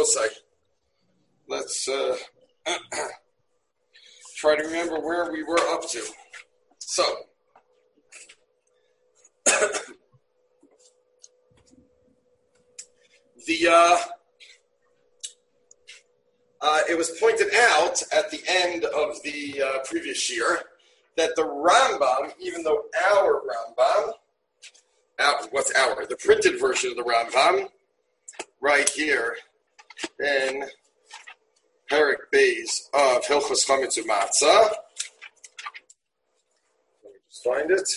Rabosai. Let's try to remember where we were up to. So, it was pointed out at the end of the previous year that the Rambam, even though our Rambam, the printed version of the Rambam, right here in Perek Beis of Hilchos Chametz U'Matzah, let me just find it,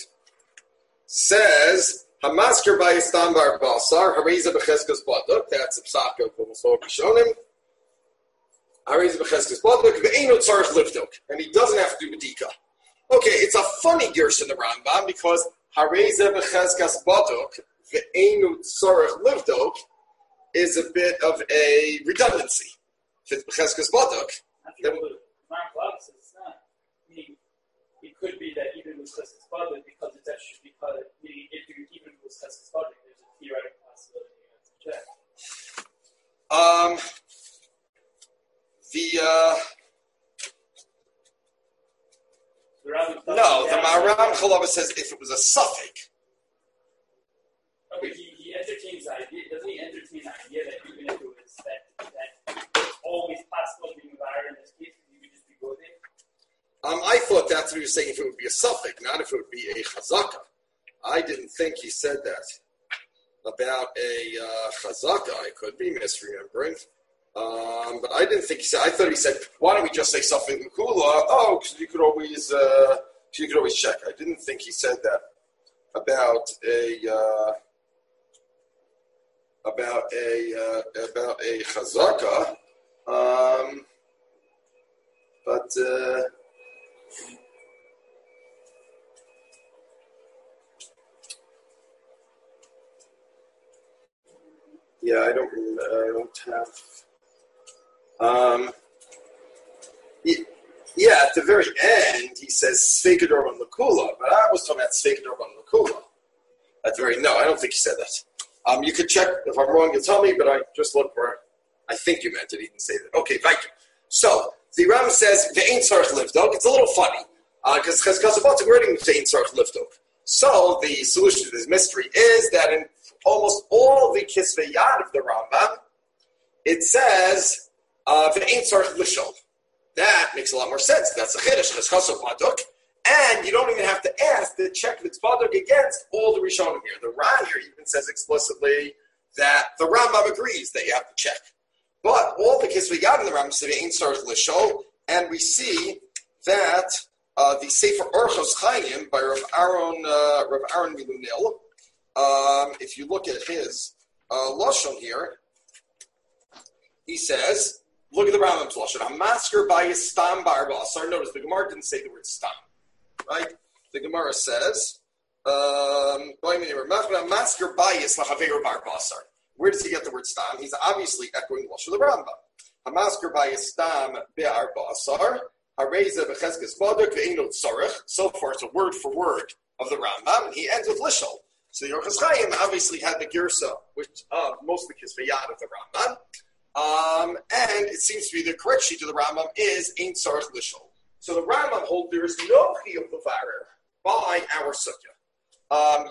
says, Hamasker Bayistam Bar Basar, Hareza B'Cheskas Baduk, that's a psaka of almost all Rishonim, Hareza B'Cheskas Baduk, Ve'eino Tzarech Livdok, and he doesn't have to do Bedika. Okay, it's a funny gersh in the Rambam because Hareza B'Cheskas Baduk, Ve'eino Tzarech Livdok is a bit of a redundancy. If it's B'Cheskas Baduk, then it's not. I mean, it could be that even with Cheskas Baduk, because it's actually because if you even with Cheskas Baduk, there's a theoretical possibility you have to check. The Maharam Chalava says if it was a suffix. Okay, he entertains the idea. Doesn't he entertain the idea that even if it was that it's always possible to be Mavir in this case, you would just be Godin? I thought that's what he was saying, if it would be a suffix, not if it would be a chazaka. I didn't think he said that about a chazaka. I could be misremembering. But I didn't think he said, I thought he said, why don't we just say suffix Makula? Oh, because you could always check. I didn't think he said that about a chazaka. But yeah, I don't have. Yeah, at the very end, he says Sveikador on Lakula, but I was talking about Sveikador on Lakula. At the very no, I don't think he said that. You could check if I'm wrong. You tell me, but I just look where I think you meant it. He didn't say that. Okay, thank you. So the Ram says ve'ein tzarech livdok. It's a little funny because Cheskas Batuk wording ve'ein tzarech livdok. So the solution to this mystery is that in almost all the Kisvei Yad of the Rambam, it says ve'ein tzarech lishol. That makes a lot more sense. That's a chiddush Cheskas Batuk. And you don't even have to ask to check if it's Baduk against all the Rishonim here. The Ran here even says explicitly that the Rambam agrees that you have to check. But all the kids we got in the Rambam say ain't started Lishol, and we see that the Sefer Orchos Chaim by Rav Aaron Milunil, if you look at his Lashon here, he says, look at the Rambam's Lashon. Hamasker by Stam Bar Basar. Notice the Gemara didn't say the word Stam. Right? The Gemara says, where does he get the word stam? He's obviously echoing Lashon the Rambam. Hamasker bayis stam be'ar basar, hareza b'chezkes baduk ve'eino tzarech. So far, it's a word for word of the Rambam, and he ends with lishol. So the Orchos Chaim obviously had the girsa, which most of the Kisvei Yad of the Rambam, and it seems to be the correct sheet of the Rambam is ein tzarech lishol. So the Rambam holds there is no chiyuv levarer by our sugya.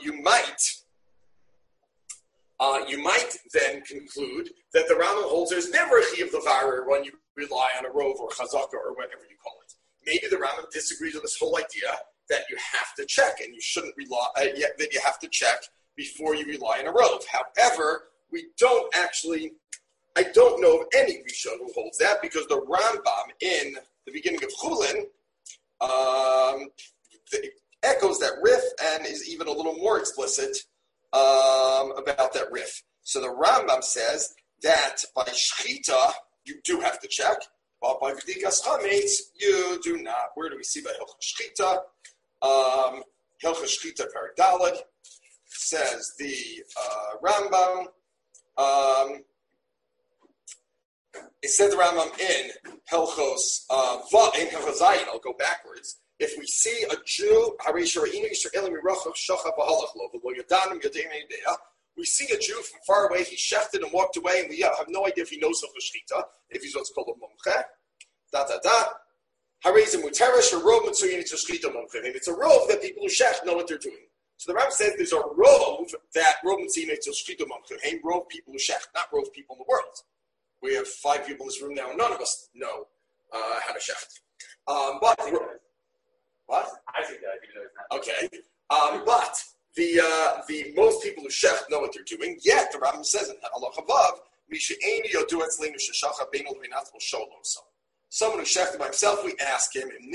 You might then conclude that the Rambam holds there's never a chiyuv levarer when you rely on a rov or chazaka or whatever you call it. Maybe the Rambam disagrees with this whole idea that you have to check and you shouldn't rely that you have to check before you rely on a rov. However, we don't actually. I don't know of any Rishon who holds that because the Rambam in the beginning of Chulin echoes that riff and is even a little more explicit about that riff. So the Rambam says that by Shechita, you do have to check, but by V'dikas Chametz, you do not. Where do we see by Hilchos Shechita? Hilchos Shechita Perek Daled says the Rambam. It said the Rambam in Hilchos Zayin. I'll go backwards. If we see we We see a Jew from far away, he shechted and walked away, and we have no idea if he knows of the shchita, if he's what's called a mumche. Harizim muterish, a rov mitzuyin to shchita mumche. It's a rov that people who shech know what they're doing. So the Ram says there's a rov that rov mitzuyin to shchita mumche. Rov people who shech, not rov people in the world. We have 5 people in this room now, and none of us know how to shech. But what? I think that, even though it's not. Okay. But the most people who shech know what they're doing. Yet the Rambam says in Allah Chavav, someone who shechted by himself, we ask him, and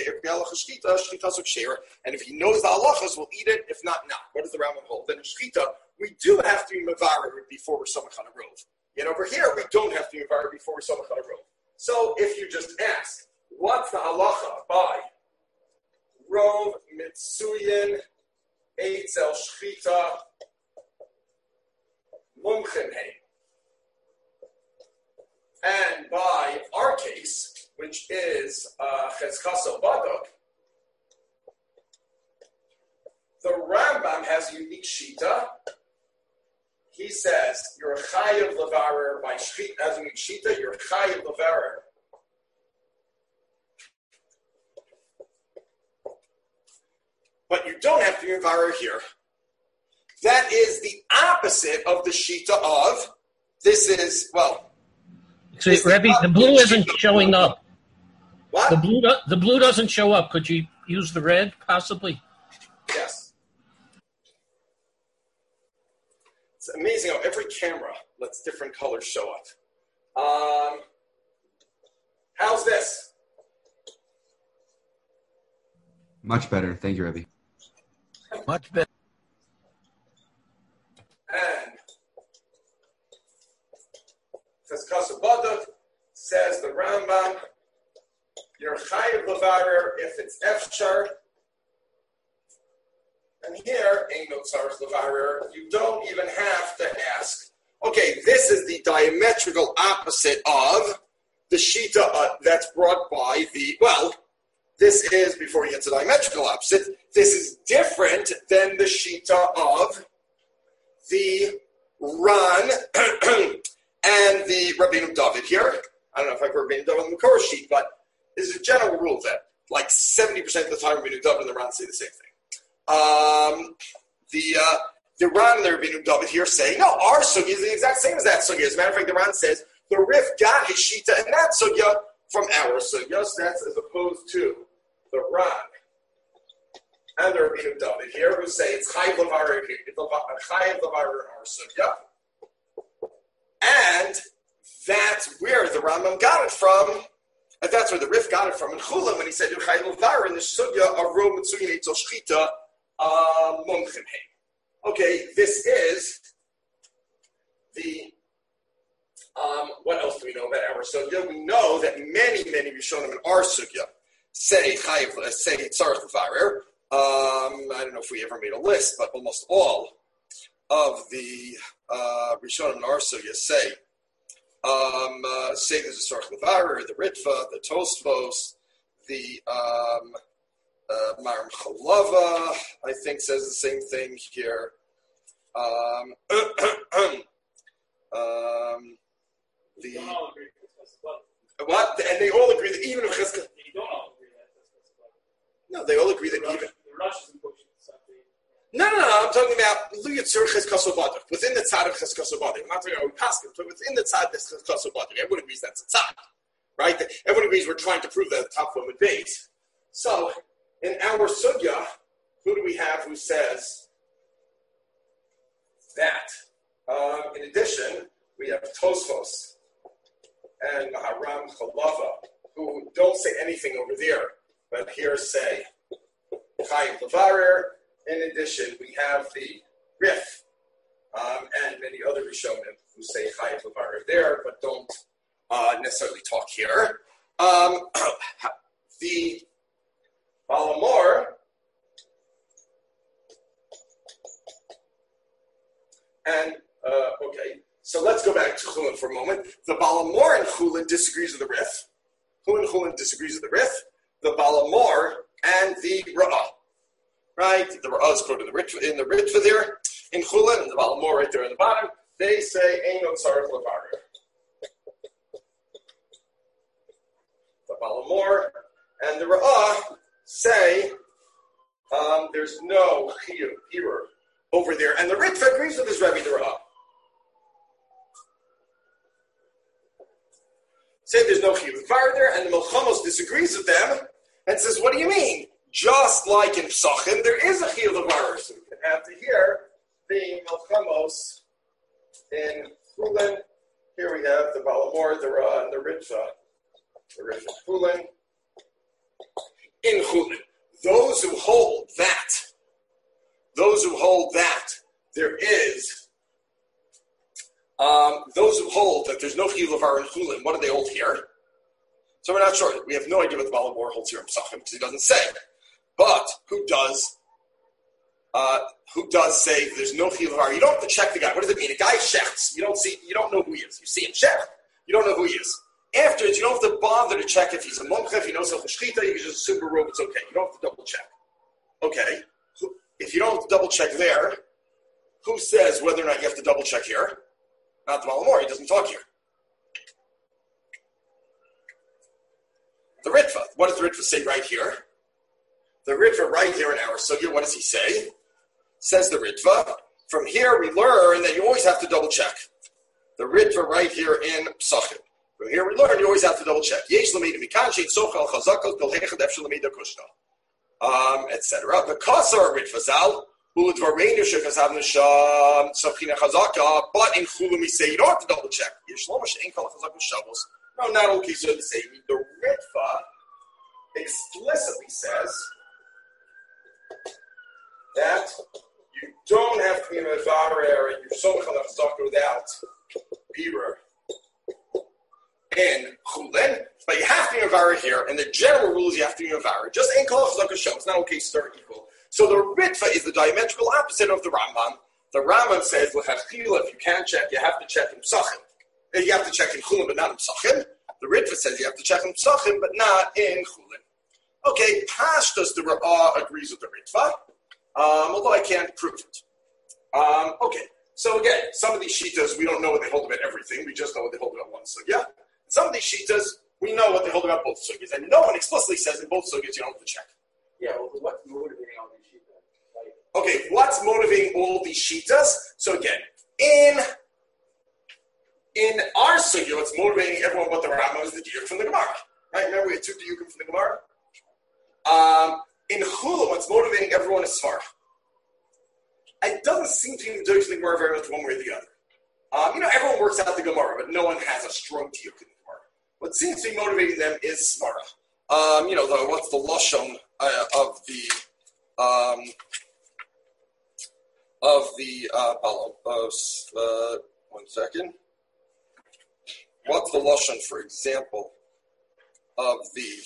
if he knows the halachas, we'll eat it. If not, not. What does the Rambam hold? Then in shchita, we do have to be mevarer before we're somach on a rov. Yet over here, we don't have to be mevarer before we're somach on a rov. So if you just ask, what's the halacha by rov mitzuyin eitzel shchita mumchen heim? And by our case, which is chezkaso badok, the Rambam has a unique shita. He says you're a chayav levarer by shchita. As a unique shita, you're a chayav levarer. But you don't have to be mevarer here. That is the opposite of the shita of. This is So, Rebbe, the blue isn't showing up. What? The blue doesn't show up. Could you use the red, possibly? Yes. It's amazing how every camera lets different colors show up. How's this? Much better. Thank you, Rebbe. Much better. And Chezkaso Baduk says the Rambam, you're chayav levarer if it's efshar. And here, ain't no tzarich levarer. You don't even have to ask. Okay, this is the diametrical opposite of the shita that's brought by the, this is, before we get to the diametrical opposite, this is different than the shita of the Ran and the Rabbeinu David here. I don't know if I've heard Rabbeinu David on the Makor sheet, but there's a general rule that like 70% of the time Rabbeinu David and the Ran say the same thing. The Ran and the Rabbeinu David here say, no, our sugya is the exact same as that sugya. As a matter of fact, the Ran says, the Rif got his shita and that sugya from our sugya. So that's as opposed to the Ran and the Rabbeinu David here, who say it's chayav levarer in our sugya. And that's where the Rambam got it from, and that's where the Rif got it from in Chulam when he said chayav levarer in the sugya of rov mitzuyin eitzel shchita mumchen heim. Okay, this is the. What else do we know about our sugya? We know that many Rishonim in our sugya say tzarich levarer. I don't know if we ever made a list, but almost all of the Rishonim in our sugya say there's a tzarich levarer, the Ritva, the Tosfos, the Maram Chalava, I think, says the same thing here. What? And they all agree that even if Chizkiah... They don't all agree that that's what's. No, they all agree that even... The Russians and pushing something. No, I'm talking about Lu Yitzur Chizkaso Baduk, within the tzad of Chizkaso Baduk. I'm not talking about Paskin, but within the tzad of Chizkaso Baduk. Everyone agrees that's a tzad, right? Everyone agrees we're trying to prove that the top one would be. So, in our sugya, who do we have who says that? In addition, we have Tosfos and Maharam Chalava, who don't say anything over there, but here say chayav levarer. In addition, we have the Rif and many other Rishonim who say chayav levarer there, but don't necessarily talk here. The Balamor and okay, so let's go back to Chulin for a moment. The Balamor in Chulin disagrees with the Rif. Chulin disagrees with the Rif. The Balamor and the Ra'ah. Right? The Ra'ah is quoted in the Ritva there. In Chulin, and the Balamor right there in the bottom, they say Eino Tzarech Levarer. The Balamor and the Ra'ah say there's no Chiyuv over there, and the Ritva agrees with his Rebbe, the Ra'ah. Say there's no Chiyuv there, and the Melchamos disagrees with them and says, what do you mean? Just like in Psachim, there is a Chiyuv Levarer. So we can have to hear the Melchamos in Chulin. Here we have the Balamor, the Ra'ah, and the Ritva. The Ritva Chulin. In Chulin. Those who hold that there is, those who hold that there's no Chiyuv Levarer in Chulin, what do they hold here? So we're not sure. We have no idea what the Balamor holds here in Psachim because he doesn't say. But who does say there's no Chiyuv Levarer? You don't have to check the guy. What does it mean? A guy shechts. You don't know who he is. You see him shech. You don't know who he is. Afterwards, you don't have to bother to check if he's a mumcha, if he knows Hilchos Shchita, you can just assume Baruch, it's okay. You don't have to double check. Okay. If you don't have to double check there, who says whether or not you have to double check here? Not the Balamor, he doesn't talk here. The Ritva. What does the Ritva say right here? The Ritva right here in our sugya, what does he say? Says the Ritva, from here we learn that you always have to double check. The Ritva right here in Psachim. From here we learn you always have to double check. Etc. The Kasar Ritva Zal, but in Chulum we say you don't have to double check. No, not all cases are the same. The Ritva explicitly says that you don't have to be a Mevarer and you're so without Bira in Chulin, but you have to be a Mevarer here, and the general rule is you have to be a Mevarer. Just ain't Kol Chazak Hashem. It's not all cases are equal. So the Ritva is the diametrical opposite of the Rambam. The Rambam says, if you can't check, you have to check in Psachim. You have to check in Chulin, but not in Psachim. The Ritva says you have to check in Psachim, but not in Chulin. Okay, Pashtus, the Ra'ah agrees with the Ritva, although I can't prove it. Okay, so again, some of these Shitas, we don't know what they hold about everything. We just know what they hold about one sugya. Some of these Shitas, we know what they hold about both sugyas. And no one explicitly says in both sugyas you don't have to check. Yeah, well, what's motivating all these Shitas? Okay, what's motivating all these Shitas? So again, in our sugya, what's motivating everyone but the Rambam is the diuk from the Gemara. Right? Remember we had two diukim from the Gemara? In Chulun, what's motivating everyone is Svara. It doesn't seem to be the diuk from the Gemara very much one way or the other. Everyone works out the Gemara, but no one has a strong diuk in the Gemara. What seems to be motivating them is Svara. What's the lashon one second. What's the lashon, for example, of the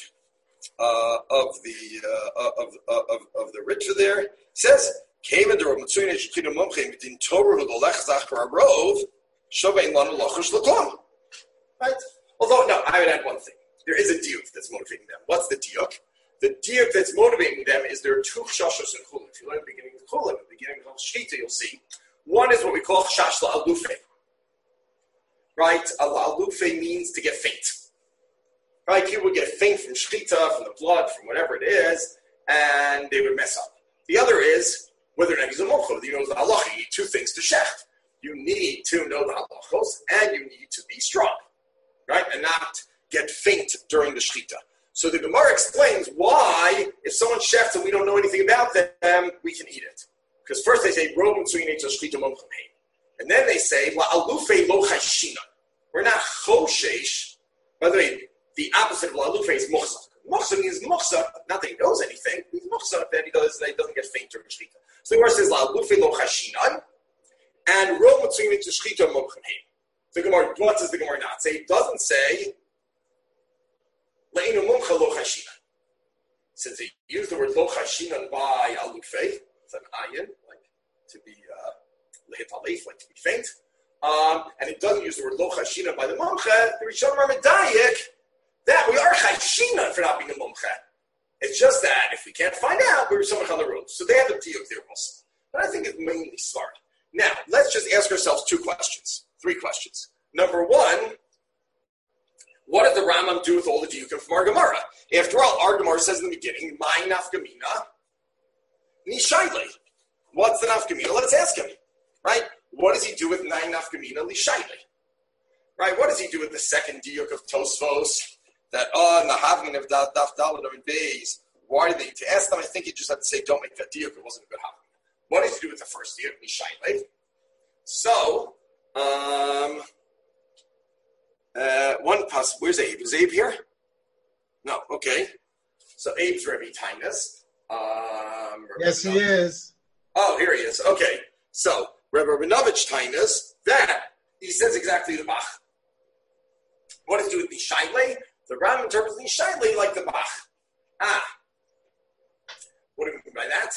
Ritva there? It says, "Came into Ramatsuyin Shekinu Mumchim Din Torah L'Olech Zachar Arov Shovein Lanu Lachush L'Klam." Right? Although, no, I would add one thing. There is a diuk that's motivating them. What's the diuk? The diuk that's motivating them is there are two chashos in Chulin. If you learn the beginning of Chulin, the beginning of Shita, you'll see. One is what we call chash la'alufe. Right? La'alufe means to get faint. Right? People would get faint from shchita, from the blood, from whatever it is, and they would mess up. The other is whether or not he's a mochel. You know the halacha. You need two things to shecht. You need to know the halachos, and you need to be strong. Right? And not get faint during the shchita. So the Gemara explains why, if someone shechts and we don't know anything about them, we can eat it. Because first they say, and then they say, we're not choshesh. By the way, the opposite of la'alufe is muchsak. Muchsak means muchsak, not that he knows anything. He's muchsak that he doesn't get faint during shchita. So the Gemara says, la'alufe lo chashinan, and ro mitzuyin into shchita mumchem heim. The Gemara, what does the Gemara not say? It doesn't say, Le'inu mumcha lo chashinan. Since they use the word lo chashinan by alufe, it's an ayin, like to be lehit alef, like to be faint. And it doesn't use the word lo chashinan by the mumcha. The Rishonim are medayik that we are chashinan for not being a mumcha. It's just that if we can't find out, we're somewhere on the road. So they have a diuk there also. But I think it's mainly smart. Now, let's just ask ourselves three questions. Number one, what did the Rambam do with all the diukim from our Gemara? After all, our Gemara says in the beginning, "My nafkamina nishayle." What's the nafkamina? Let's ask him, right? What does he do with nine nafkamina lishayle? Right? What does he do with the second diuk of Tosfos? That in the having of daf dalad and beis. Why did they need to ask them? I think he just had to say, "Don't make that diuk." It wasn't a good having. What does he do with the first diuk lishayle? So, one pass. Where's Abe? Is Abe here? No. Okay. So Abe's Rebbe Tainus. Yes, he is. Oh, here he is. Okay. So Rebbe Rabinovich Tainus. That he says exactly the Bach. What does it do with Nishayle? The Ram interprets Nishayle like the Bach. What do we mean by that?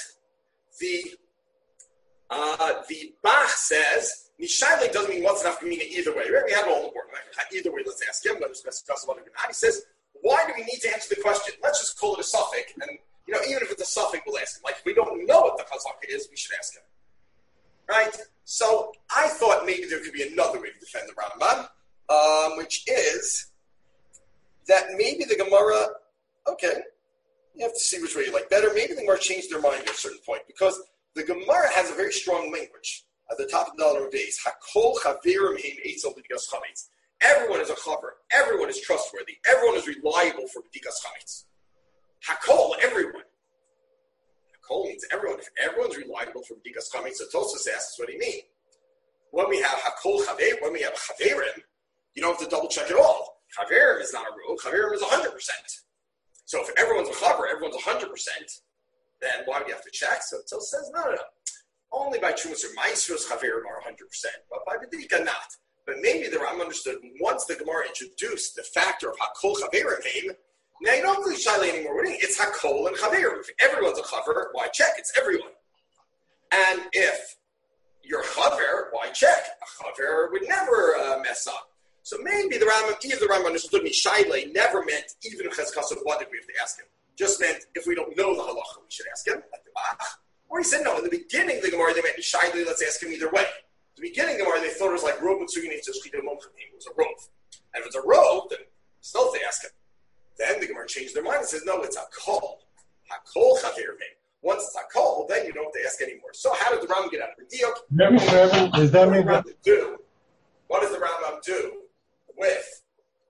The Bach says Nishayle doesn't mean what's enough to mean either way. We have it all on the board. Either way, let's ask him. Let's discuss about it. He says, why do we need to answer the question? Let's just call it a suffix. And, even if it's a suffix, we'll ask him. Like, if we don't know what the chazaka is, we should ask him. Right? So I thought maybe there could be another way to defend the Rambam, which is that maybe the Gemara, okay, you have to see which way you like better. Maybe the Gemara changed their mind at a certain point because the Gemara has a very strong language. At the top of the dollar base, Hakol Chaverim Heim Eitzel B'dikas Chametz. Everyone is a chaver. Everyone is trustworthy. Everyone is reliable for B'dikas Chametz. Hakol, everyone. Hakol means everyone. If everyone's reliable for B'dikas Chametz, so Tosfos asks, what do you mean? When we have Hakol Chaver, when we have Chaverim, you don't have to double check at all. Chaverim is not a rule. Chaverim is 100%. So if everyone's a chaver, everyone's 100%, then why do you have to check? So Tosfos says, no. Only by Trumas or Maestros Chaverim are 100%, but by B'dika not. But maybe the Ram understood once the Gemara introduced the factor of Hakol Chaverim Heim, now you don't really shyly anymore. It's Hakol and Chaverim. If everyone's a chaver, why check? It's everyone. And if you're chaver, why check? A chaver would never mess up. So maybe the Ram, either the Ram understood Mishayle never meant even if Chazkas of what did we have to ask him. Just meant if we don't know the halacha, we should ask him, like the Bach. Or he said, no, in the beginning of the Gemara, they meant Nishayle, let's ask him either way. At the beginning of the Gemara, they thought it was like Rov Mitzugin, it was a Rov. And if it's a Rov, then still they ask him. Then the Gemara changed their mind and says, no, it's Hakol. Hakol Chaver Heim. Once it's Hakol, then you don't have to ask anymore. So how did the Rambam get out of the deal? Does that mean that? What does the Rambam do with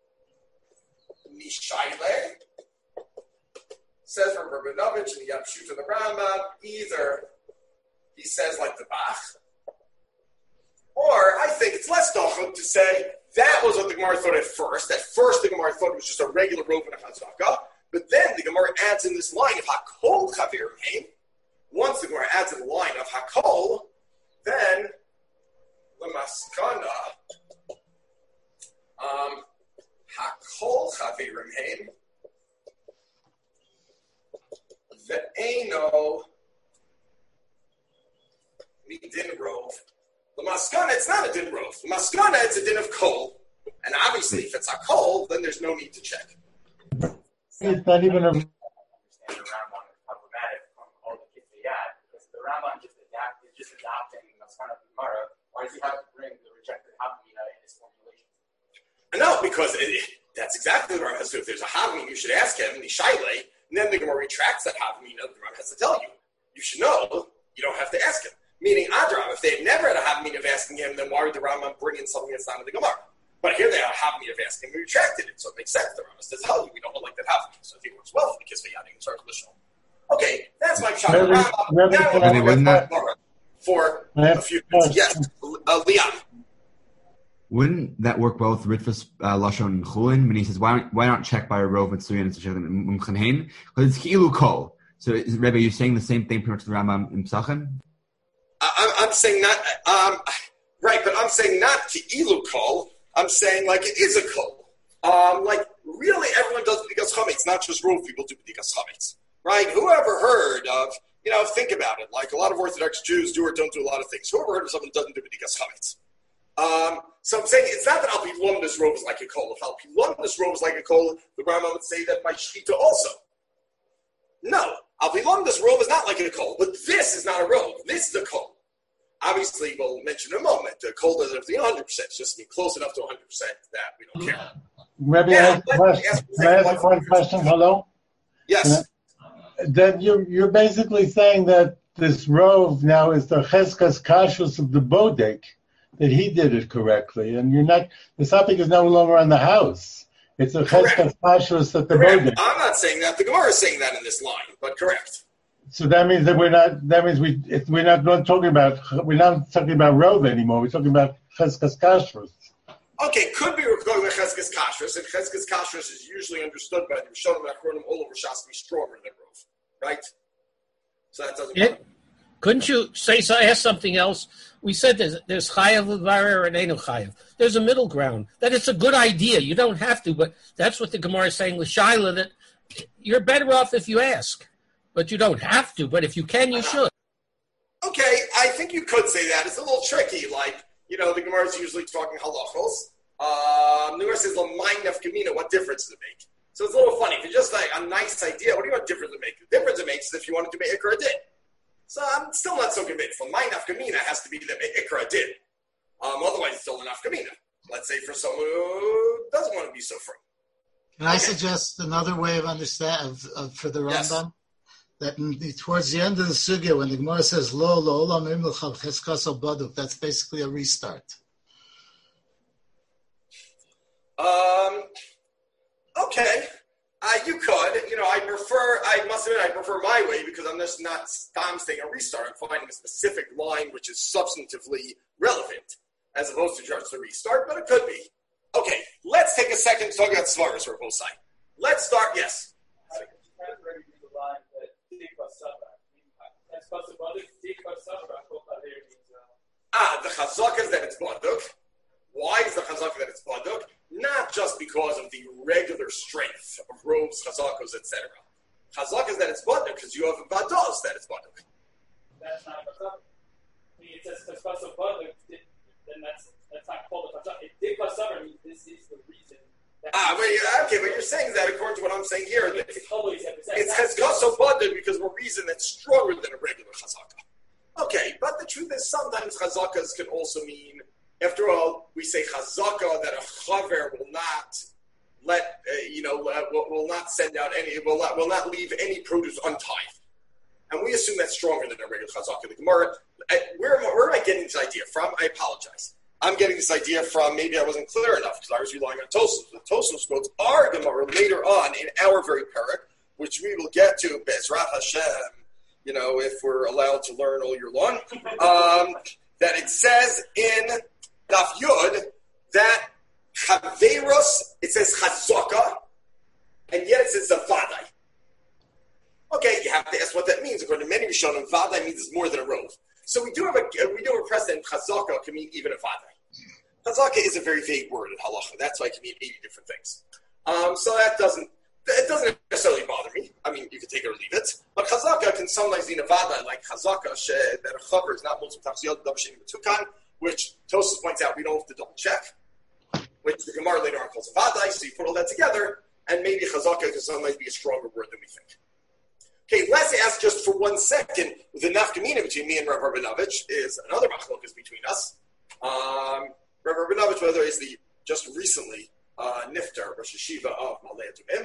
Nishayle? Says from Rabinovich and the Yapshut of the Rambam, either he says like the Bach, or I think it's less dochuk to say that was what the Gemara thought at first. At first, the Gemara thought it was just a regular rope and a chazaka, but then the Gemara adds in this line of Hakol Chaverim Heim. Once the Gemara adds in the line of Hakol, then Lamaskana Hakol Chaverim Heim. Ve'eno midin rov. The maskana, it's not a din rov. The maskana, it's a din of kol. And obviously, if it's a kol, then there's no need to check. It's not even a. The Rambam is problematic from all the kids they had because the Rambam just adopting maskana of Gemara. Why does he have to bring the rejected havmina in his formulation? No, because that's exactly what the Rambam has to do. If there's a havmin, you should ask him, Nishayle. And then the Gemara retracts that havmina. The Ram has to tell you. You should know. You don't have to ask him. Meaning, Adram, if they've never had a havmina of asking him, then why would the Rambam bring in something that's not in the Gemara? But here they have a havmina of asking. We retracted it, so it makes sense. The Ram has to tell you. We don't like that havmina. So I think it works well for the kids Yadim and starts Lishon. Okay, that's my shot. For a few minutes. Yes, Liam. Wouldn't that work well with Ritva's Lashon and Chulin when he says, why not check by a Rov Mitzuyin and Mumchanhein? Because it's Ki'ilu Kol. So, Rebbe, you're saying the same thing pretty much to the Rambam in Psachim? I'm saying not, right, but I'm saying not Ki'ilu Kol. I'm saying like it is a Kol. Like really everyone does B'dikas Chametz, not just Rov people do B'dikas Chametz. Right? Whoever heard of, think about it, like a lot of Orthodox Jews do or don't do a lot of things. Whoever heard of someone who doesn't do B'dikas Chametz? So I'm saying it's not that Al Pilon this robe is like a kol. If Al Pilon this robe is like a kol, the Rambam would say that by Shita also. No, Al Pilon this robe is not like a kol, but this is not a robe. This is a kol. obviously, we'll mention in a moment, the Kol doesn't have to be 100%. It's just to be close enough to 100% that we don't care. Rabbi, Yeah, can I ask one question? Hello? Yes. Then you're basically saying that this rove now is the cheskas kashrus of the bodek, that he did it correctly, and the topic is no longer on the house. It's a cheskas kashrus at the bodek. I'm not saying that. The Gemara is saying that in this line, but correct. So that means that we're not talking about rove anymore. We're talking about cheskas kashrus. Okay, could be we're talking about cheskas kashrus, and cheskas kashrus is usually understood by the Rishonim and Achronim all over Shas to be stronger than rove, right? So that doesn't matter. Couldn't you ask something else? We said there's chayav l'varer and eino chayav. There's a middle ground. That it's a good idea. You don't have to, but that's what the Gemara is saying with Shaila, that you're better off if you ask. But you don't have to. But if you can, you should. Okay, I think you could say that. It's a little tricky. Like, the Gemara is usually talking halachos. The Gemara says, l'mayin nafkamina, what difference does it make? So it's a little funny. If you're just like a nice idea, what do you want difference to make? The difference it makes is if you wanted to make ikra din. So I'm still not so convinced. L'mayin nafkamina has to be the ikra din. Otherwise, it's still an nafkamina. Let's say for someone who doesn't want to be so firm. Can I suggest another way of understanding for the Rambam? Yes. That towards the end of the sugya, when the Gemara says lo olam imlchav cheskas al baduk, that's basically a restart. Okay, you could. I must admit, I prefer my way because I'm just not staying a restart. I'm finding a specific line which is substantively relevant as opposed to just a restart, but it could be. Okay, let's take a second to talk about svaras for both sides. Let's start, yes. The chazaka is that it's baduk. Why is the chazaka that it's baduk? Not just because of the regular strength of robes, chazakos, etc. Chazaka is that it's baduk because you have a bados that it's baduk. That's not chazaka. It says chazaka baduk, then that's not called a chazaka. If chazaka means this is the reason. But you're saying that according to what I'm saying here, that it's chazaka baduk because of a reason that's stronger than a regular chazaka. Okay, but the truth is sometimes chazakas can also mean, after all, we say chazaka that a chaver will not will not send out any, will not leave any produce untied. And we assume that's stronger than a regular chazaka. The Gemara, where am I getting this idea from? I apologize. I'm getting this idea from, maybe I wasn't clear enough because I was relying on Tosfos. The Tosfos quotes our Gemara later on in our very parak, which we will get to, Bezrat Hashem, if we're allowed to learn all year long, that it says in Daf Yud that Chaveros, it says Chazaka, and yet it says Zavadai. Okay, you have to ask what that means. According to many Rishonim, Vadai means it's more than a rove. So we do have a precedent. Chazaka can mean even a Vadai. Chazaka is a very vague word in halacha. That's why it can mean 80 different things. So it doesn't necessarily bother me. I mean, you can take it or leave it. But chazaka can sometimes be nevada, like chazaka, that a chaver is not multiple tachsiyot, double sheni b'tukan, which Tosfos points out we don't have to double check, which the Gemara later on calls a vadai, so you put all that together, and maybe chazaka can sometimes be a stronger word than we think. Okay, let's ask just for 1 second, the nafkamina between me and Rav Rabinovich is another machlokas between us. Rav Rabinovich, whether is the just recently niftar, Rosh Hashiva of Malei Adumim.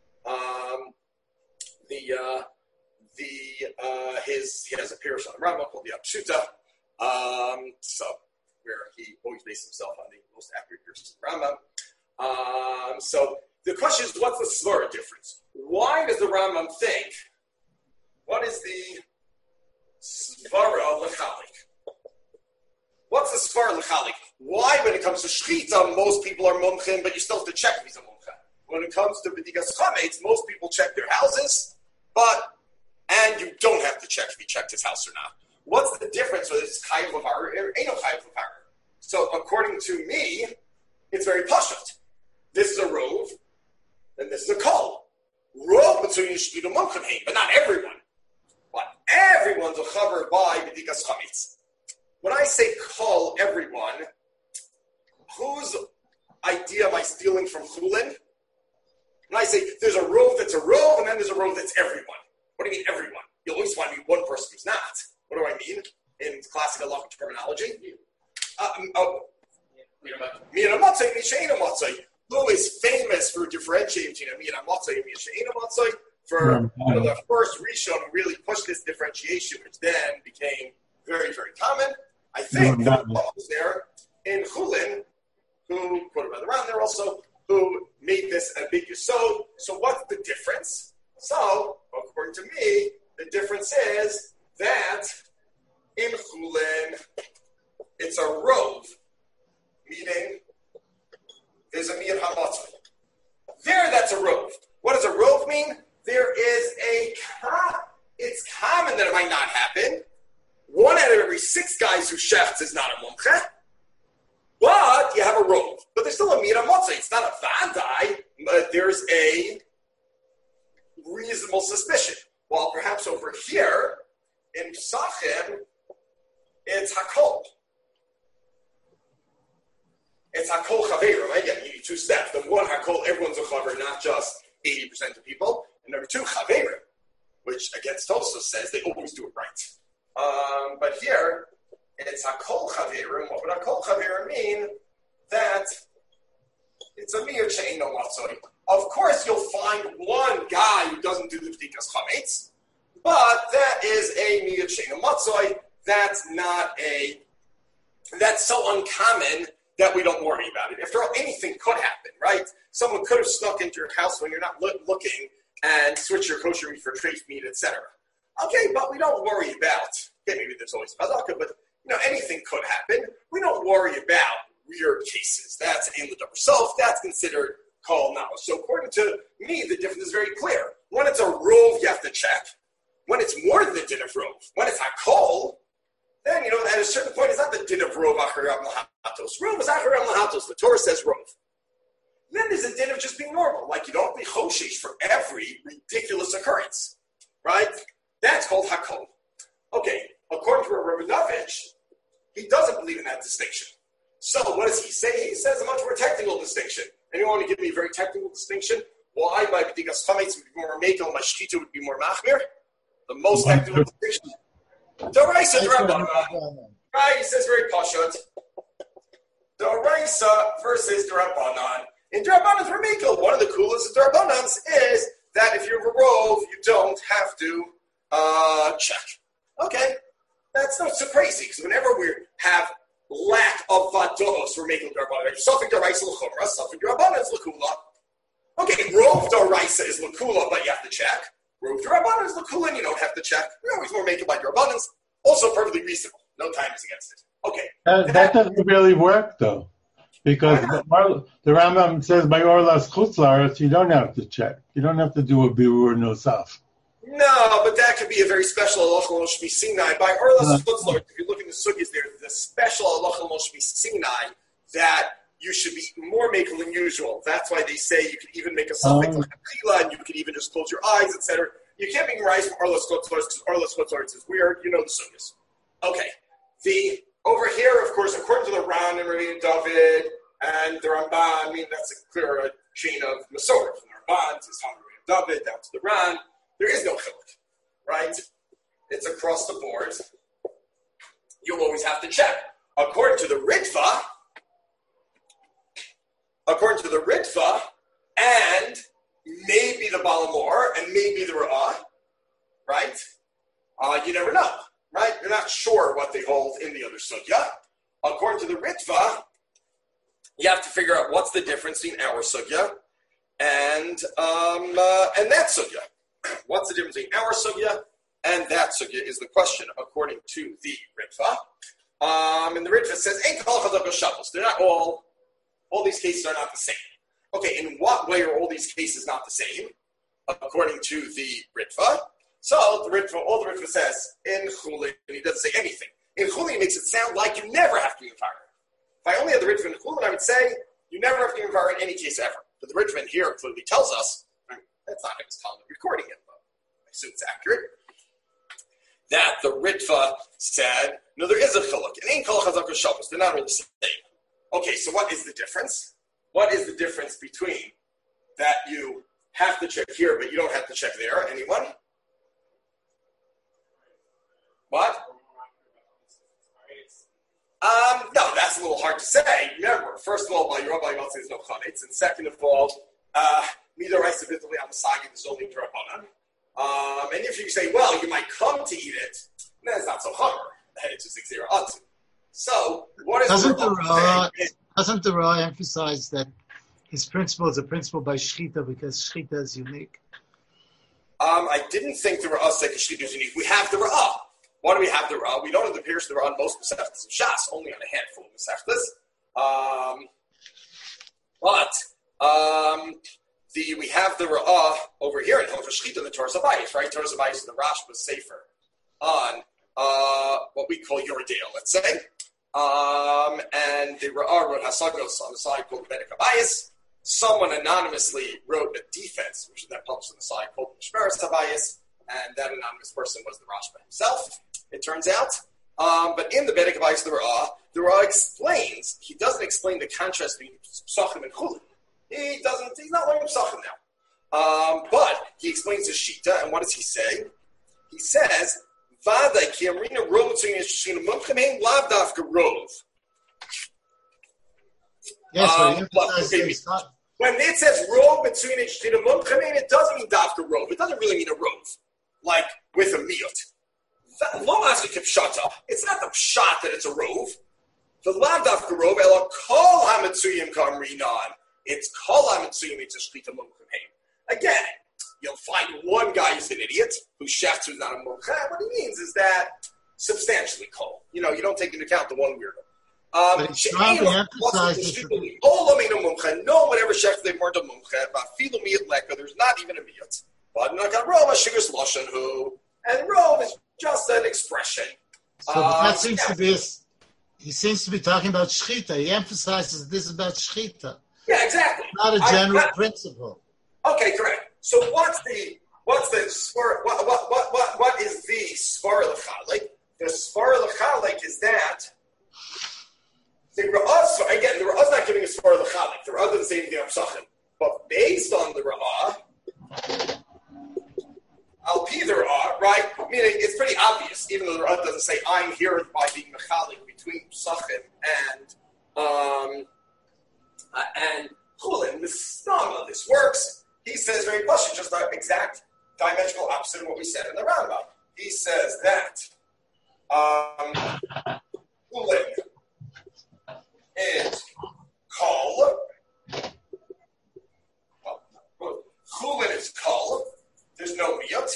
He has a pirush on the Rambam called the Apshuta, so where he always bases himself on the most accurate pirush of the Rambam. So the question is, what's the svara difference? Why does the Rambam think? What is the svara l'chalik? What's the svara l'chalik? Why, when it comes to shchita, most people are mumchim, but you still have to check if he's a mumchim? When it comes to b'digas chametz, most people check their houses, and you don't have to check if he checked his house or not. What's the difference whether it's chayav l'var or ain't no chayav l'var? So according to me, it's very pashut. This is a rove, and this is a kol. Rove between yishkidu mumchim, but not everyone. But everyone's a chaver by b'digas chametz. When I say kol everyone, whose idea am I stealing from Chulin? When I say there's a rove that's a rove, and then there's a rove that's everyone. What do you mean everyone? You always find me one person who's not. What do I mean? in classic halachic terminology? Mina Matzai, Mishaina Matzai. Who is famous for differentiating between Mina Matzai and Mishaina Matzai? For one of the first Rishon who really pushed this differentiation, which then became very, very common. I think was there in Chulin, who quoted by the Ran there also, who made this a big yesod. So what's the difference? So, according to me, the difference is that in Chulin, it's a rov, meaning there's a miyat hamatzah. There, that's a rov. What does a rov mean? There is it's common that it might not happen. 1 out of every 6 guys who shefts is not a mumche. But you have a rov. But there's still a miyat hamatzah. It's not a vandai, but there's a reasonable suspicion. While perhaps over here, in Pesachim, it's hakol. It's hakol chaverim. Again, you need 2 steps. The one, hakol, everyone's a chaver, not just 80% of people. And number 2, chaverim, which against Tosfos says they always do it right. But here, it's hakol chaverim. What would hakol chaverim mean? That it's a miyat she'eino matzoi. Of course, you'll find one guy who doesn't do the b'dikas chametz, but that is a miyat she'eino matzoi. That's so uncommon that we don't worry about it. After all, anything could happen, right? Someone could have snuck into your house when you're not looking and switch your kosher meat for treif meat, etc. Okay, but we don't worry about, maybe there's always bazaka, but anything could happen. We don't worry about weird cases. That's in the double self. That's considered kol knowledge. So according to me, the difference is very clear. When it's a rov, you have to check. When it's more than the din of rov, when it's hakol, then, at a certain point, it's not the din of rov acharei lahatos. Rov is acharei lahatos. The Torah says rov. Then there's a din of just being normal. Like, you don't be choshish for every ridiculous occurrence. Right? That's called hakol. Okay, according to Rabinovich, he doesn't believe in that distinction. So what does he say? He says a much more technical distinction. Anyone want to give me a very technical distinction? Why by b'dikas chametz would be more mekel, mashchita would be more machmir? The most technical distinction. Doraisa Drabanan. Right, he says very pashut. Doraisa versus Drabanan. In Drabanan's Ramikal, one of the coolest of Drabanans is that if you have a rov, you don't have to check. Okay, that's not so crazy, because whenever we have lack of vados, we're making Drabanan. Something Doraisa l'chumra, something Drabanan is l'kula. Okay, rov Doraisa is l'kula, but you have to check. Rov Drabanan is l'kula, and you don't have to check. We're always more making by Drabanans. Also perfectly reasonable. No time is against it. Okay. That doesn't really work, though. Because the Rambam says by Orlas Chutzlaretz, you don't have to check. You don't have to do a birur nosaf. No, but that could be a very special halacha l'moshmi Sinai. By Orlas Chutzlaretz, if you look in the sugyas, there's the special halacha l'moshmi Sinai that you should be more makel than usual. That's why they say you can even make a suffix like a and you can even just close your eyes, etc. You can't be rise from Orlas Chutzlaretz because Orlas Chutzlaretz is weird. You know the sugyas. Okay. Over here, of course, according to the Ran and Rabbi David and the Ramban, that's a clear chain of Masorah. From the Ramban to the Rabbi David down to the Ran, there is no chiluk, right? It's across the board. You'll always have to check. According to the Ritva, and maybe the Balamor, and maybe the Ra'ah, right? You never know. Right? You're not sure what they hold in the other sugya. According to the Ritva, you have to figure out what's the difference between our sugya and that sugya. What's the difference between our sugya and that sugya is the question, according to the Ritva. And the Ritva says, "Ein kol chazak shabbos." They're not all these cases are not the same. Okay, in what way are all these cases not the same? According to the Ritva. So all the Ritva says in Chulin, he doesn't say anything. In Chulin, he makes it sound like you never have to be Mevarer. If I only had the Ritva in Chulin, I would say you never have to be Mevarer in any case ever. But the Ritva in here clearly tells us, that's not him telling the recording it, but I assume it's accurate, that the Ritva said, no, there is a chiluk. And ain't kol chazak Shabbos. They're not really the same. Okay, so what is the difference? What is the difference between that you have to check here, but you don't have to check there? Anyone? What? No, that's a little hard to say. Remember, first of all, by Rabbi Yotze there's no chametz, and second of all, midaraisa bitterly on the sagin is only drabanan. And if you say, well, you might come to eat it, then it's not so chamer. It's just exira atu. So, what is doesn't the Ra emphasize that his principle is a principle by shchita because shchita is unique? I didn't think the Ra said shchita is unique. We have the Ra. Why do we have the Ra? We don't have the Pirush the Ra on most Masechtas of Shas, only on a handful of Masechtas. We have the Ra over here in Hilchos Shchita in the Torah Sabayis, right? Torah Sabayis is the Rashba Sefer on what we call Yordale, let's say. And the Ra wrote Hasagos on the side called Bedek Habayis. Someone anonymously wrote a defense, which is then published on the side called Mishmeres Habayis, and that anonymous person was the Rashba himself, it turns out. But in the Bedek Habayis, the Ra explains, he doesn't explain the contrast between Psachim and Chulin. He's not learning Psachim now. But he explains the Shita, and what does he say? He says, Vada ki amrina rov tzuyim yeshishina mumchem hein lav dafka rov. Yes, when it says rov between yeshishina mumchem hein, it doesn't mean dafka rov. It doesn't really mean a rov, like with a miut. Lo asu kipshata. It's not the pshat that it's a rov. The lav dafka rov ela kol hamatzuyim kamrinan. It's kol hamatzuyim it's a shchita mumchem hein. Again, you'll find one guy who's an idiot, who shechts who's not a mumcha. What he means is that substantially cold. You don't take into account the one weirdo. But it's strongly emphasized no one ever shechts they weren't a mumcha. There's not even a miyat. But and rov is just an expression. So that seems to be he seems to be talking about shchita. He emphasizes this is about shchita. Yeah, exactly. Not a general principle. Okay, correct. So what's the spar? What is the spar l'chalik? The spar l'chalik is that the Ra'ah. Again, the Ra'ah is not giving a spar l'chalik. The Ra'ah doesn't say anything on Psachim, but based on the Ra'ah, I'll be the Ra'ah, right? Meaning it's pretty obvious, even though the Ra'ah doesn't say I'm here by being mechalik between Psachim and Chulin. This works. He says very much, just the exact dimensional opposite of what we said in the Rambam. He says that Chulin is kol. Chulin is kol. There's no miyut.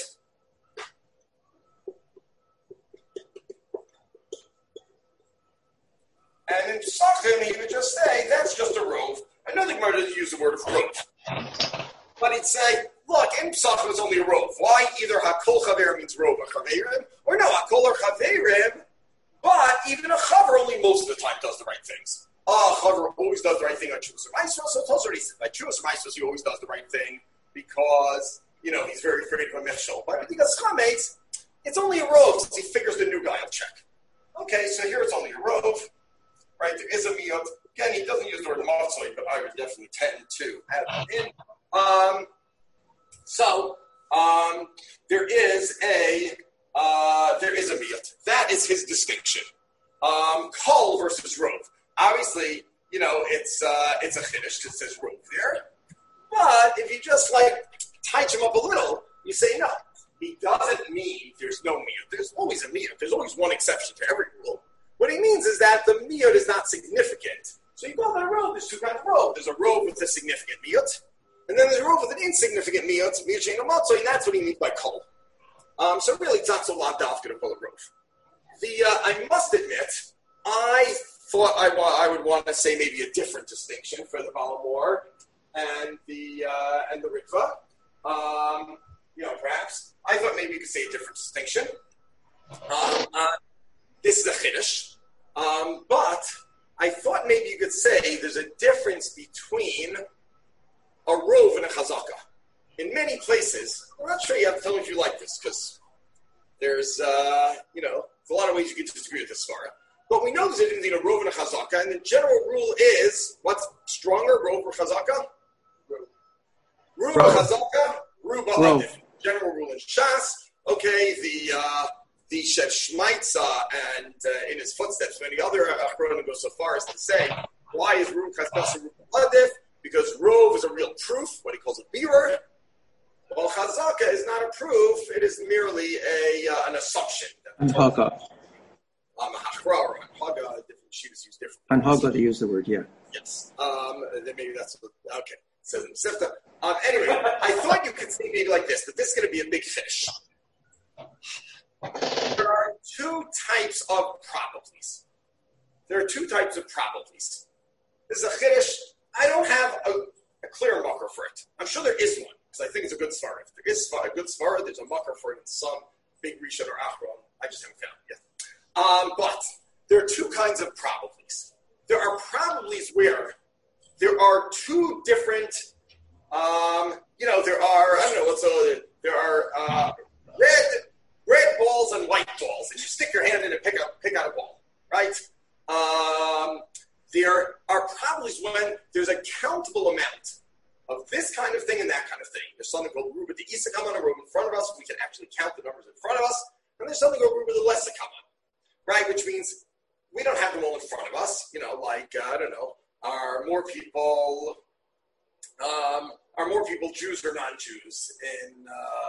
And in Psachim, he would just say, that's just a rov. I know the Gemara doesn't use the word of rov. But he'd say, look, in Psachim is only a rov. Why? Either hakol chaver means rov or chaverim, or no, hakol or chaverim, but even a chaver only most of the time does the right things. A chaver always does the right thing on Chuvas or Maisos, so it's already said, by Chuvas or Maisos, he always does the right thing because, he's very afraid of a mechshol. But because chametz, it's only a rov, since he figures the new guy will check. Okay, so here it's only a rov, right? There is a miyot. Again, he doesn't use the word matzoi, but I would definitely tend to add it in. There is a miyut. That is his distinction. Kol versus rov. Obviously, it's a chiddush because it says rov there. But if you just tighten him up a little, you say no. He doesn't mean there's no miyut. There's always a miyut. There's always one exception to every rule. What he means is that the miyut is not significant. So you go by a rov. There's two kinds of rov. There's a rov with a significant miyut. And then there's a rov with an insignificant miyut, and that's what he means by kol. So really, it's not so lav dafka to call it rov. I must admit, I thought I would want to say maybe a different distinction for the Balamor and the Ritva. Perhaps I thought maybe you could say a different distinction. This is a chiddush, but I thought maybe you could say there's a difference between a rov and a chazaka. In many places, I'm not sure you have to tell me if you like this, because there's, there's a lot of ways you can disagree with this svara. But we know there's a difference between a rov and a chazaka, and the general rule is, what's stronger, rov or chazaka? Rov or chazaka? Rov. General rule in Shas. Okay, the the Shev Shmaitza and in his footsteps, many other Achronim go so far as to say, why is Reuven Chaskasa Adif? Because Rov is a real proof, what he calls a mirror. Well, Chazaka is not a proof; it is merely an assumption. And Haga. Hachra or Haga, different shivas use different. And Haga, they use the word, yeah. Yes. Then maybe that's okay. So Sifta. Anyway, I thought you could say maybe like this, that this is going to be a big fish. There are two types of probablys. This is a chiddush. I don't have a clear marker for it. I'm sure there is one, because I think it's a good svara. If there is a good svara, there's a marker for it in some big Rishon or Achron. I just haven't found it yet. But there are two kinds of probablys. There are probablys where there are two different, there are red balls and white balls, and you stick your hand in and pick out a ball, right? There are probablys when there's a countable amount of this kind of thing and that kind of thing. There's something called Ruba de Isakam on a room in front of us. We can actually count the numbers in front of us. And there's something called Ruba de Lesakam, right? Which means we don't have them all in front of us. Are more people Jews or non-Jews in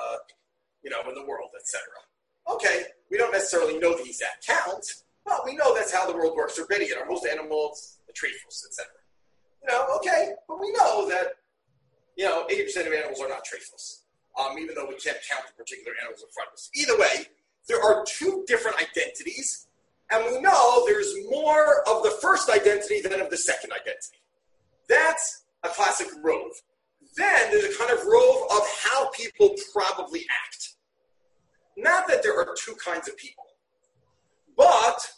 the world, etc. Okay, we don't necessarily know the exact count, but we know that's how the world works. Already, are most animals treifos, etc. Okay, but we know that 80% of animals are not treifos, even though we can't count the particular animals in front of us. Either way, there are two different identities, and we know there's more of the first identity than of the second identity. That's a classic rove. Then there's a kind of rove of how people probably act. Not that there are two kinds of people, but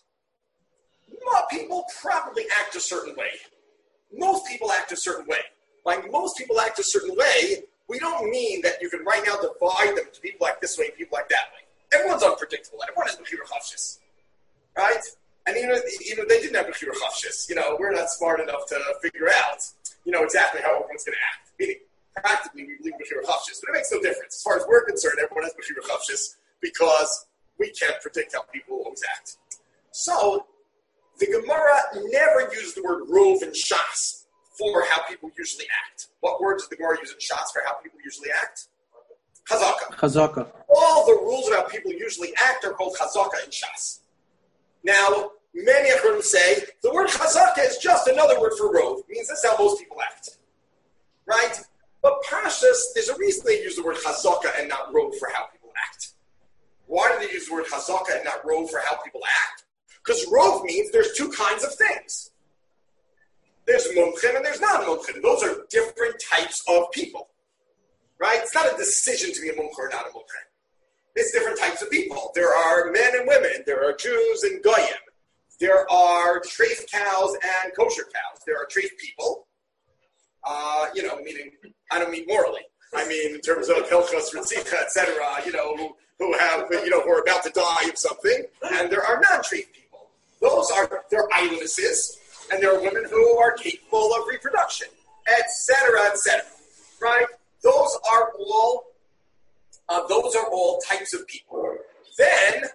people probably act a certain way. Most people act a certain way. By most people act a certain way, we don't mean that you can right now divide them to people like this way and people like that way. Everyone's unpredictable. Everyone has Bechira Chavshis, right? And they didn't have Bechira Chavshis. We're not smart enough to figure out, exactly how everyone's going to act. Meaning, practically, we believe Bechira Chavshis, but it makes no difference. As far as we're concerned, everyone has Bechira Chavshis because we can't predict how people always act. So, the Gemara never used the word rov and shas for how people usually act. What word does the Gemara use in shas for how people usually act? Chazaka. All the rules about people usually act are called chazaka in shas. Now, many Achronim say the word chazaka is just another word for rov. It means that's how most people act. Right? But Pashas, there's a reason they use the word chazaka and not rov for how people act. Why do they use the word chazaka and not rov for how people act? Because rov means there's two kinds of things. There's mumchim and there's non-mumchim. Those are different types of people. Right? It's not a decision to be a mumchim or not a mumchim. It's different types of people. There are men and women. There are Jews and goyim. There are treif cows and kosher cows. There are treif people. Meaning, I don't mean morally. I mean in terms of hilchos, ritzicha, etc. Who are about to die of something. And there are non-treif people. They're idolesses, and there are women who are capable of reproduction, etc., etc. Right? Those are all types of people. Then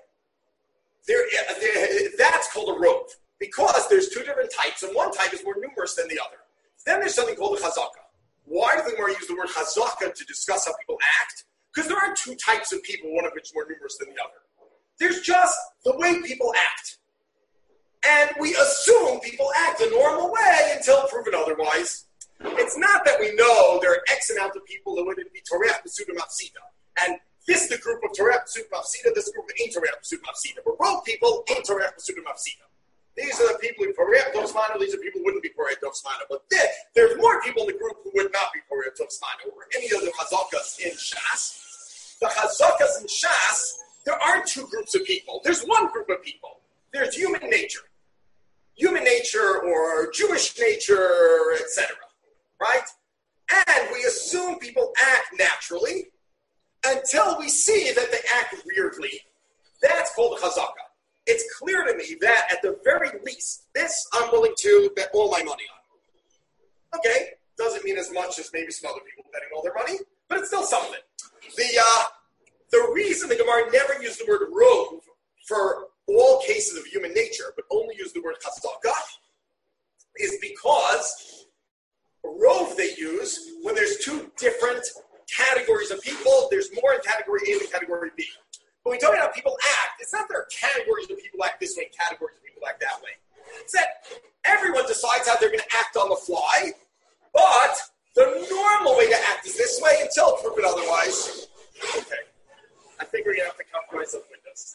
that's called a rov, because there's two different types, and one type is more numerous than the other. Then there's something called a chazaka. Why do the Gemara use the word chazaka to discuss how people act? Because there are two types of people, one of which is more numerous than the other. There's just the way people act. And we assume people act a normal way until proven otherwise. It's not that we know there are X amount of people who would be Torah Pesuda Mafsida. And this is the group of Torah Pesuda Mafsida, this group of ain't Torah Pesuda Mafsida. But road people ain't Torah Pesuda Mafsida. These are the people who Torah Dovsmana, these are people who wouldn't be Torah Dovsmana. But there's more people in the group who would not be Torah Dovsmana, or any of the Chazakas in Shas. The Chazakas in Shas, there aren't two groups of people. There's one group of people. There's human nature. Human nature or Jewish nature, etc. Right? And we assume people act naturally until we see that they act weirdly. That's called a chazaka. It's clear to me that at the very least, this I'm willing to bet all my money on. Okay, doesn't mean as much as maybe some other people betting all their money, but it's still something. The reason the Gemara never used the word rov for all cases of human nature, but only use the word chazaka, is because rove they use when there's two different categories of people. There's more in category A than category B. When we talk about how people act, it's not there are categories of people act this way and categories of people act that way. It's that everyone decides how they're going to act on the fly, but the normal way to act is this way until proven otherwise. Okay. I think we're going to have to compromise some windows.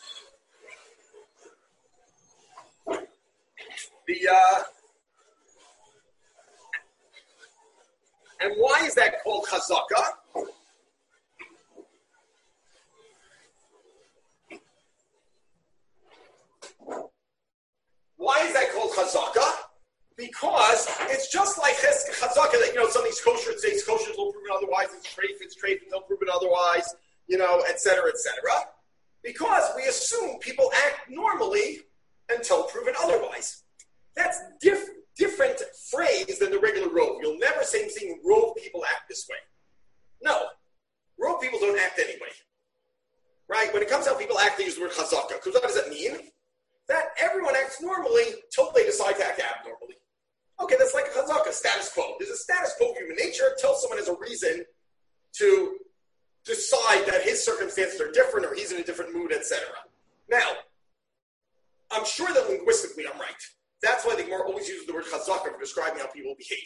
And why is that called chazaka? Why is that called chazaka? Because it's just like chazaka that, something's kosher, it says kosher until proven otherwise, it's treif until proven otherwise, et cetera, et cetera. Because we assume people act normally until proven otherwise. That's different phrase than the regular rove. You'll never say seeing rove people act this way. No. Rove people don't act anyway. Right? When it comes to how people act, they use the word chazaka. Because what does that mean? That everyone acts normally until they decide to act abnormally. Okay, that's like a chazaka, status quo. There's a status quo of human nature until someone has a reason to decide that his circumstances are different or he's in a different mood, etc. Now, I'm sure that linguistically I'm right. That's why the Gemara always uses the word chazaka for describing how people behave.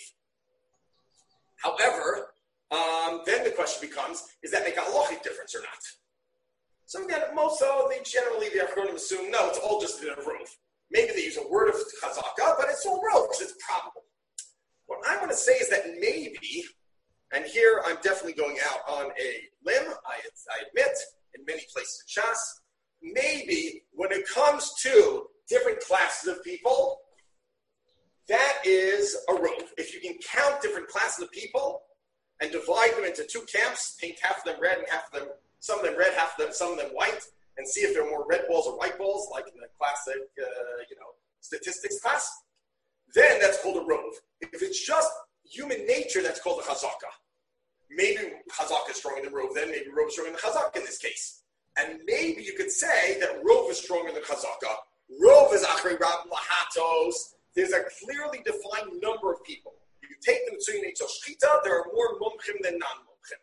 However, then the question becomes, is that make a halachic difference or not? So again, the Achronim assume, no, it's all just in a rove. Maybe they use a word of chazaka, but it's all rove because it's probable. What I want to say is that maybe, and here I'm definitely going out on a limb, I admit, in many places in Shas, maybe when it comes to different classes of people, that is a rove. If you can count different classes of people and divide them into two camps, paint half of them red and half of them, some of them red, half of them, some of them white, and see if there are more red balls or white balls, like in the classic, statistics class, then that's called a rove. If it's just human nature, that's called a chazaka. Maybe chazaka is stronger than rove then, maybe rove is stronger than chazaka in this case. And maybe you could say that rove is stronger than chazaka. Rove is achrei rab lahatos. There's a clearly defined number of people. If you take them to Yitzhak Shchita, there are more mumchim than non-mumchim.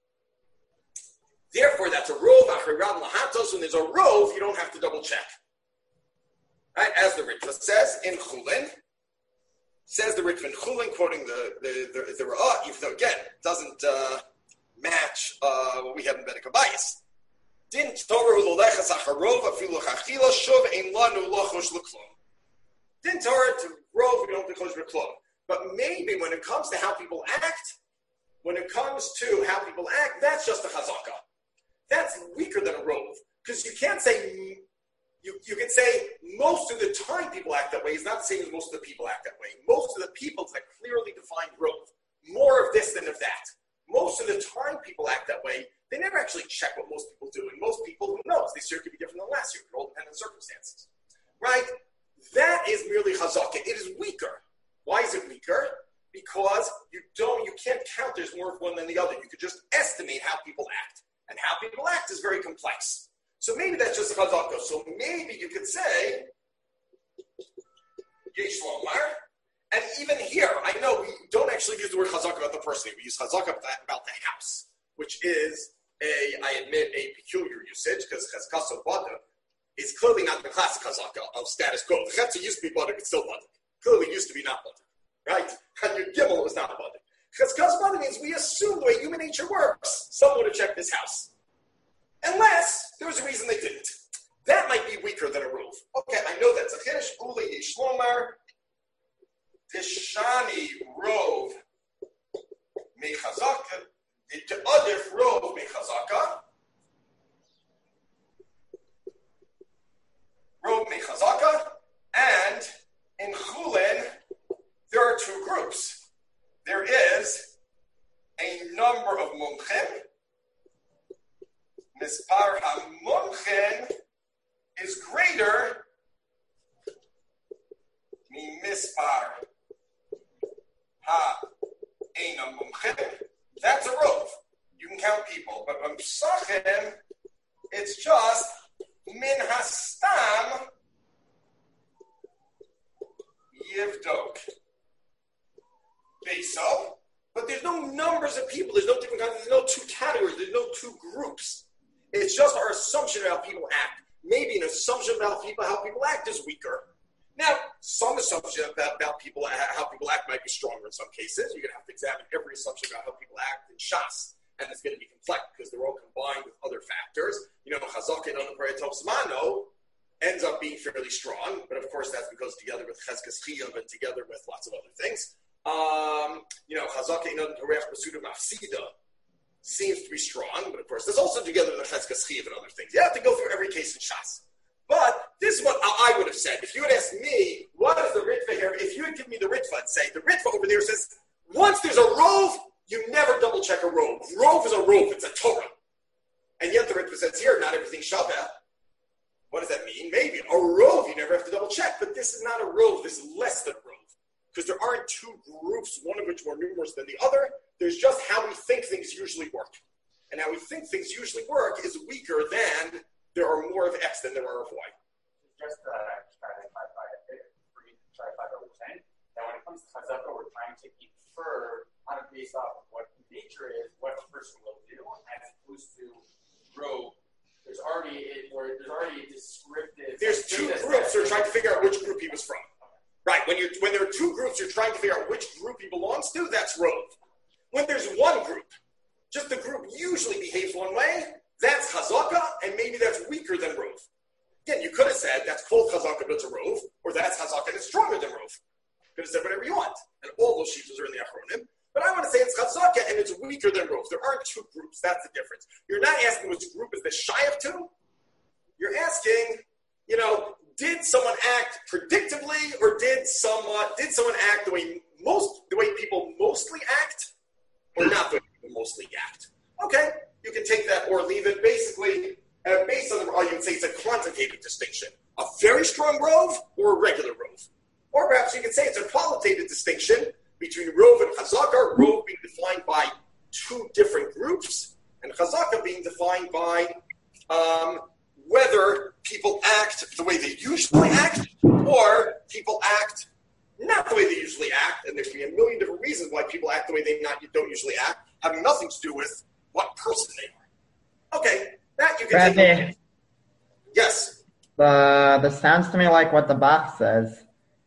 Therefore, that's a rove, achrei rab lahatos. When there's a rove, you don't have to double check. Right? As the Ritva says in Chulin, says the Ritva in Chulin, quoting the Ra'ah, even though, again, it doesn't match what we have in Bedek Abayis. Din Torah u'lolechas acharov afilu chachila shuv ein lanu lochosh l'klom. Din Torah to rove, we don't have to close l'klom. But maybe when it comes to how people act, that's just a chazaka. That's weaker than a rove. Because you can't say, you can say most of the time people act that way is not the same as most of the people act that way. Most of the people, it's a clearly defined rove. More of this than of that. Most of the time people act that way. They never actually check what most people do. And most people, who knows, this year could be different than last year. It all depends on circumstances. Right? That is merely chazaka. It is weaker. Why is it weaker? Because you can't count there's more of one than the other. You could just estimate how people act. And how people act is very complex. So maybe that's just a chazaka. So maybe you could say, Yesh Lomar. And even here, I know we don't actually use the word chazaka about the person. We use chazaka about the house, which is I admit, a peculiar usage, because chazkas of bada is clearly not the classic chazaka of status quo. The chetza used to be bada, it's still bada. Clearly used to be not bada, right? And your gimel was not bada. Chazkas bada means we assume the way human nature works, someone would have checked this house. Unless there was a reason they didn't. That might be weaker than a roof. Okay, I know that's a chiddush. Uli yishlomar tishani rov mechazaka. The other rov mechazaka. Rov mechazaka. And in Chulin, there are two groups. There is a number of mumchim. Mispar ha-mumchin is greater than mispar ha-eina mumchin. That's a rove. You can count people. But on Psachim, it's just Min hastam yivdok. Beso. But there's no numbers of people. There's no different kinds. There's no two categories. There's no two groups. It's just our assumption about how people act. Maybe an assumption about how people act is weaker. Now, some assumption about how people act might be stronger in some cases. You're going to have to examine every assumption about how people act in Shas, and it's going to be complex because they're all combined with other factors. Chazaka and Parayatov Zmano ends up being fairly strong, but of course that's because together with Cheskas Chiyuv and together with lots of other things. Chazaka and Parayatov Masuda Mafsida seems to be strong, but of course there's also together with Cheskas Chiyuv and other things. You have to go through every case in Shas. But this is what I would have said. If you had asked me, what is the Ritva here? If you had given me the Ritva and say, the Ritva over there says, once there's a rove, you never double check a rove. Rove is a rove. It's a Torah. And yet the Ritva says here, not everything's Shabbat. What does that mean? Maybe a rove, you never have to double check. But this is not a rove. This is less than a rove. Because there aren't two groups, one of which more numerous than the other. There's just how we think things usually work. And how we think things usually work is weaker than there are more of X than there are of Y. Just to clarify a bit, clarify what we're saying, that when it comes to Chazaka, we're trying to infer on based off of what nature is, what a person will do, as opposed to Rove. There's already a descriptive. There's two groups that are trying to figure out which group he was from. Right. When there are two groups, you're trying to figure out which group he belongs to. That's Rove. When there's one group, just the group usually behaves one way. That's Chazaka, and maybe that's weaker than Rove. Again, you could have said that's called Chazaka, but it's a Rove, or that's Chazaka and it's stronger than Rove. You could have said whatever you want, and all those shifts are in the Achronim. But I want to say it's Chazaka and it's weaker than Rove. There aren't two groups. That's the difference. You're not asking which group is the Shayav to. You're asking, did someone act predictably, or did someone act the way people mostly act, or not the way people mostly act? Okay. You can take that or leave it. Basically, based on the you can say it's a quantitative distinction. A very strong rove or a regular rove. Or perhaps you can say it's a qualitative distinction between rove and chazaka, rove being defined by two different groups, and chazaka being defined by whether people act the way they usually act, or people act not the way they usually act, and there can be a million different reasons why people act the way they don't usually act, having nothing to do with what person they are. Okay, that you can take. Yes. This sounds to me like what the Bach says.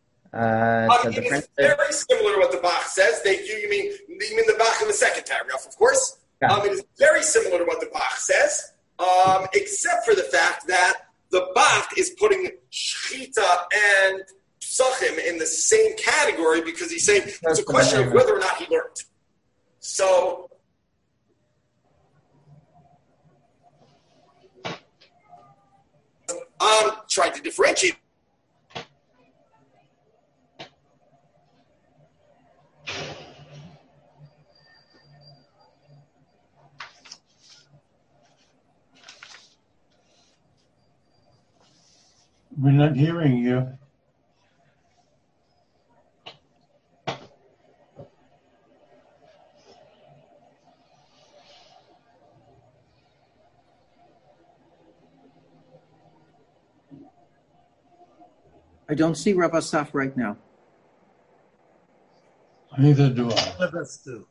It is very similar to what the Bach says. You mean the Bach in the second paragraph, of course. Yeah. It is very similar to what the Bach says, except for the fact that the Bach is putting Shechita and Psachim in the same category because he's saying it's a question of whether or not he learned. So, I'm trying to differentiate. We're not hearing you. I don't see Rav Asaf right now. Neither do I. Let's do.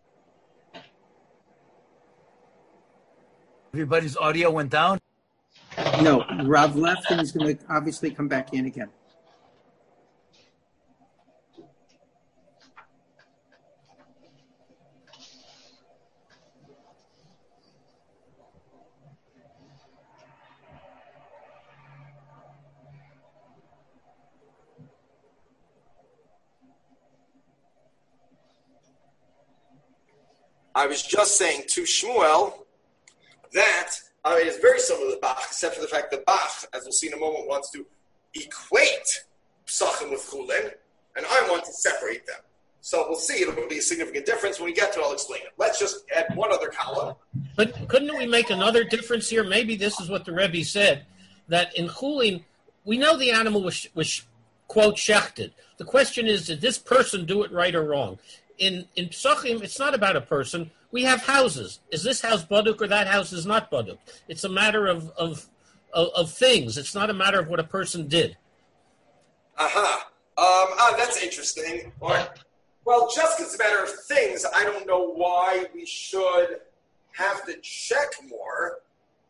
Everybody's audio went down? No, Rav left and he's going to obviously come back in again. I was just saying to Shmuel that it is very similar to the Bach, except for the fact that Bach, as we'll see in a moment, wants to equate Psachim with Chulin, and I want to separate them. So we'll see. It'll be a significant difference. When we get to it, I'll explain it. Let's just add one other column. But couldn't we make another difference here? Maybe this is what the Rebbe said, that in Chulin, we know the animal was quote, shechted. The question is, did this person do it right or wrong? In Psachim, it's not about a person. We have houses. Is this house baduk or that house is not baduk? It's a matter of of things. It's not a matter of what a person did. That's interesting. Well, just because it's a matter of things, I don't know why we should have to check more.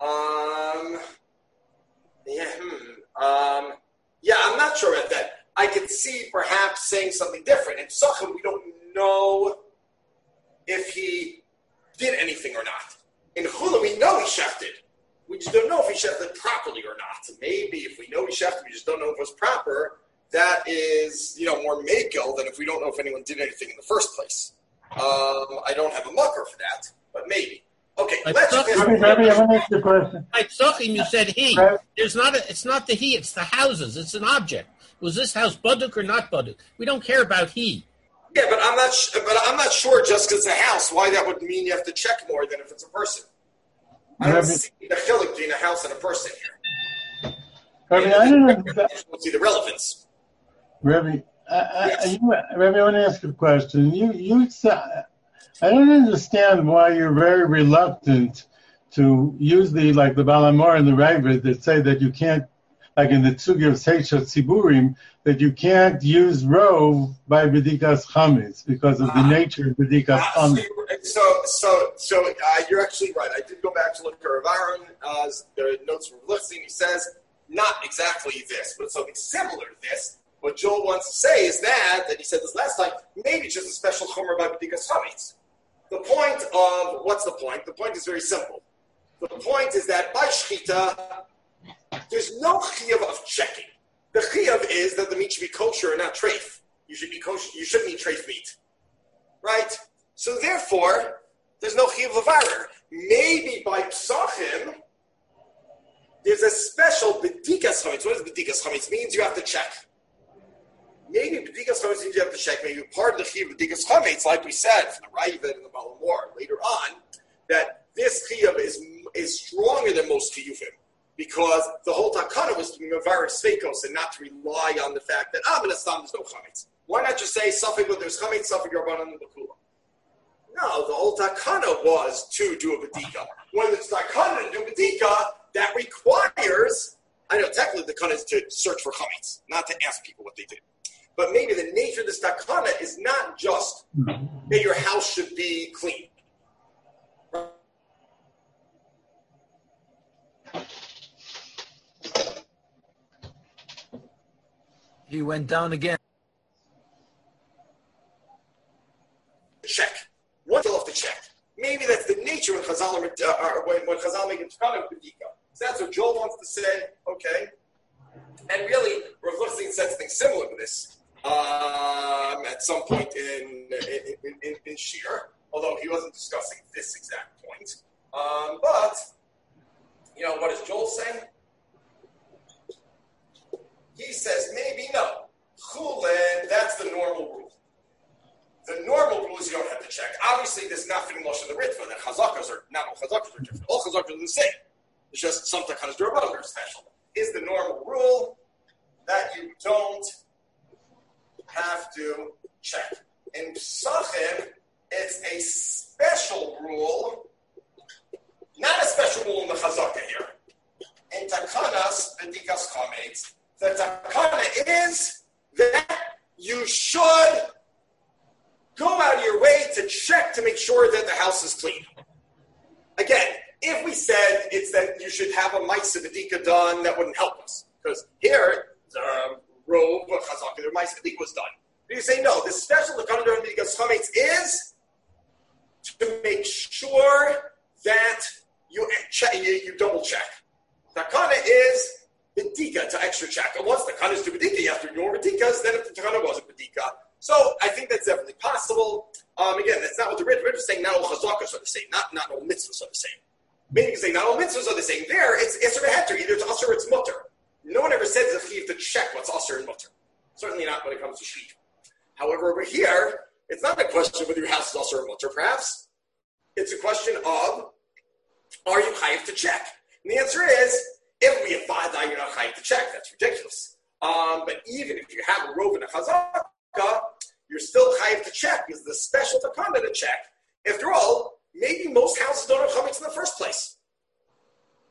I'm not sure about that. I could see perhaps saying something different. In Psachim, we don't know if he did anything or not. In Chula, we know he shefted. We just don't know if he shefted properly or not. Maybe if we know he shefted, we just don't know if it was proper. That is, more makel than if we don't know if anyone did anything in the first place. I don't have a mucker for that, but maybe. Okay, let's. Rabbi, I want to ask you a question. Like Psachim, you said he. It's not the he. It's the houses. It's an object. Was this house baduk or not baduk? We don't care about he. Yeah, but I'm not sure just because it's a house why that would mean you have to check more than if it's a person. I don't see the chiluk between a house and a person here. Rabbi, I don't see the relevance. Rabbi, I want to ask you a question. You said, I don't understand why you're very reluctant to use the Balamor and the Ravid that say that you can't, like in the Tzugi of Seisha Tziburim, that you can't use Rov by B'dikas Chametz because of the nature of B'dikas Chametz. So you're actually right. I did go back to look at Rav Aaron, the notes from Lichstein. He says, not exactly this, but something similar to this. What Joel wants to say is that he said this last time, maybe it's just a special chomer by B'dikas Chametz. What's the point? The point is very simple. The point is that by Shechita, there's no chiyuv of checking. The chiyuv is that the meat should be kosher and not treif. You should be kosher. You shouldn't eat treif meat, right? So therefore, there's no chiyuv levarer. Maybe by psachim, there's a special b'dikas chametz. What does b'dikas chametz means? You have to check. Maybe b'dikas chametz means you have to check. Maybe part of the chiyuv b'dikas chametz, like we said from the Ravid and the Balamor later on, that this chiyuv is stronger than most chiyuvim. Because the whole takana was to be mevarer sveikos and not to rely on the fact that in a stam there's no chametz. Why not just say safek when there's chametz, safek rabbanan and bakula? No, the whole takana was to do a bedika. When it's takana to do bedika, that requires. I know technically the takana is to search for chametz, not to ask people what they did. But maybe the nature of this takana is not just that your house should be clean. He went down again. Check. One still have to check. Maybe that's the nature when Chazal when Chazal make it kind of bedika. So that's what Joel wants to say. Okay. And really, Rav Lichstein said something similar to this at some point in Shir, although he wasn't discussing this exact point. But what does Joel say? He says, maybe no. Chulin, that's the normal rule. The normal rule is you don't have to check. Obviously, there's nothing much in the Ritva that chazakas are, not all chazakas are different. All chazakas are the same. It's just some takanas d'Rabbanan are special. Is the normal rule that you don't have to check. In Psachim, it's a special rule, not a special rule in the chazaka here. In takanas, b'dikas chametz, the takana is that you should go out of your way to check to make sure that the house is clean. Again, if we said it's that you should have a ma'aseh b'dika done, that wouldn't help us. Because here, the rove of chazaka, the ma'aseh b'dika was done. But you say, no, the special takana during b'dikas chametz is to make sure that you double check. Takana is bedika to extra check. And once the takana is to bedika, you have to ignore bedikas. Then if the takana wasn't bedika, so I think that's definitely possible. Again, that's not what the Ritva is saying. Not all chazakas are the same. Not all mitzvahs are the same. Maybe you can say not all mitzvahs are the same. There, it's iser v'heter. Either it's usher or it's mutter. No one ever says that you have to check what's usher and mutter. Certainly not when it comes to sheep. However, over here, it's not a question whether your house is usher or mutter. Perhaps it's a question of, are you chayiv to check? And the answer is, if we have five, you're not chayiv to check. That's ridiculous. But even if you have a rov and a chazaka, you're still chayiv to check because the special takana to check. After all, maybe most houses don't have chametz in the first place.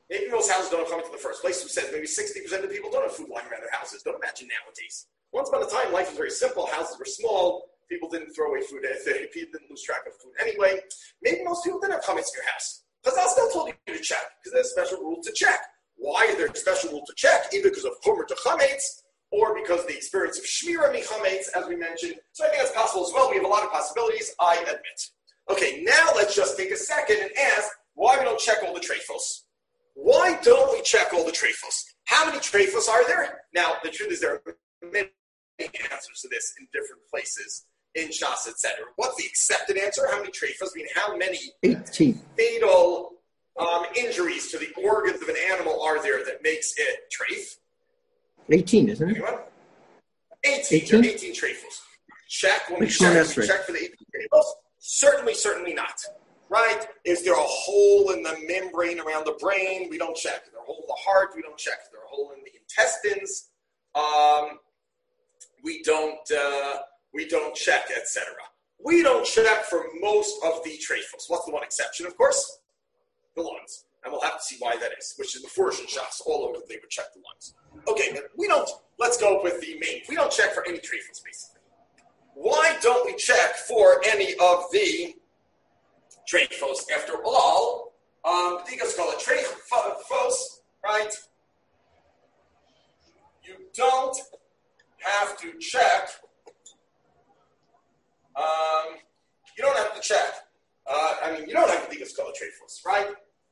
Maybe most houses don't have chametz in the first place. Who says maybe 60% of people don't have food lying around their houses? Don't imagine nowadays. Once upon a time, life was very simple. Houses were small. People didn't throw away food. People didn't lose track of food anyway. Maybe most people didn't have chametz in your house. Chazal still told you to check because there's a special rule to check. Why is there a special rule to check? Either because of chomer to chametz or because of the experience of shmira mi chametz, as we mentioned. So I think that's possible as well. We have a lot of possibilities, I admit. Okay, now let's just take a second and ask why we don't check all the treifos. Why don't we check all the treifos? How many treifos are there? Now, the truth is there are many answers to this in different places in Shas, etc. What's the accepted answer? How many treifos? I mean, how many 18 fatal injuries to the organs of an animal are there that makes it treif? 18, isn't it? Anyone? 18. There are 18 treifos. Check when we check. We check for the 18 treifos? Certainly not. Right? Is there a hole in the membrane around the brain? We don't check. Is there a hole in the heart? We don't check. Is there a hole in the intestines? We don't check, etc. We don't check for most of the treifos. What's the one exception, of course? The lungs. And we'll have to see why that is, which is the Furish and Shas. All over they would check the lungs. Okay, but we don't, let's go with the main. We don't check for any treifos, basically. Why don't we check for any of the treifos? After all, B'dikas call it treifos, right? You don't have to check. You don't have to check. You don't have B'dikas call it treifos, right?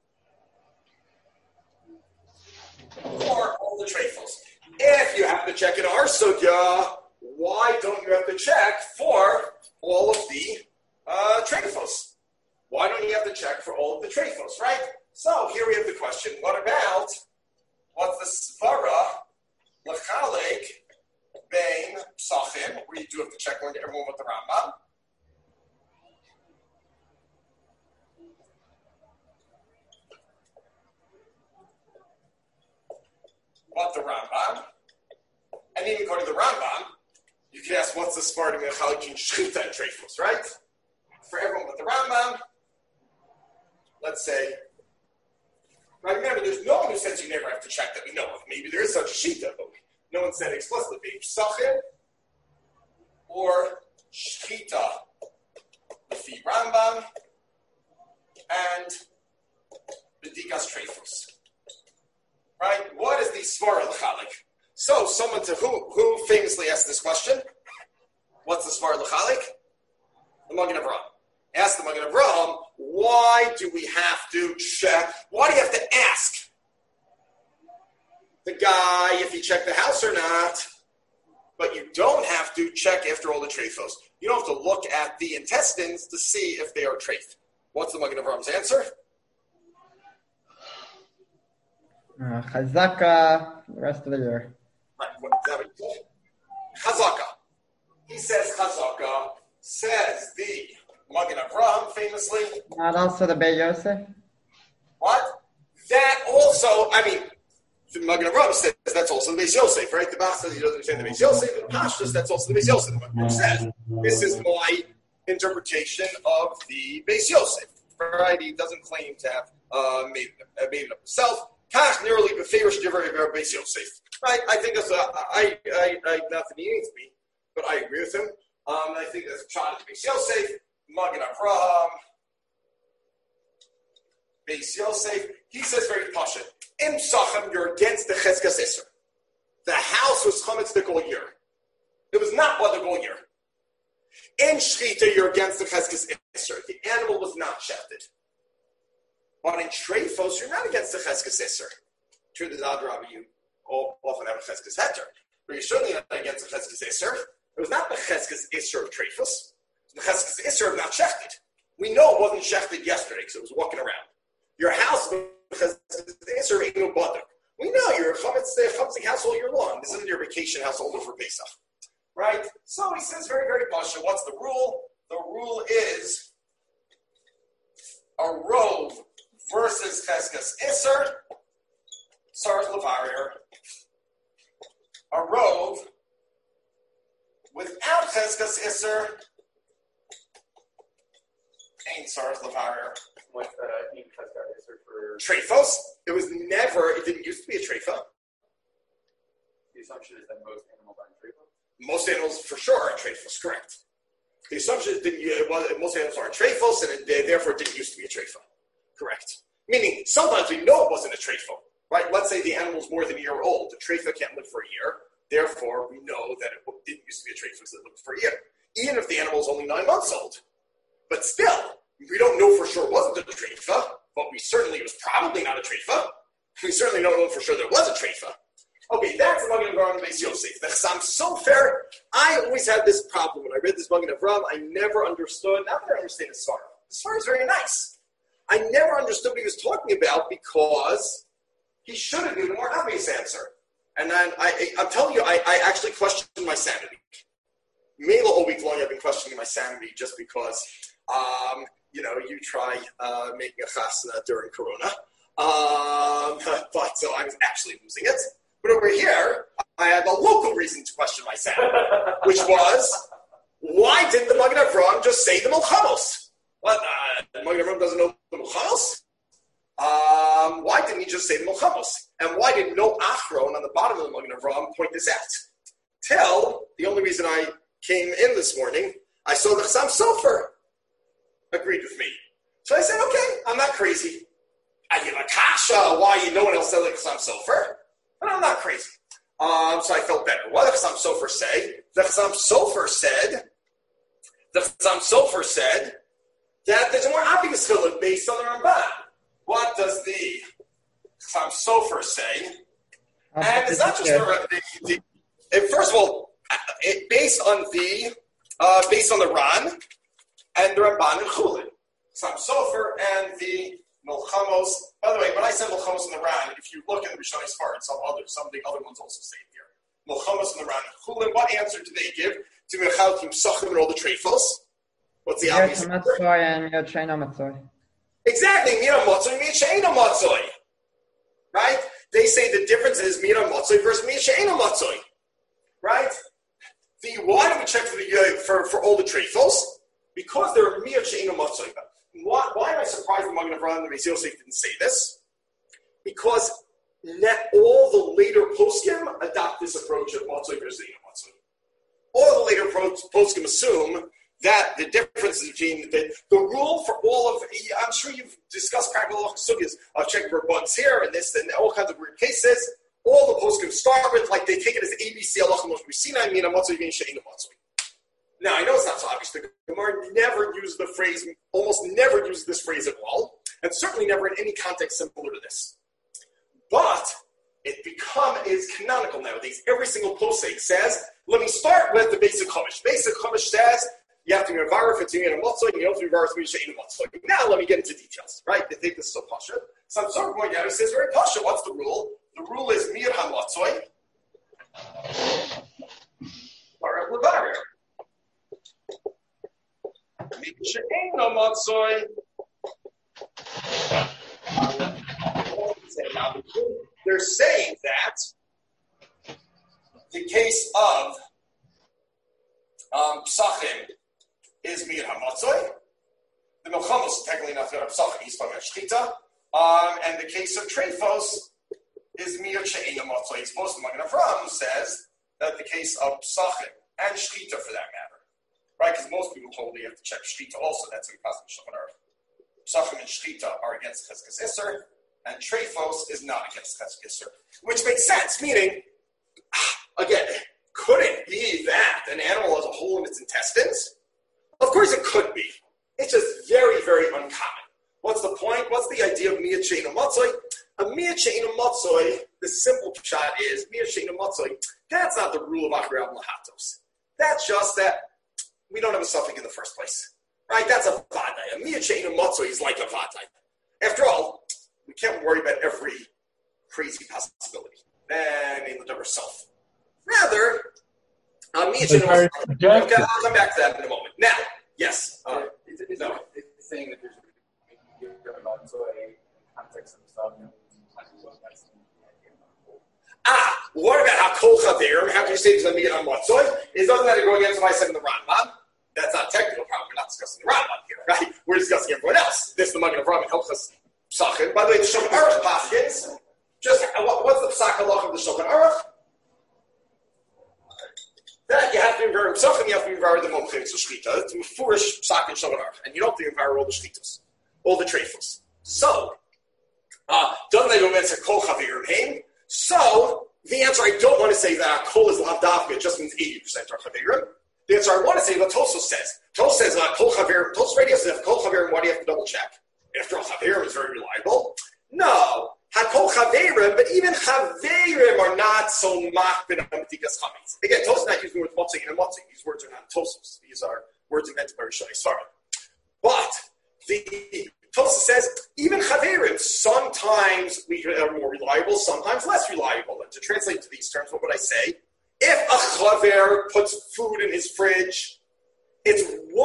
For all the treifos. If you have to check in our sugya, why don't you have to check for all of the treifos? Why don't you have to check for all of the treifos, right? So here we have the question, what's the svara l'chalek bein psachim, where you do have to check everyone with the Rambam. What the Rambam, and even according to the Rambam, you can ask what's the svara l'chalek between shchita and treifos, right? For everyone with the Rambam, let's say, right, remember, there's no one who says you never have to check that we know of. Maybe there is such a shita, but no one said explicitly. Psachim or shchita, the Rambam, and b'dikas treifos. Right? What is the svara l'chalek? So, someone to who famously asked this question? What's the svara l'chalek? The Magen Avraham. Ask the Magen Avraham, why do we have to check? Why do you have to ask the guy if he checked the house or not? But you don't have to check after all the treifos. You don't have to look at the intestines to see if they are treif. What's the Magen Avraham's answer? Chazaka, the rest of the year. Right, what he said? Chazaka. He says Chazaka, says the Magen Avraham famously. Not also the Beit Yosef? What? That also, the Magen Avraham says that's also the Beis Yosef, right? The Bach says he doesn't understand the Beis Yosef, and Pashtus, that's also the Beis Yosef. The Magen Avraham says, this is my interpretation of the Beis Yosef, right? He doesn't claim to have made it up himself. Kach nearly beferish divrei Beis Yosef. Right? I think that's nothing he needs me, but I agree with him. I think that's a shot at Beis Yosef. Magen Avraham, Beis Yosef, he says very pasha. In Psachim, you're against the Cheskas Isser. The house was chametz the whole year. It was not what the whole year. In Shchita, you're against the Cheskas Isser. The animal was not shafted. But in Treifos, you're not against the Cheskas Isser. True, the Zadrabi, you often have a Cheskas Heter. But you're certainly not against the Cheskas Isser. It was not the Cheskas Isser of Treifos. The Cheskas Isser not shechted. We know it wasn't shechted yesterday because it was walking around. Your house was Cheskas Isser ain't no baduk. We know you're a chametzik house all year long. This isn't your vacation household for Pesach, right? So he says very, very pasha. What's the rule? The rule is a rove versus Cheskas Isser, Sarach Levarir. A rove without Cheskas Isser, ain't Sarach Levarir. what's the in Cheskar Isser for Trephos. It didn't used to be a trefa. the assumption is that most animals aren't trephos? Most animals for sure are trephos, correct. The assumption is most animals are trephos, and therefore it didn't used to be a trefa. Correct. Meaning, sometimes we know it wasn't a trefa, right? Let's say the animal's more than a year old. The trefa can't live for a year. Therefore, we know that it didn't used to be a trefa because it lived for a year. Even if the animal's only 9 months old. But still, we don't know for sure it wasn't a trefa, but it was probably not a trefa. We certainly don't know for sure there was a trefa. Okay, that's the Magen Avraham Beis Yosef. The Chassam Sofer, I always had this problem. When I read this Magen Avraham, I never understood, now that I understand the Sfar. The Sfar is very nice. I never understood what he was talking about because he should have given a more obvious answer. And then I'm telling you, I actually questioned my sanity. Maybe all week long I've been questioning my sanity just because, you try making a chasna during Corona. But so I was actually losing it. But over here, I had a local reason to question my sanity, which was, why didn't the Magen Avraham just say the Milchamos? What? The Magen Avraham doesn't know the Milchamos? Why didn't he just say the Milchamos? And why did no Achron on the bottom of the Magen Avraham point this out? Till the only reason I came in this morning, I saw the Chassam Sofer agreed with me. So I said, okay, I'm not crazy. I give a kasha, why no one else said like Chassam Sofer? But I'm not crazy. So I felt better. What did Chassam Sofer say? The Chassam Sofer said that there's a more obvious chiluk based on the Ramban. What does the Chassam Sofer say? And it's not just first of all, based on the Ran and the Ramban and Chulin. Chassam Sofer and the Milchamos. By the way, when I said Milchamos and the Ran, if you look in the Rishonim Sfar, some of the other ones also say it here. Milchamos and the Ran and Chulin. What answer do they give to Mechalkim Sachim and all the treifos? What's the obvious answer? Exactly, Mira Motzoi, Mira She'ena Motzoi. Right? They say the difference is Mira Motzoi versus Mira She'ena Motzoi. Right? Why do we check for all the treifos? Because there are Mira She'ena Motzoi. Why am I surprised the Magen Avraham and the Beis Yosef didn't say this? Because all the later poskim adopt this approach of Motzoi versus She'ena Motzoi. All the later poskim assume that the difference between the rule for all of, I'm sure you've discussed practical sugyas of checking for bugs here and this and all kinds of weird cases. All the poskim start with, like, they take it as ABC, Halacha Moshe Sinai, Mina Motzoi, Mina She'ena Motzoi. Now, I know it's not so obvious. The Gemara almost never uses this phrase at all, and certainly never in any context similar to this. But it's canonical nowadays. Every single posek says, let me start with the basic Chumash. Basic Chumash says, you have to be Mevaref for Tzimina Motzoi, and you have to be Mevaref for She'ena Motzoi. Now, let me get into details, right? They think this is so pasha. Some sort of going out, it says very pasha. What's the rule? The rule is Mir HaMotzoi, Baruch Levarer. She'ena Motzoi. They're saying that the case of Psachim is Mir HaMotzoi. The Milchamos is technically not talking about Psachim, he's talking about Shchita. And the case of Treifos is Mir She'ena Motzoi. It's most of the Magen Avraham says that the case of Psachim and Shchita for that matter. Right, because most people hold you have to check Shchita also. That's in Pasuk Shulchan Aruch. Psachim and Shchita are against Cheskes Isser, and Treifos is not against Cheskes Isser, which makes sense. Meaning, again, could it be that an animal has a hole in its intestines? Of course, it could be. It's just very, very uncommon. What's the point? What's the idea of Miyat She'ena Motzoi? A Miyat She'ena Motzoi, the simple shot is Miyat She'ena Motzoi. That's not the rule of Achri Av Lahatos. That's just that we don't have a suffix in the first place. Right? That's a Vadai. A Miyat She'ena Motzoi is like a Vadai. After all, we can't worry about every crazy possibility. In the number self. Rather, Miyat She'ena Motzoi. Okay, I'll come back to that in a moment. Now, yes. It's saying that there's Motzoi context of stuff. What about Hakol Chaverim? How can you say there's a Miyat Motzoi? It doesn't have to go against what I said in the Rambam. That's not a technical problem. We're not discussing the Rambam here, right? We're discussing everyone else. This is the Magen Avraham in Hilchos Psachim. By the way, the Shulchan Aruch paskins. Just what's the psak halach of the Shulchan Aruch? That you have to invar Psachim, you have to invar the Mumchim so Shchita. It's a foolish psak in Shulchan Aruch, and you don't have to invar all the Shchitas, all the treifos. So, doesn't they go answer Kol Chavirim Heim? So, the answer I don't want to say that Kol is Lavdavka, it just means 80% are Chavirim. The answer I want to say what Tosos says. Tosos says Kol Chavirim. Tosos radio says Kol Chavirim. Why do you have to double check? After all, Chavirim is very reliable. No, Hakol Chavirim, but even Chavirim are not so makbid on B'dikas Chametz. Again, Tosos not using the word motzing and motzing. These words are not Tosos. These are words invented by Rishon Yisrael. But the Tosos says even Chavirim, sometimes we are more reliable, sometimes less reliable. And to translate to these terms, what would I say? If a chaver puts food in his fridge, it's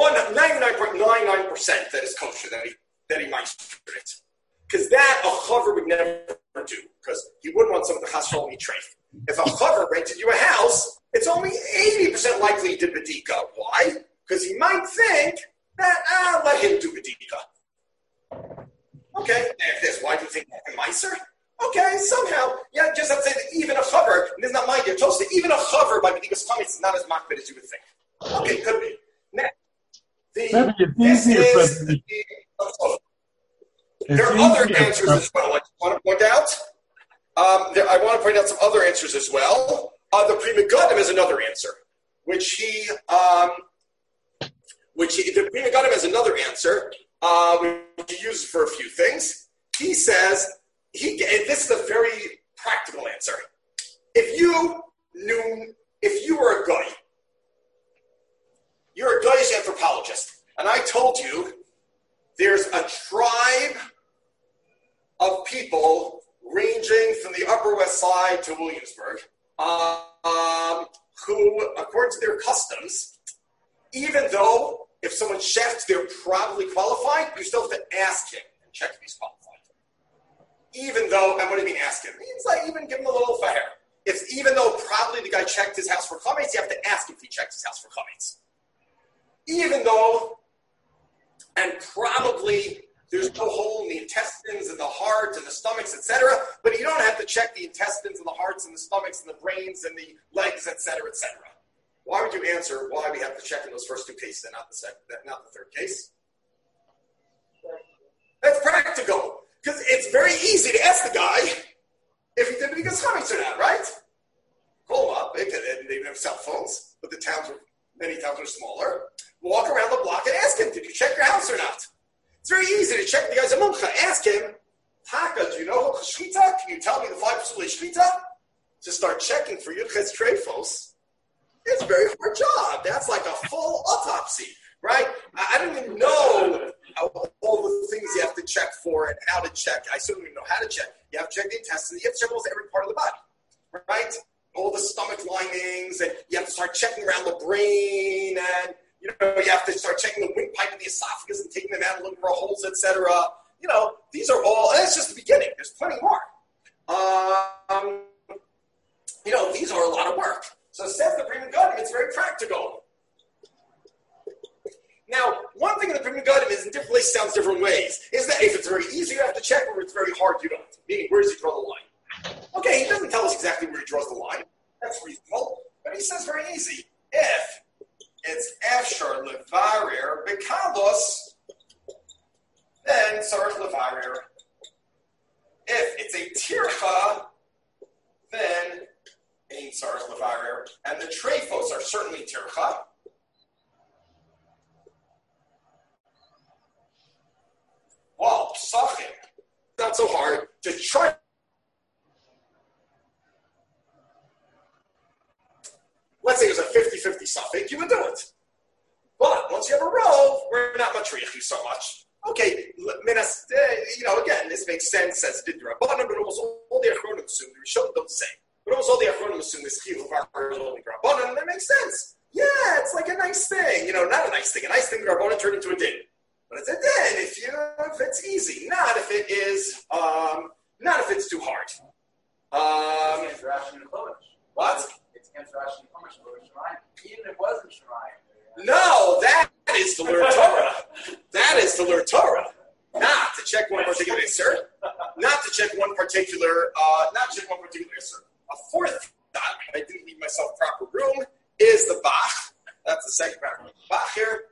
99.99% that is kosher, that he might eat it. Because that a chaver would never do, because he wouldn't want someone to chas shalom eat treif. If a chaver rented you a house, it's only 80% likely he did bedika. Why? Because he might think that, let him do bedika. Okay, if this, why do you think that Meiser? Okay, somehow, just have to say that even a chaver, and this is not my idea, toast, even a chaver by B'dikas Chametz is not as makbid as you would think. Okay, could be. Next, there are other answers as well. I want to point out. I want to point out some other answers as well. The Pri Megadim is another answer, which the Pri Megadim has another answer, which he uses for a few things. He says. This is a very practical answer. If you were a guy, you're a Goyish anthropologist, and I told you there's a tribe of people ranging from the Upper West Side to Williamsburg, who, according to their customs, even though if someone chefs, they're probably qualified, you still have to ask him and check if he's qualified. Even though, and what do you mean ask him? It means like even give him a little fair. Even though probably the guy checked his house for chametz, you have to ask if he checked his house for chametz. Even though, and probably there's no hole in the intestines and the heart and the stomachs, etc. But you don't have to check the intestines and the hearts and the stomachs and the brains and the legs, etc., etc. Why would you answer why we have to check in those first two cases and not the third case? That's practical. Because it's very easy to ask the guy if he did B'dikas Chametz or not, right? Call him up. They didn't have cell phones, but many towns were smaller. Walk around the block and ask him, did you check your house or not? It's very easy to check the guy's a mumcha. Ask him, Taka, do you know Shchita? Can you tell me the 5 Psulei Shchita? To start checking for Yudches Treifos, it's a very hard job. That's like a full autopsy, right? I don't even know all the things you have to check for and how to check. I certainly don't know how to check. You have to check the intestines. You have to check almost every part of the body, right? All the stomach linings, and you have to start checking around the brain, and you have to start checking the windpipe and the esophagus and taking them out and looking for holes, etc. These are all. That's just the beginning. There's plenty more. These are a lot of work. So says the Pri Megadim, it's very practical. Now, one thing in the Pri Megadim is in different places sounds different ways. Is that if it's very easy, you have to check, or if it's very hard, you don't. Meaning, where does he draw the line? Okay, he doesn't tell us exactly where he draws the line. That's reasonable. But he says very easy. If it's Efshar Levarir Bekalos, then Sarach Levarir. If it's a Tircha, then Ein Sarach Levarir. And the Treifos are certainly Tircha. Well, Psachim, not so hard to try. Let's say it was a 50-50 suffix, you would do it. But once you have a row, we're not matriach you so much. Okay, again, this makes sense as did the Rabbanim, but almost all the Achronim assume, the Rishonim don't say. But almost all the Achronim assume this Chiyuv of our is only Rabbanim, and that makes sense. Yeah, it's like a nice thing. Not a nice thing. A nice thing the Rabbanim turned into a din. But it's a din if it's easy, not if it is, not if it's too hard. What? It's against Rashi and Chumash, even if it wasn't Shemaim. No, that is to learn Torah. That is to learn Torah. Not check one particular isser, not to check one particular isser. A fourth dot, I didn't leave myself proper room, is the Bach. That's the second paragraph. Bach here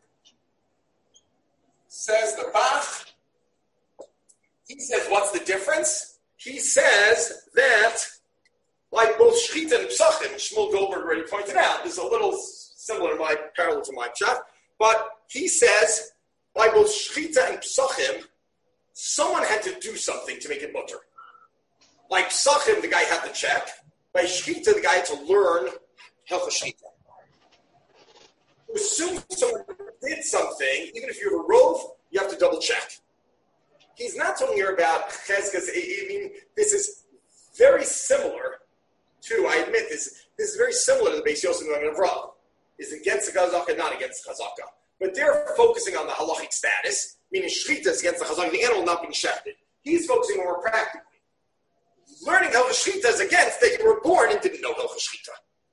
says the Bach. He says, what's the difference? He says that, like both Shechita and Psachim, Shmuel Goldberg already pointed out, there's a little similar in my parallel to my chat, but he says, by both Shechita and Psachim, someone had to do something to make it mutter. Like Psachim, the guy had to check. By Shechita, the guy had to learn Hilchos Shechita. To assume someone did something, even if you have a rove, you have to double check. He's not talking here about Cheskas. I mean, this is very similar to, I admit, this is very similar to the Beis Yosef and Avraham. Is against the Chazaka, not against the Chazaka. But they're focusing on the halachic status, meaning Shechita is against the Chazaka, the animal not being shechted. He's focusing more practically. Learning Hilchos Shechita is against that you were born and didn't know Hilchos Shechita.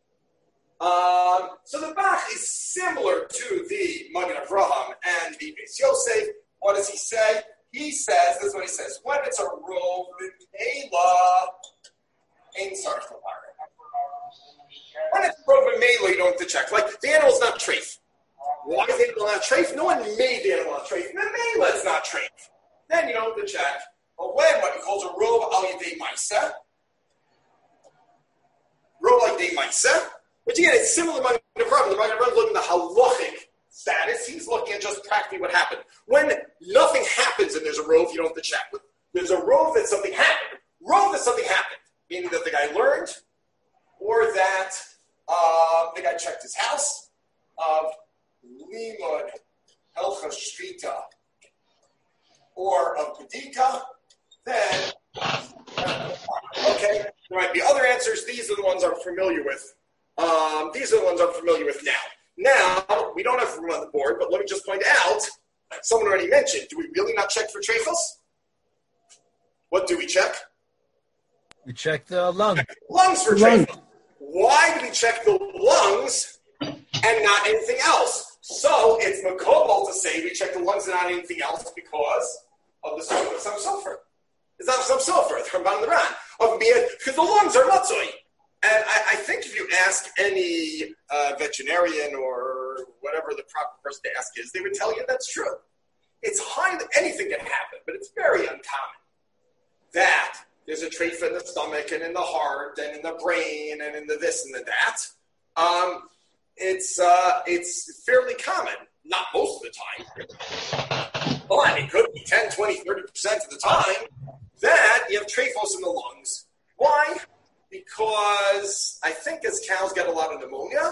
So the Bach is similar to the Magen Avraham and the Beis Yosef. What does he say? He says, this is what he says, when it's a rove, Mela, Ein Sarf Lepara. When it's a rove, Mela, you don't have to check. Like, the animal's not treif. Why is the animal not treif? No one made the animal not treif. Mela is not treif. Then you don't have to check. But when what he calls a rove al yedei ma'aseh, rove al yedei ma'aseh, which again is similar to the Magen Avraham. The Magen Avraham is looking at the halachic status. He's looking at just practically what happened. When nothing happens and there's a rove, you don't have to check. But there's a rove that something happened. Rove that something happened, meaning that the guy learned, or that the guy checked his house of limud Hilchos Shechita or of Bedika. Then, okay, there might be other answers. These are the ones I'm familiar with. Now, we don't have room on the board, but let me just point out, someone already mentioned, do we really not check for treifos? What do we check? We check the lung. Lungs for treifos. Why do we check the lungs and not anything else? So it's makobal to say we check the lungs and not anything else because of the smoke of some sulfur. It's not some sulfur, it's from Ban Ran. Because the lungs are matzoi. And I think if you ask any veterinarian or whatever the proper person to ask is, they would tell you that's true. It's high that anything can happen, but it's very uncommon that there's a treifa in the stomach and in the heart and in the brain and in the this and the that. It's fairly common, not most of the time, but it could be 10, 20, 30% of the time that you have trephos in the lungs. Why? Because I think as cows get a lot of pneumonia,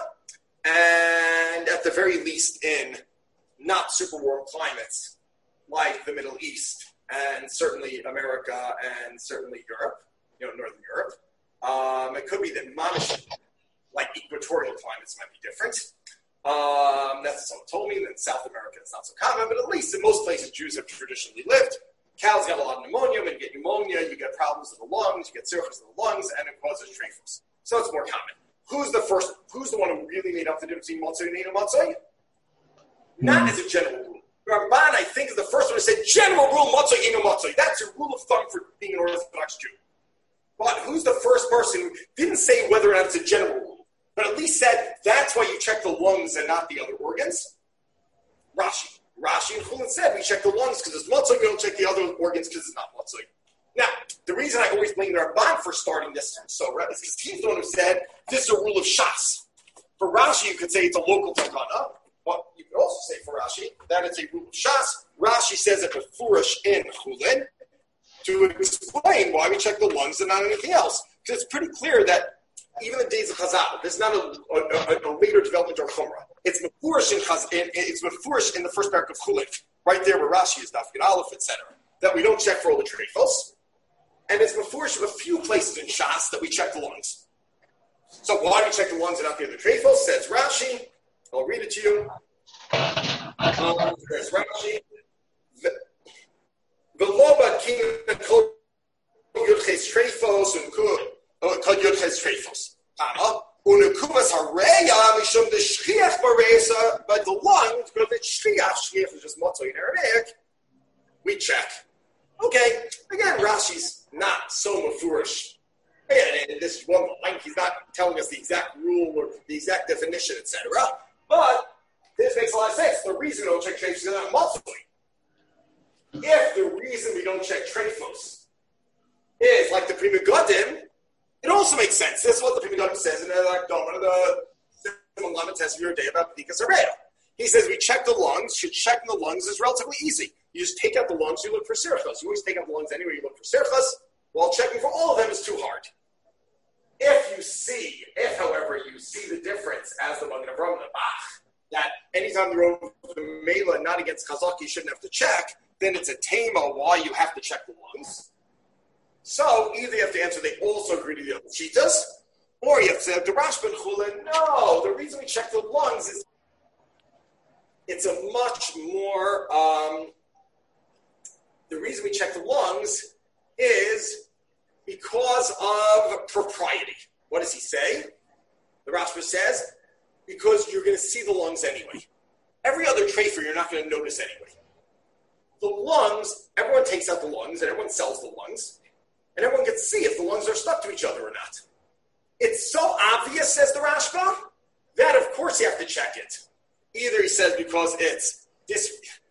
and at the very least in not super warm climates like the Middle East and certainly America and certainly Europe, Northern Europe, it could be that like equatorial climates might be different. That's what someone told me. In South America, it's not so common, but at least in most places Jews have traditionally lived. Cows got a lot of pneumonia. When you get pneumonia, you get problems with the lungs, you get cirrhosis of the lungs, and it causes trephos. So it's more common. Who's the one who really made up the difference between matzoi and no matzoi? Not as a general rule. Ramban, I think, is the first one who said, general rule, matzoi, no matzoi. That's a rule of thumb for being an Orthodox Jew. But who's the first person who didn't say whether or not it's a general rule, but at least said, that's why you check the lungs and not the other organs? Rashi and Chulin said we check the lungs because it's matzoi, we don't check the other organs because it's not matzoi. Now, the reason I always blame the Ramban for starting this is because he's the one who said this is a rule of Shas. For Rashi, you could say it's a local takana, but you could also say for Rashi that it's a rule of Shas. Rashi says it befurish in Chulin to explain why we check the lungs and not anything else. Because it's pretty clear that even the days of Chazal, this is not a later development or Chumrah. It's mefurish in the first paragraph of Chulin, right there where Rashi is Daf Gid Aleph, etc. That we don't check for all the treifos, and it's mefurish in a few places in Shas that we check the lungs. So why do we check the lungs and not the other treifos? Says Rashi. I'll read it to you. There's Rashi. V'loba king kol yudches treifos and kol yudches treifos. Unekuvas hareya mishum the shchiach baresa, but the lungs, because it's shchiach is just matzoi in Aramaic, we check. Okay, again, Rashi's not so mafurish. And this is one line. He's not telling us the exact rule or the exact definition, etc. But this makes a lot of sense. The reason we don't check treifos is not matzui. If the reason we don't check treifos is like the Pri Megadim, it also makes sense. This is what the Pri Megadim says in the Lamed says your day about B'dikas Hareya. He says we check the lungs. Checking the lungs is relatively easy. You just take out the lungs, you look for sirchas. You always take out the lungs anyway, you look for sirchas. While checking for all of them is too hard. If, however, you see the difference as the Magen Avraham and the Bach, that anytime the road the Mela not against Chazak, you shouldn't have to check, then it's a tema why you have to check the lungs. So either you have to answer they also agree to the other Shitas, or you have to say the Rashba and Chulin, no, the reason we check the lungs is it's a much more, the reason we check the lungs is because of propriety. What does he say? The Rashba says, because you're going to see the lungs anyway. Every other treifer you're not going to notice anyway. The lungs, everyone takes out the lungs and everyone sells the lungs, and everyone gets to see if the lungs are stuck to each other or not. It's so obvious, says the Rashba, that of course you have to check it. Either he says because it's this,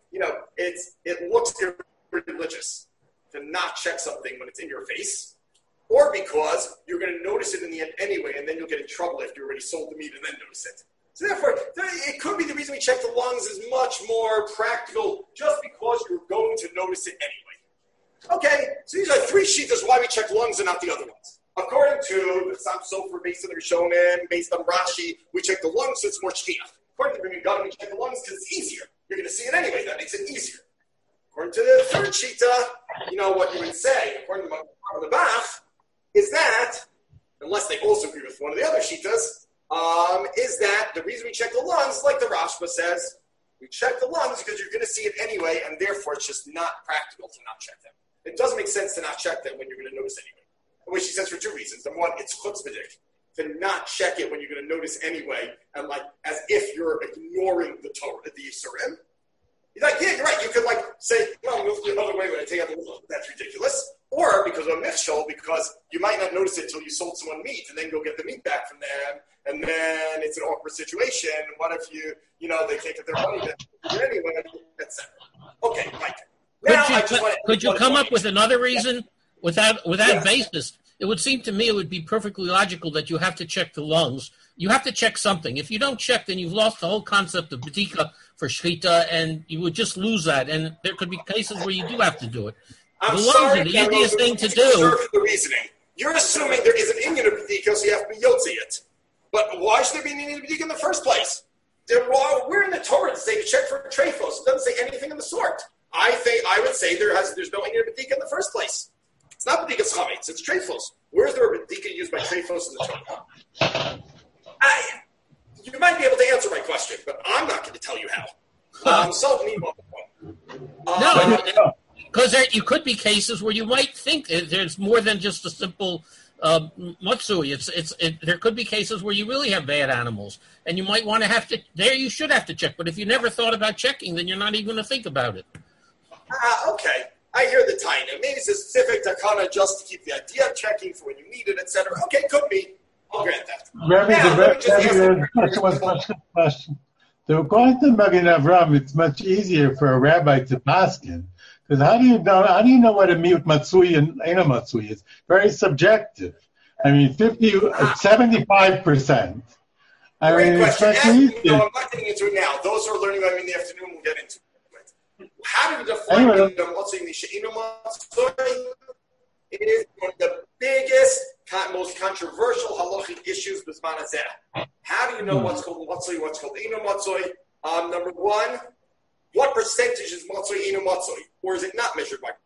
it looks irreligious to not check something when it's in your face, or because you're going to notice it in the end anyway, and then you'll get in trouble if you already sold the meat and then notice it. So therefore, it could be the reason we check the lungs is much more practical, just because you're going to notice it anyway. Okay, so these are three shitas why we check lungs and not the other ones. According to the Sam Sofer, based on the Rishonim, based on Rashi, we check the lungs so it's more shkiach. According to the Rimon, we check the lungs because it's easier. You're going to see it anyway. That makes it easier. According to the third shita, what you would say, according to the Bach, is that, unless they also agree with one of the other shitas, is that the reason we check the lungs, like the Rashba says, we check the lungs because you're going to see it anyway, and therefore it's just not practical to not check them. It doesn't make sense to not check them when you're going to notice anyway. Which he says for two reasons. Number one, it's chutzpahdik to not check it when you're going to notice anyway, and as if you're ignoring the Torah, the Yisurim. He's like, yeah, you're right. You could say, well, move the other way when I take out the lungs. That's ridiculous. Or because of a michshol, because you might not notice it until you sold someone meat and then go get the meat back from them, and then it's an awkward situation. What if they can't get their money back anyway, etc. Okay, right. Could you come up with another reason without basis? It would seem to me it would be perfectly logical that you have to check the lungs. You have to check something. If you don't check, then you've lost the whole concept of b'dika for shchita, and you would just lose that. And there could be cases where you do have to do it. I'm the lungs sorry, are the easiest thing to do. The reasoning. You're assuming there is an inyan of b'dika, so you have to be yotzi it. But why should there be an inyan of b'dika in the first place? We're in the Torah to say to check for treifos. It doesn't say anything of the sort. I would say there's no inyan of b'dika in the first place. It's not b'dikas chametz, it's treifos. Where is there a b'dika used by treifos in the Torah? You might be able to answer my question, but I'm not going to tell you how. No, because you could be cases where you might think there's more than just a simple matsui. There could be cases where you really have bad animals, and you might want to have to. There, you should have to check. But if you never thought about checking, then you're not even going to think about it. Okay. I hear the taina. Maybe it's a specific takana just to keep the idea of checking for when you need it, etc. Okay, could be. I'll grant that. Question. So according to Magen Avraham, it's much easier for a rabbi to paskin, because how do you know what a miut matsui and ena matsui is? Very subjective. I mean, 75%. Great question. I'm not getting into it now. Those who are learning about me in the afternoon will get into it. How do you define matsui and she'ena matsui? It is one of the biggest, most controversial halachic issues with Manazeh. How do you know what's called matzoi, what's called inu matzoi? Number one, what percentage is matzoi, inu matzoi? Or is it not measured by?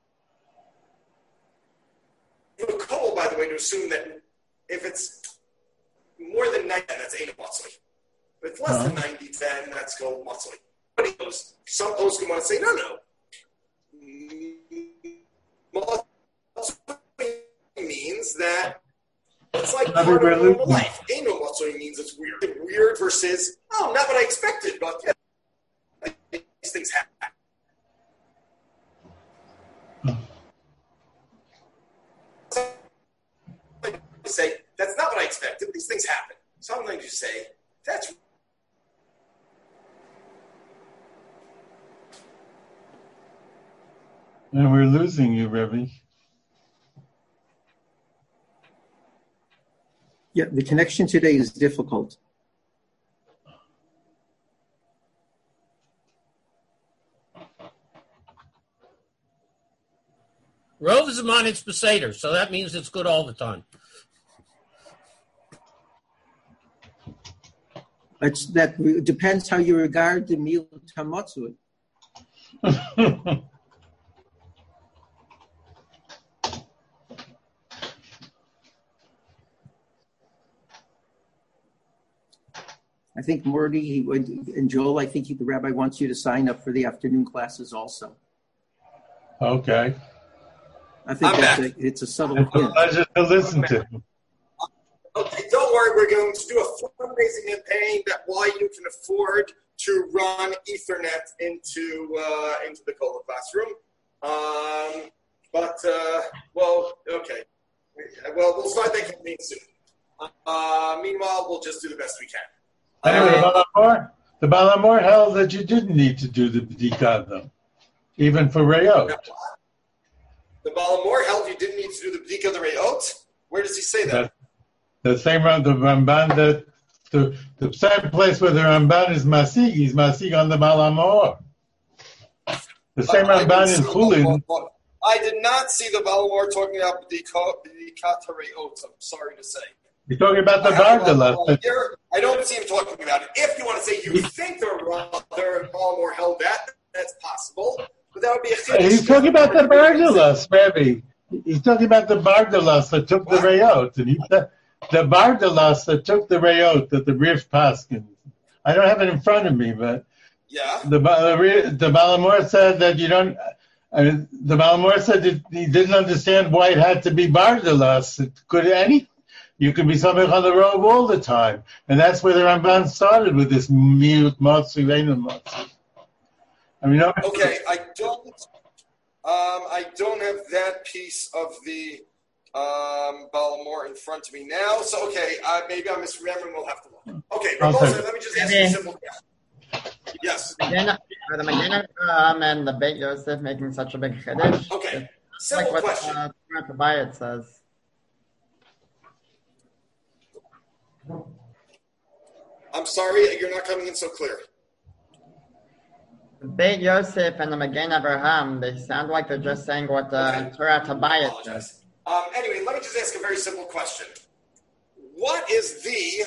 It's a call, by the way, to assume that if it's more than 90, that's inu matzoi. If it's less than 90-10, that's called matzoi. But some poskim want to say, no. Matzoi means that it's like part of normal life. Ain't no matzoi means it's weird. Weird versus, not what I expected, but these things happen. say, that's not what I expected, but these things happen. Sometimes you say, that's And we're losing you, Rebbe. Yeah, the connection today is difficult. Rove Zman, it's Beseder, so that means it's good all the time. That depends how you regard the meal Tamatzut. I think Morty and Joel, I think the rabbi wants you to sign up for the afternoon classes also. Okay. I think it's a subtle hint. It's a pleasure to listen to. Okay, don't worry. We're going to do a fundraising campaign that why you can afford to run Ethernet into the Kola classroom. Okay. Well, we'll start that campaign soon. Meanwhile, we'll just do the best we can. Anyway, the Balamor held that you didn't need to do the B'dika, though, even for Rayot. The Balamor held you didn't need to do the B'dika of the Rayot? Where does he say that? The same the Ramban that the same place where the Ramban is Masig, he's Masig on the Balamor. The same Ramban in Chulin. I did not see the Balamor talking about B'dika Rayot, I'm sorry to say. You're talking about the Bardala. I don't see him talking about it. If you want to say you think the Balamor held that, that's possible. But that would be a chiddush. He's talking about the Bardalas, Rebbe. He's talking about the Bardalas that took the Rayot. And the Bardalas that took the Rayot, that the Rif Paskin. I don't have it in front of me, but the Balamor said that you don't. The Balamor said that he didn't understand why it had to be Bardalas. It could you could be something on the road all the time, and that's where the Ramban started with this miut matzu veinu matzu. Okay, I don't have that piece of the Balamor in front of me now. So maybe I'm misremembering. We'll have to look. Okay, let me just ask you a simple question. Yes. Are the Magen and the Beit Yosef making such a big chiddush? Okay, simple like what question. Tobias says. I'm sorry, you're not coming in so clear. The Beit Yosef and the Magen Abraham, they sound like they're just saying what Torah Tobias says. Anyway, let me just ask a very simple question. What is the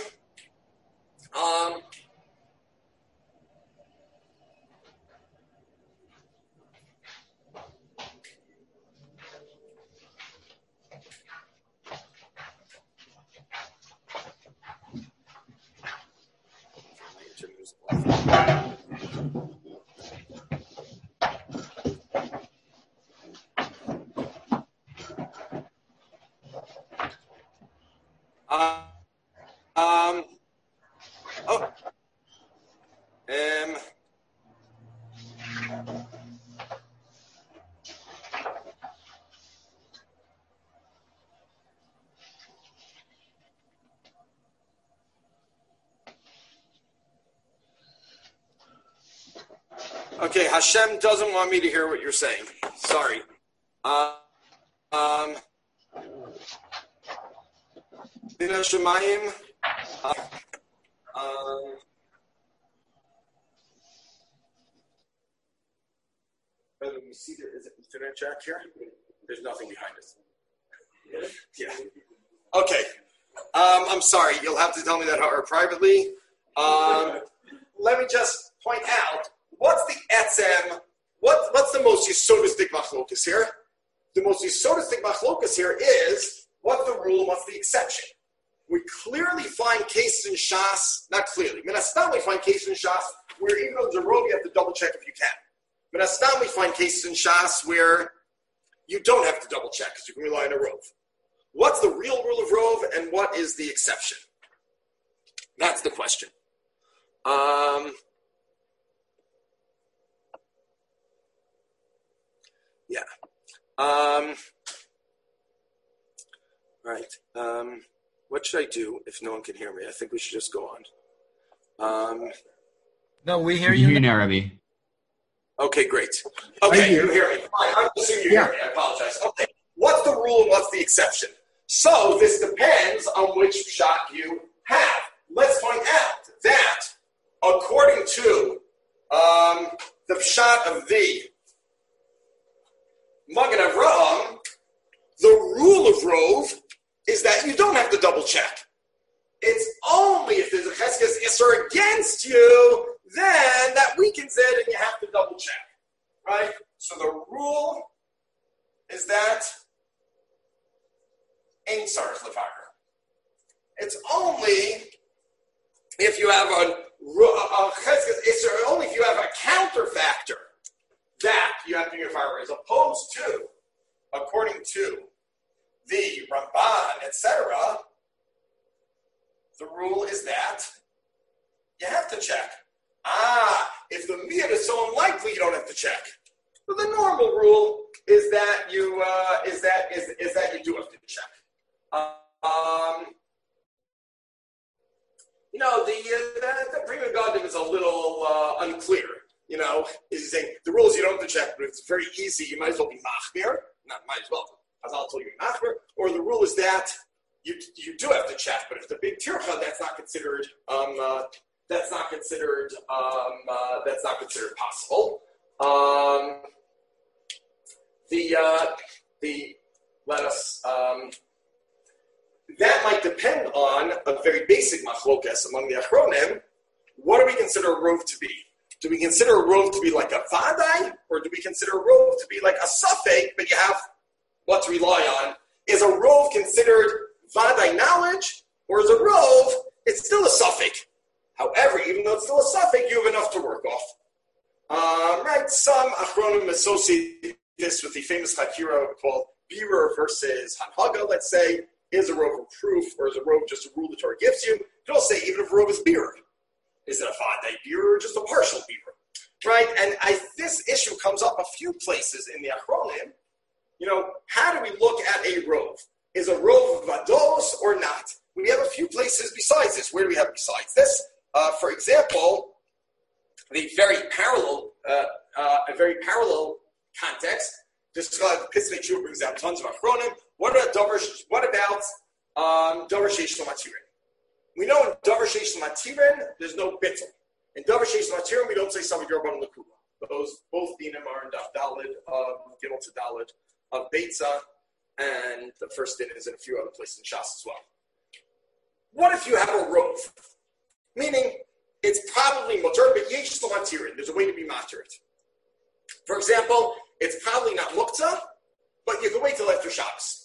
Okay, Hashem doesn't want me to hear what you're saying. Sorry. Bin Hashemayim. Let me see, there is an Ethernet jack here. There's nothing behind it. Yeah. Okay. I'm sorry. You'll have to tell me that privately. Let me just point out. What's the etzem? What's the most yesodistic machlokas here? The most yesodistic machlokas here is what's the rule and what's the exception? We clearly find cases in Shas, not clearly. Minastam we find cases in Shas where even though there's a rule, you have to double check if you can. Minastam we find cases in Shas where you don't have to double check because you can rely on a rov. What's the real rule of rov and what is the exception? That's the question. Yeah. Right. What should I do if no one can hear me? I think we should just go on. No, we hear We you. hear you now, Rabbi. Okay, great. Okay, you hear me. Fine, I'm assuming you hear me. I apologize. Okay, what's the rule and what's the exception? So this depends on which shot you have. Let's point out that according to the shot of the Magen Avraham, the rule of Rove is that you don't have to double check. It's only if there's a Cheskes Isser against you, then that weakens it and you have to double check. Right? So the rule is that Ein Tzarich Levarer. It's only if you have a Cheskes Isser, only if you have a counterfactor that you have to be a fire, as opposed to, according to the Ramban, etc., the rule is that you have to check. If the miyad is so unlikely, you don't have to check. But the normal rule is that you is that you do have to check. The Prima Gadim is a little unclear. Is saying the rule is you don't have to check, but it's very easy. You might as well be machmir. Not might as well. I'll tell you machmir. Or the rule is that you do have to check, but if the big tircha, that's not considered. That's not considered possible. That might depend on a very basic machlokas among the achronim. What do we consider a rove to be? Do we consider a rove to be like a vadai, or do we consider a rove to be like a safek, but you have what to rely on? Is a rove considered vadai knowledge, or is a rove, it's still a safek? However, even though it's still a safek, you have enough to work off. Right? Some achronim associate this with the famous hakira called Birur versus Hanhaga, let's say. Is a rove a proof, or is a rove just a rule the Torah gives you? You can also say, even if a rove is Birur, is it a vadai Birur or just a partial Birur? Right? And this issue comes up a few places in the achronim. How do we look at a rove? Is a rove vados or not? We have a few places besides this. Where do we have besides this? For example, a very parallel context. This Pesach Tshuva brings out tons of achronim. What about davar sheish l'matirin? We know in davar sheish l'matirin there's no bittul. In davar sheish l'matirin we don't say Savik Rabban L'Kula. Those both dinim are in Daf Dalid Gimel to Dalid of Beitza, and the first din is in a few other places in Shas as well. What if you have a rove? Meaning, it's probably mutar, but yesh l'matirin. There's a way to be matir it. For example, it's probably not muktzah, but you can wait till after Shabbos.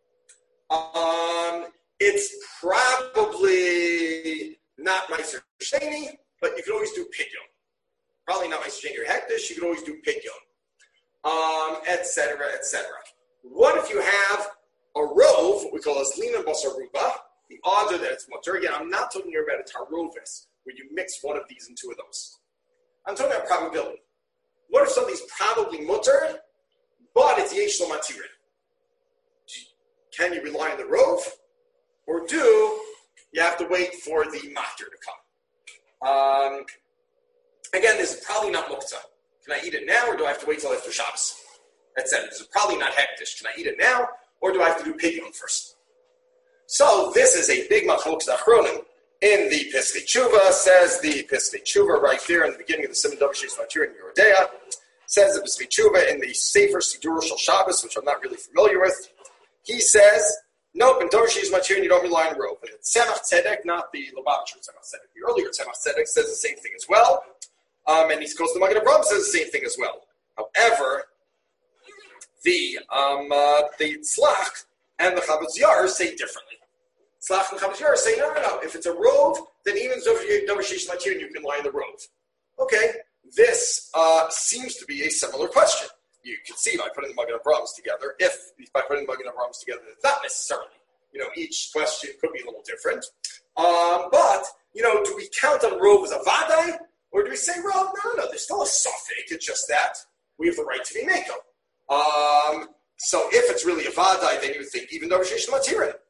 It's probably not Meiser Sheni, but you can always do Pidyon. Probably not Meiser Sheni or Hektish, you can always do Pidyon, etc., etc. What if you have a rove, what we call a Zlina Basaruba? The odds are that it's mutter. Again, I'm not talking here about a tarovis, where you mix one of these and two of those. I'm talking about probability. What if something's probably mutter, but it's yesh l'matirin? Can you rely on the rove, or do you have to wait for the matir to come? Again, this is probably not muktzah. Can I eat it now, or do I have to wait till after Shabbos? That's it. This is probably not hektish. Can I eat it now, or do I have to do pidyon first? So this is a big machlokes achronim in the Pesach Tshuva. Says the Pesach Tshuva right there in the beginning of the Siman Davar Sheish Matir in Yerodea. Says the Pesach Tshuva in the Sefer Sidur Shel Shabbos, which I'm not really familiar with. He says, nope, in Davar Sheish Matir you don't rely on rove. And it's Tzemach Tzedek, not the Lubavitcher Tzemach Tzedek. The earlier Tzemach Tzedek says the same thing as well. And he goes to the Magen Avraham says the same thing as well. However, the Tzlach and the Chavetz Yair say differently. Tzlach and Chavetz Yair say, no. If it's a rove, then even Davar Sheish Matir you can lie in the rove. Okay, this seems to be a similar question. You can see by putting the Magen Avrahams together. If by putting the Magen Avrahams together, it's not necessarily. Each question could be a little different. But do we count on rove as a vadai, or do we say rove? No. There's still a suffix. It's just that we have the right to be meko. So if it's really a vadai, then you would think even Davar Sheish Matirin.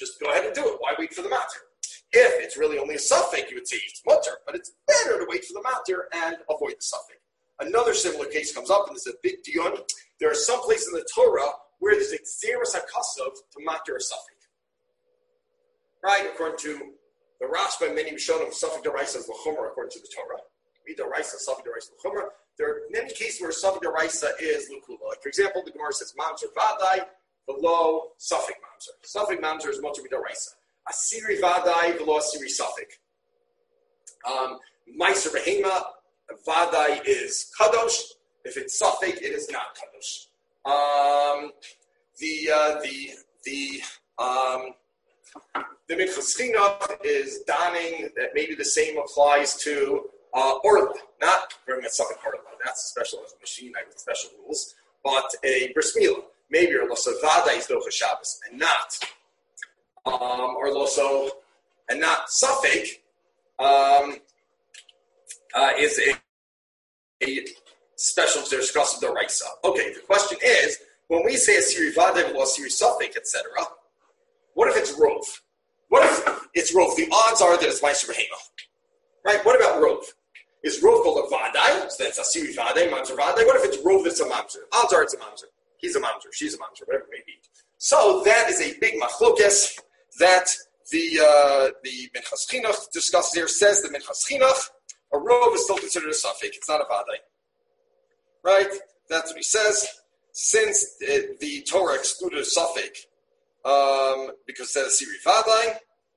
Just go ahead and do it. Why wait for the matter? If it's really only a suffix, you would say it's mutter, but it's better to wait for the matter and avoid the suffix. Another similar case comes up, and there's a big dion. There are some places in the Torah where there's a xeris hakasov to matter a suffix. Right? According to the Rashba, many Rishonim, suffix deraisa is l'chumra according to the Torah. Deraisa, suffix deraisa l'chumra. There are many cases where suffix deraisa is l'kula. Like, for example, the Gemara says mamzer vadai below suffix mamzer. Suffix mamzer is mutter deraisa. Asiri vadai below asiri suffix. Meiser behema vadai is kadosh. If it's suffix, it is not kadosh. The minchas chinuch is donning. That maybe the same applies to orla, not very much something orla. That's a special machine with special rules. But a bris milah, maybe orla savada is docha Shabbos and not orloso and not suffix is a special discuss the raisa. Okay, the question is when we say a siri vada or a siri suffix, etc. What if it's rov? What if it's rov? The odds are that it's meiser behema. Right? What about rov? Is rov called a vadai? So that's a siri vadai, mamzer vadai. What if it's rov that's a mamzer? Odds are it's a mamzer. He's a mamzer. She's a mamzer. Whatever it may be. So that is a big machlokes that the minchas chinuch discusses here. Says the minchas chinuch a rov is still considered a suffix. It's not a vadai. Right? That's what he says. Since the Torah excluded a suffix. Because it says Siri Vadai,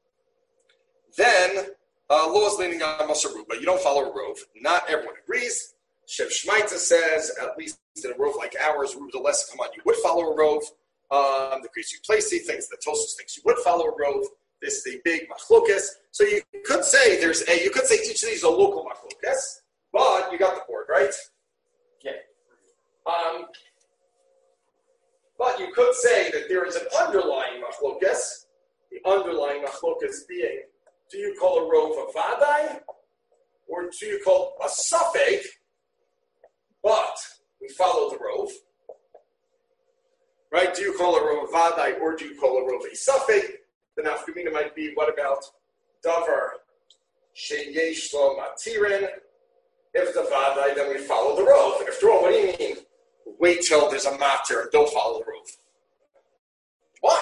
then law is leaning on Masaru, but you don't follow a rov. Not everyone agrees. Shev Shmaita says, at least in a rov like ours, Rub the less come on, you would follow a rov. The Krisi Placey thinks, the Tosus thinks you would follow a rov. This is a big machlokes. So you could say you could say each of these are local machlokes, but you got the board, right? Yeah. But you could say that there is an underlying machlokes. The underlying machlokes being, do you call a rov a vadai, or do you call a suffix? But we follow the rov, right? Do you call a rov a vadai, or do you call a rov a suffix? The nafkamina might be, what about davar sheyesh lo matirin? If the vadai, then we follow the rov. After all, what do you mean? Wait till there's a matter and don't follow the roof. Why?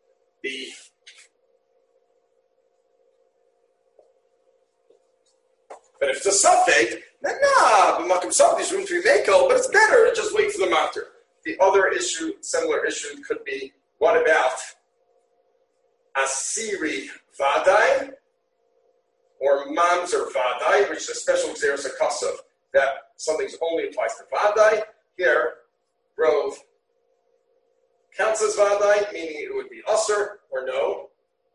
But if it's a suffix, then but there's room to be mako, but it's better to just wait for the matter. The other issue, similar issue, could be, what about asiri vadai or mamzer vadai, which is a special xeris akasov, that something only applies to vadai. Here, rov counts as vadai, meaning it would be usser or no.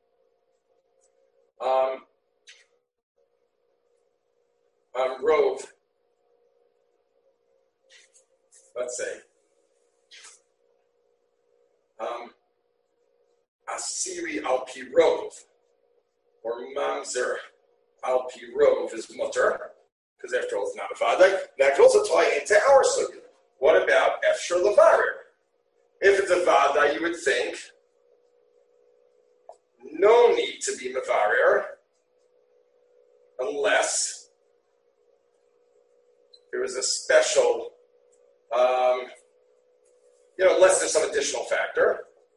Rov, let's say, asiri al pi rov or mamzer al pi rov is mutter, because after all, it's not a vadai. That could also tie into our sugya. What about Efshar Levarer? If it's a Vada, you would think no need to be Mevarer unless there is a special, unless there's some additional factor.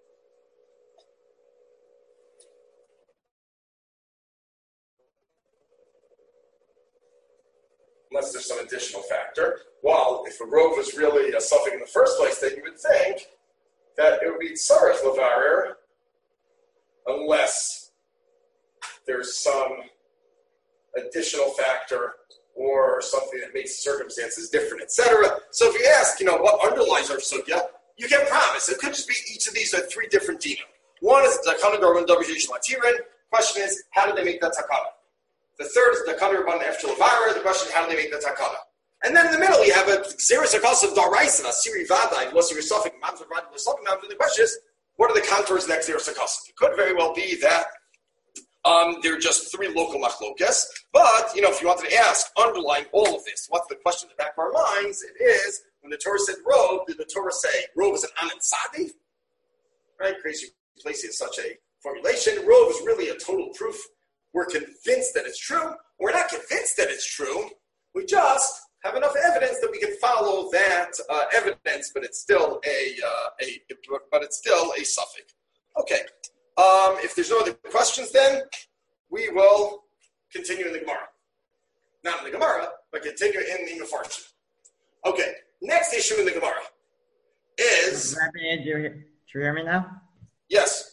Unless there's some additional factor. Well, if a rov was really a suffix in the first place, then you would think that it would be tzarech levarer, unless there's some additional factor or something that makes circumstances different, etc. So if you ask, what underlies our sugya, you can promise. It could just be each of these are three different dinam. One is takana darban davish latirin. Question is, how did they make that takana? The third is the takana darban after levarer. The question is, how do they make the takana? And then in the middle, you have a xeris akasov daraisa, a siri vadai, plus your suffix mamzer vadai, plus suffix mamzer. The question is, what are the contours of that xeris akasov? It could very well be that there are just three local machlokes. But if you wanted to ask, underlying all of this, what's the question in the back of our minds? It is when the Torah said rov, did the Torah say rov is an anan sadi? Right? Crazy place is such a formulation. Rove is really a total proof. We're convinced that it's true. We're not convinced that it's true. We just have enough evidence that we can follow that evidence, but it's still a suffix. Okay. If there's no other questions, then we will continue in the Gemara. Not in the Gemara, but continue in the Mefarshim. Okay. Next issue in the Gemara is. Rabbi, do you hear me now? Yes.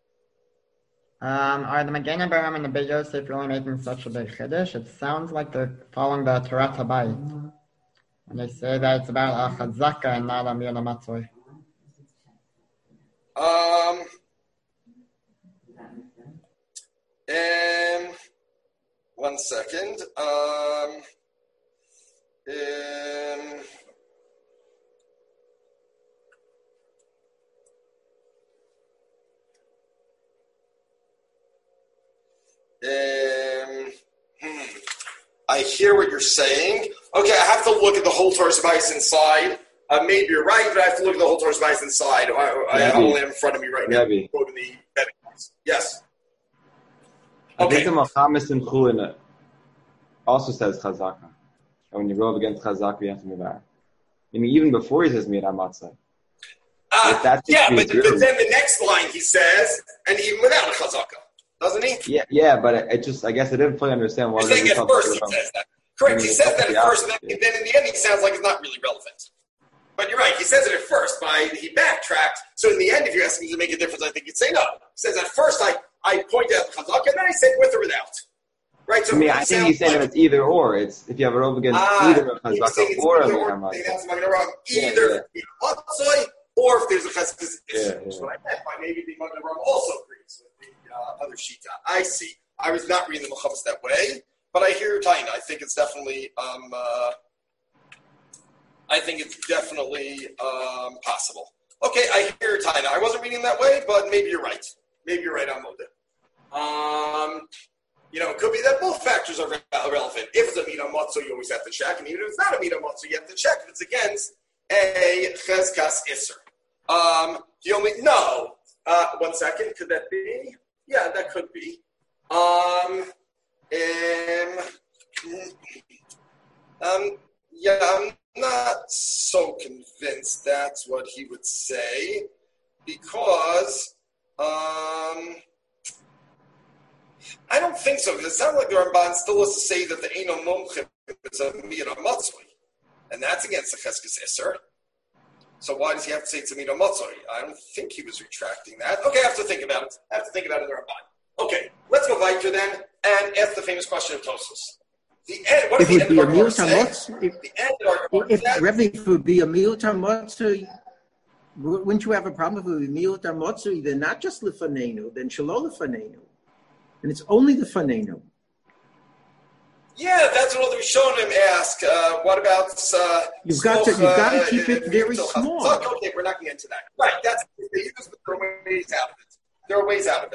Are the Magen Avraham and the Beit Yosef really making such a big chiddush? It sounds like they're following the Torah Habayit. And they say that it's about a chazaka and not a miyana matzoi. One second. I hear what you're saying. Okay, I have to look at the whole Torah Habayit inside. Maybe you're right, but I have to look at the whole Torah Habayit inside. I only have in front of me right now. Go to the betting place. Yes. I think the Mohammed in Chulin also says Chazaka. And when you rove against Chazaka, you have to move out. I mean, even before he says Mira Matzah. But then the next line he says, and even without a Chazaka. Doesn't he? Yeah, but I guess I didn't fully understand why. You're saying at first he says that. Correct, he says that at first, and then in the end he sounds like it's not really relevant. But you're right, he says it at first, but he backtracked. So in the end, if you're asking me to make a difference, I think you'd say no. He says at first I pointed out the Chazaka, and then I said with or without. Right? So I think he's saying that it's either or. It's if you have a rove against either a Chazaka or a Mira Matzah. Either Matzah or if there's a Chazaka. That's what I meant by maybe the Magen Avraham also agrees with the other Shita. I see. I was not reading the Mechamas that way, but I hear your Taina. I think it's definitely possible. Okay, I hear your Taina. I wasn't reading that way, but maybe you're right. Maybe you're right on Moda. It could be that both factors are relevant. If it's a Mira Matzah, you always have to check, and even if it's not a Mira Matzah, you have to check if it's against a Chezkas Isser. One second. Could that be? Yeah, that could be. I'm not so convinced that's what he would say, because I don't think so. Because it sounds like the Ramban still has to say that the Eino Momchim is a Mira Matzoi, and that's against the Cheskes Isser. So why does he have to say it's a Mira Matzoi? I don't think he was retracting that. Okay, I have to think about it. I have to think about it in the Ramban. Okay, let's go weiter then and ask the famous question of Tosfos. The end. What does the end of our Gemara say? If it would be a Miut HaMotzoi, wouldn't you have a problem if it would be Miut HaMotzoi? Then not just Lefanenu, then Shelo Lefanenu. And it's only the Fanenu. Yeah, that's what the Rishonim ask. What about you've got to keep it very small. Okay, we're not going to get into that. Right, that's they use, but there are ways out of it. There are ways out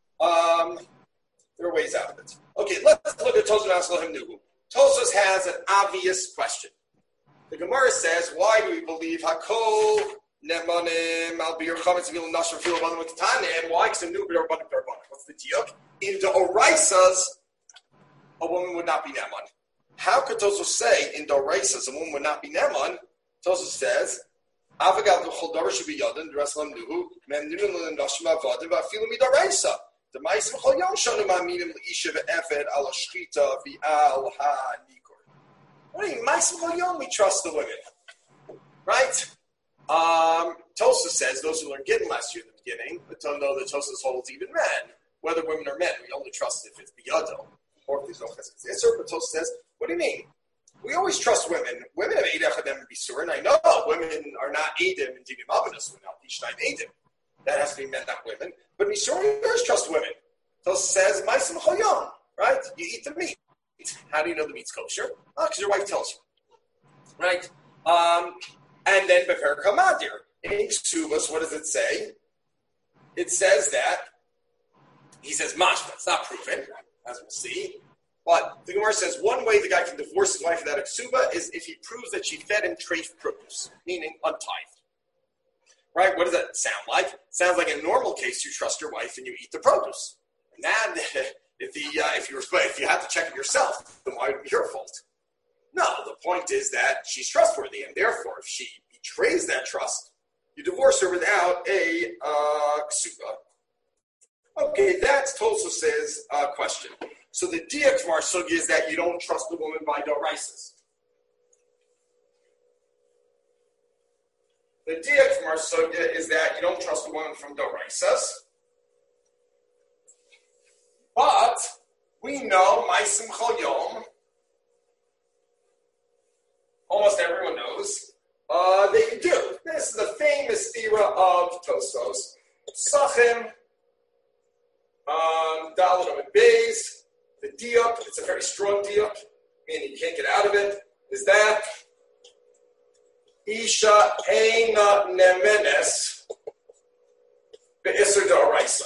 of it. Okay, let's look at Tosfos Aslohim Nuhu. Tosfos has an obvious question. The Gemara says, why do we believe Hakol Nemanim Al Bir Chametz Vil Nashar Fil Abanim Ketanim? Why? Because Nuhu Bir Abanim Darbanim. What's the diuk? In the Oraisas, a woman would not be Neman. How could Tosfos say in the Oraisas a woman would not be Neman? Tosfos says, Avagal Chol Davar should be Yadin, the rest of them Nuhu, Men Nirun Nashim Avadim, Vafilu Midaraisa. The Ma'is V'chol Yom Shonim Aminim L'Isha Ve'Eved Al Shchita V'Al HaNikor. What do you mean? Ma'is V'chol Yom, we trust the women. Right? Tosfos says, those who learned Gittin last year in the beginning, but don't know that Tosfos holds even men, whether women or men, we only trust if it's Biyado, or if there's no Cheskes Isser. But Tosfos says, what do you mean? We always trust women. Women have Eidach Adem and Bisur, and I know women are not Eidim and Divim Avinus, we're not Ishnaim Eidim. That has to be men, not women. But Misor, you always trust women. Tosfos says, Ma'asim Choyom, right? You eat the meat. How do you know the meat's kosher? Oh, because your wife tells you. Right? And then Befer Kamadir. In Ksubas, what does it say? It says that, he says mashma, it's not proven, as we'll see. But the Gemara says one way the guy can divorce his wife without a ksuba is if he proves that she fed him treif produce, meaning untithed. Right? What does that sound like? It sounds like in a normal case, you trust your wife and you eat the produce. And that, if you have to check it yourself, then why would it be your fault? No, the point is that she's trustworthy, and therefore, if she betrays that trust, you divorce her without a ksuba. Okay, that's Tosfos' question. So the diak from our sugya is that you don't trust the woman by doraisas. The diak from our sugya is that you don't trust the woman from doraisas. But we know ma'asim chol yom. Almost everyone knows that you do. This is the famous theory of Tosfos. Sachim, Dalet Amud Beis, the diuk, it's a very strong diuk, meaning you can't get out of it, is that Isha Eina Nemenes Be'isr D'Oraisa.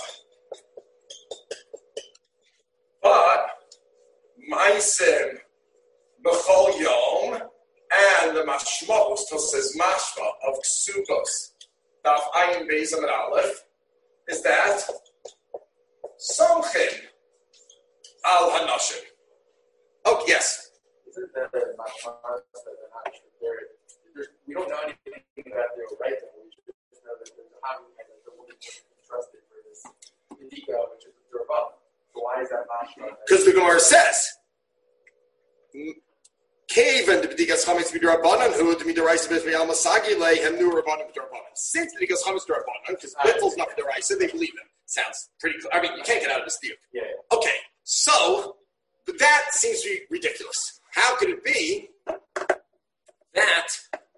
But Ma'asim B'chol Yom, and the mashmos, says mashma of ksubos, daf ayin beis amud aleph, is that somchim al hanashim. Oh yes. Isn't the mashmas that they're not sure we don't know anything about their right? We just know that there's a how and that the woman can be trusted for this indika, which is the Durban. So why is that mashma? Because the Gemara says. Cave and the B'digas Chametz B'Durabanan, who the Midaraisa B'Fiyal Masagi lay and new Rabbanan B'Durabanan. Since the B'digas Chametz B'Durabanan, because Bittel's not B'Duraisa, they believe him. Sounds pretty clear. I mean, you can't get out of this deal. Yeah. Okay, so, but that seems to be ridiculous. How could it be that,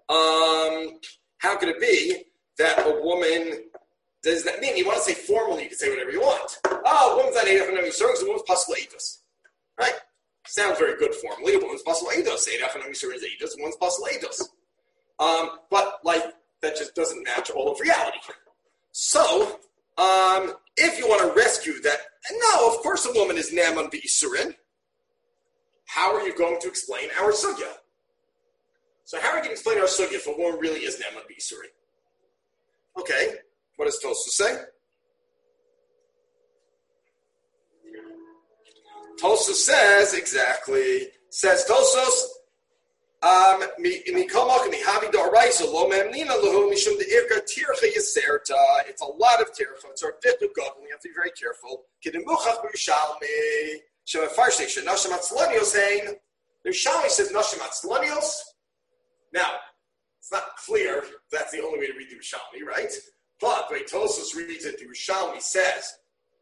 a woman, does that mean, you want to say formally, you can say whatever you want. Oh, a woman's not Eidach Hanami Yisurim, because a woman's Pasal Eidos. Right? Sounds very good formally. A woman's Pasal Eidos. Eidach Hanami Yisurim is Eidos, a woman's Pasal Eidos. But, that just doesn't match all of reality. So, if you want to rescue that, no, of course a woman is Naaman B'Yisurin. How are you going to explain our sugya? So how are you going to explain our sugya if a woman really is Naaman B'Yisurin? Okay, what does Tosfos say? Tosfos says, exactly, says Tosfos, it's a lot of tircha. It's our fifth of God, and we have to be very careful. The Yerushalmi says Nashim Atzlanios. Now, it's not clear that's the only way to read the Yerushalmi, right? But the way Tosfos reads it, the Yerushalmi says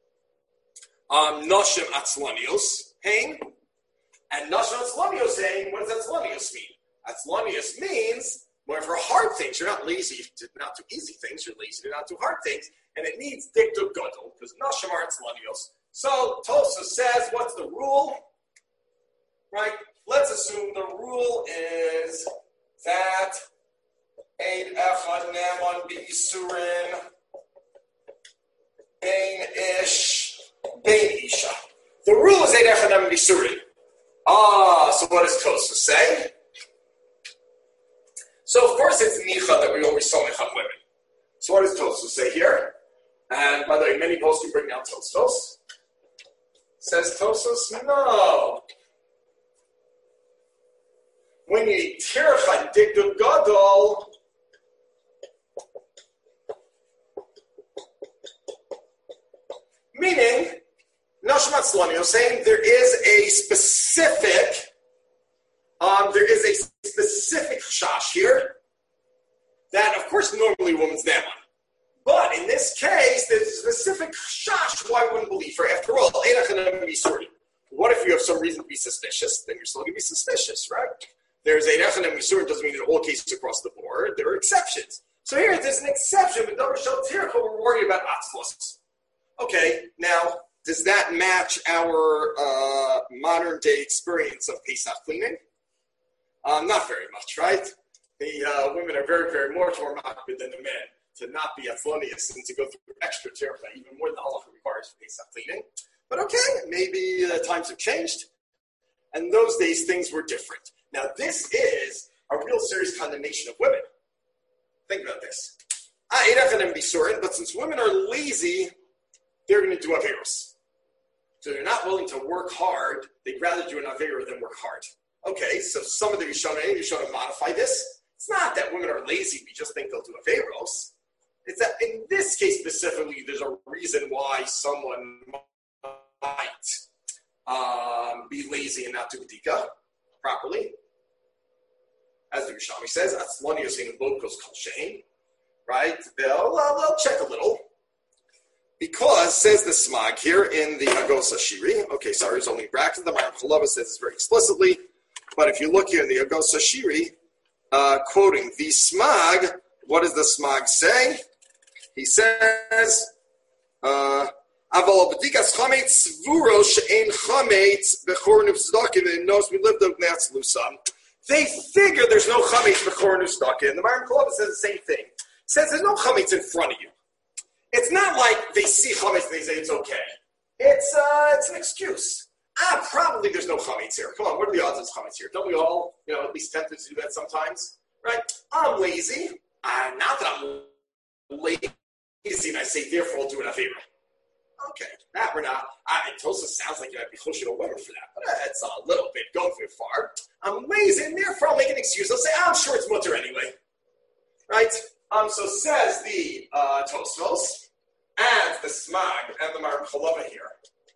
Nashim Atzlanios Hain, and Nashim Atzlanios Hain. What does Atzlanios mean? Atzlanios means more for hard things. You're not lazy to not do easy things. You're lazy to not do hard things. And it needs diktuk gadol, because Nashim are Atzlanios. So Tosfos says, what's the rule? Right? Let's assume the rule is that Eid Echad Naaman B'Yisurin Bein Ish Bein Isha. The rule is Eid Echad Naaman B'Yisurin. So what does Tosfos say? So of course it's Nicha that we always saw Nicha women. So what does Tosfos say here? And by the way, many posts can bring down Tosfos. Says Tosfos, no. When you tircha diktuk gadol, meaning Nashim Atzlanios saying there is a specific chash here that, of course, normally a woman's naaman. But in this case, there's a specific chash why I wouldn't believe her. After all, what if you have some reason to be suspicious? Then you're still going to be suspicious, right? There's a Eidach Hanami Yisurin doesn't mean in all cases across the board. There are exceptions. So here, there's an exception, but Davar Shal Tircha, we're worried about Atzlos. Okay, now, does that match our modern-day experience of Pesach cleaning? Not very much, right? The women are very, very much more makbid than the men to not be Atzlonius and to go through extra tircha, even more than the halacha requires for Pesach cleaning. But okay, maybe times have changed. And in those days, things were different. Now, this is a real serious condemnation of women. Think about this. But since women are lazy, they're going to do Averos. So they're not willing to work hard. They'd rather do an Avera than work hard. Okay, so some of the Rishonim modify this. It's not that women are lazy, we just think they'll do Averos. It's that in this case specifically, there's a reason why someone might be lazy and not do B'dika properly. As the Rishami says, Atzlani Yosein Bodkos Kol Shein, right? They'll check a little. Because, says the Smag here in the Agos Ashiri, okay, sorry, it's only brackets. The Maram Chalava says this very explicitly, but if you look here in the Agos Ashiri, quoting the Smag, what does the Smag say? He says, Aval b'dikas chametz svuro she'ein chametz b'chor nufzdakim and knows we lived up Nats Lusam. They figure there's no chametz b'chor nufzdakim. The Maram Chalava says the same thing. Says there's no chametz in front of you. It's not like they see chametz and they say it's okay. It's an excuse. Probably there's no chametz here. Come on, what are the odds there's chametz here? Don't we all, at least tempted to do that sometimes, right? I'm lazy. Not that I'm lazy, and I say therefore I'll do an avera. Okay, that we're not. Tosa sounds like you might be closer to a woman for that, but it's a little bit going too far. I'm lazy, and therefore I'll make an excuse. I'll say I'm sure it's mutter anyway, right? So says the Tosfos and the Smag and the Maram Chalava here.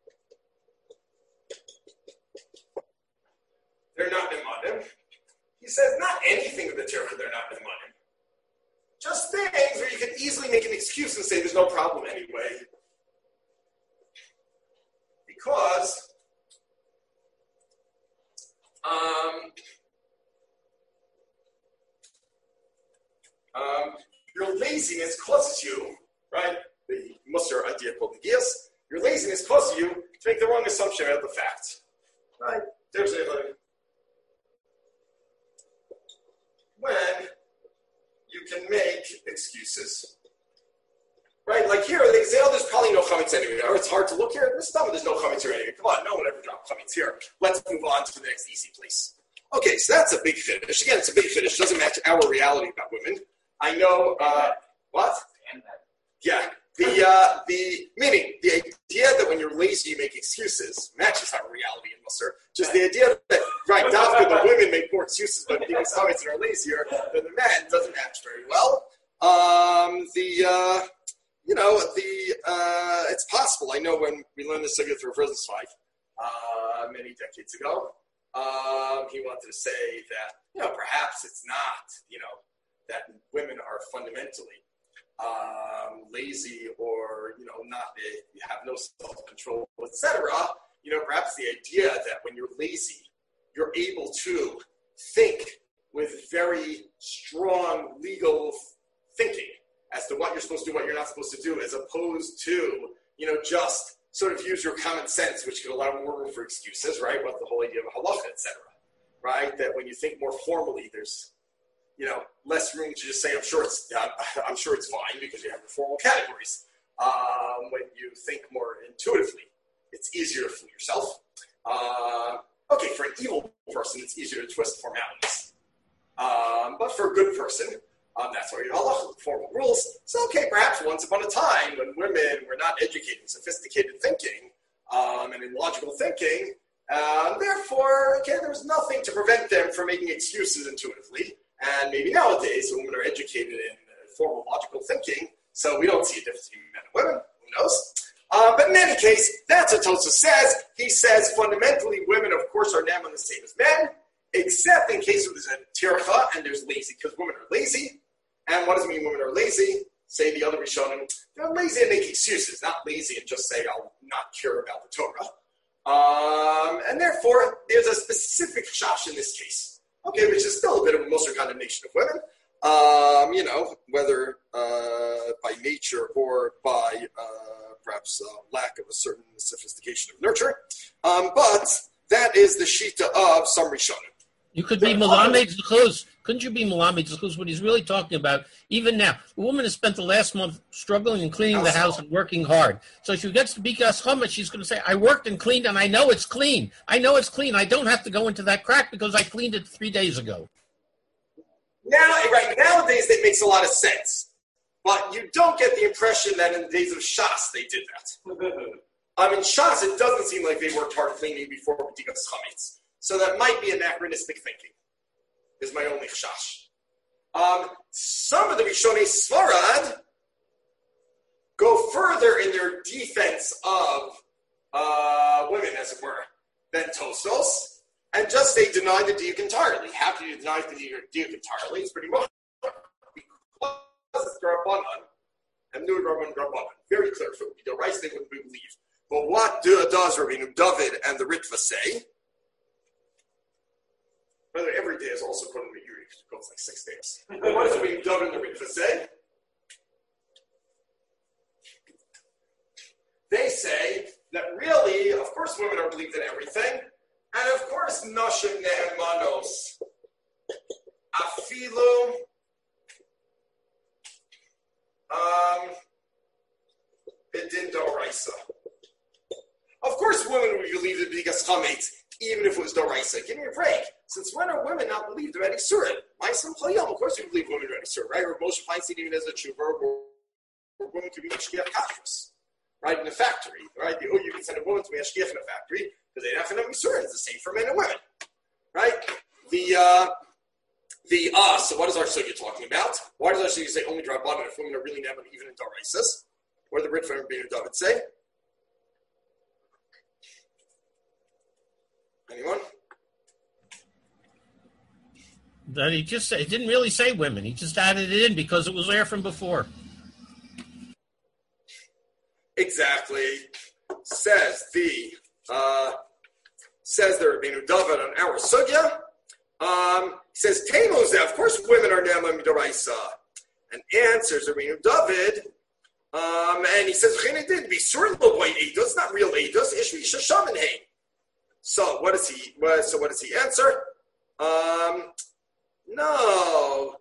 They're not Nimadim. He says not anything of the Torah they're not Nimadim. Just things where you can easily make an excuse and say there's no problem anyway. Because your laziness causes you, right? The Musar idea called the Gias. Your laziness causes you to make the wrong assumption about the fact. Right? There's when you can make excuses. Right? Like here, they say, there's probably no chametz anyway. Or it's hard to look here. There's no chametz here anyway. Come on, no one ever dropped chametz here. Let's move on to the next easy place. Okay, so that's a big finish. Again, it's a big finish. It doesn't match our reality about women. I know, what? Yeah. The meaning, the idea that when you're lazy, you make excuses matches our reality in Musar. Just the idea that, right, Dafka, the women make more excuses by being chametz and are lazier than the men doesn't match very well. It's possible. I know when we learned this sugya through Rosenzweig many decades ago, he wanted to say that, perhaps it's not, that women are fundamentally lazy or, not, you have no self-control, etc. Perhaps the idea that when you're lazy, you're able to think with very strong legal thinking as to what you're supposed to do, what you're not supposed to do, as opposed to, just sort of use your common sense, which could allow more room for excuses, right? What the whole idea of halacha, etc. Right? That when you think more formally, there's, less room to just say, I'm sure it's fine because you have the formal categories. When you think more intuitively, it's easier to fool yourself. Okay, for an evil person, it's easier to twist formalities. But for a good person, that's why you have formal rules. So, okay, perhaps once upon a time when women were not educated in sophisticated thinking and in logical thinking, therefore, there was nothing to prevent them from making excuses intuitively. And maybe nowadays, women are educated in formal logical thinking, so we don't see a difference between men and women. Who knows? But in any case, that's what Tosa says. He says fundamentally, women, of course, are now the same as men, except in case there's a tircha and there's lazy, because women are lazy. And what does it mean women are lazy? Say the other Rishonim, they're lazy and make excuses, not lazy and just say, I'll not care about the Torah. And therefore, there's a specific chash in this case. Okay, which is still a bit of a Musar condemnation of women, whether by nature or by perhaps lack of a certain sophistication of nurture. But that is the shita of some Rishonim. You could be Melamed Zechus. Couldn't you be Melamed Zechus? What he's really talking about, even now, the woman has spent the last month struggling and cleaning the house and working hard. So she gets to Bikas Chametz, she's going to say, I worked and cleaned and I know it's clean. I know it's clean. I don't have to go into that crack because I cleaned it 3 days ago. Nowadays, that makes a lot of sense. But you don't get the impression that in the days of Shas they did that. In Shas, it doesn't seem like they worked hard cleaning before B'dikas Chametz. So that might be anachronistic thinking, is my only chash. Some of the Rishonei Sfarad go further in their defense of women, as it were, than Tosfos, and just they deny the diuk entirely. How can you deny the diuk entirely? It's pretty much because it's Rabbanan and Nur Rabban Rabbanan. Very clear. If it would be the rice, they wouldn't believe. But what does Rabbeinu David and the Ritva say? By the way, every day is also according to Yuri, because it goes like 6 days. But what does Rabbeinu David and the Ritva say? They say that really, of course, women are believed in everything, and of course, Nashim Ne'emanos, Afilu, Bidin Doraisa. Of course, women would believe in B'dikas Chametz, even if it was Doraisa. Give me a break. Since when are women not believed in Isurim? Of course we believe women in Isurim, right? Or Moshe Feinstein even as a tshuva, or women could be Mashgiach Kashrus, right? In a factory, right? You can send a woman to be Mashgiach in a factory because they have to know Isurim. It's the same for men and women, right? So what is our sugya talking about? Why does our sugya say only Drabanan if women are really never even in Doraisas? Or the Ritva and Rabbeinu David say? Anyone? That he just said, he didn't really say women. He just added it in because it was there from before. Exactly. Says the Rabbeinu David on our sugya. He says Temos. Of course, women are nema midoraisa. And answers Rabbeinu David. And he says Chene did be certain little white eidos. It's not real eidos. Ishvi shashamin hein. So what does he answer? No.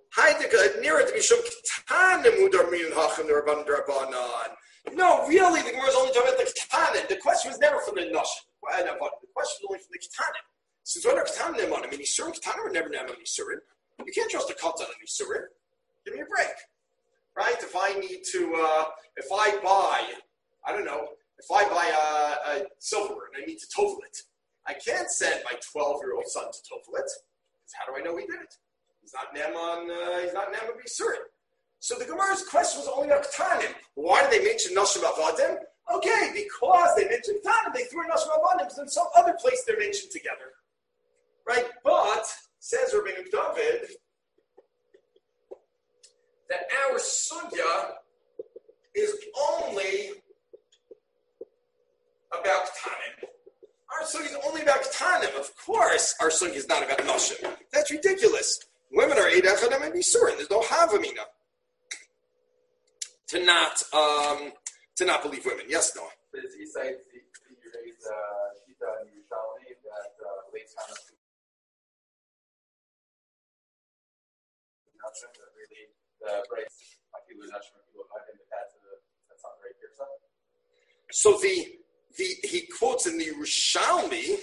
No, really, the Gemara is only talking about the Ketanim. The question was never from the Nashim. The question was only from the Ketanim. Since when are Ketanim on? Isurim, Ketanim are never on Isurim. You can't trust a Katan on Isurim. Give me a break. Right? If I need to, if I buy a silverware and I need to tovel it, I can't send my 12-year-old son to tovel it. Because how do I know he did it? He's not Naaman B'Yisurim. So the Gemara's question was only about Ketanim. Why did they mention Nashim Avadim? Okay, because they mentioned Ketanim, they threw Nashim Avadim because in some other place they're mentioned together. Right? But, says Rabbeinu David, that our sugya is only about Ketanim. Our sugya is only about Ketanim. Of course, our sugya is not about Nashim. That's ridiculous. Women are Eid Achadim and Yisurim. There's no Havamina to not believe women. Yes, Noah. Does he cite the Shita and Yerushalmi that late time of Nashim, that really the breaks like people Nashim and people Hadim, but that's not very clear stuff? So he quotes in the Yerushalmi.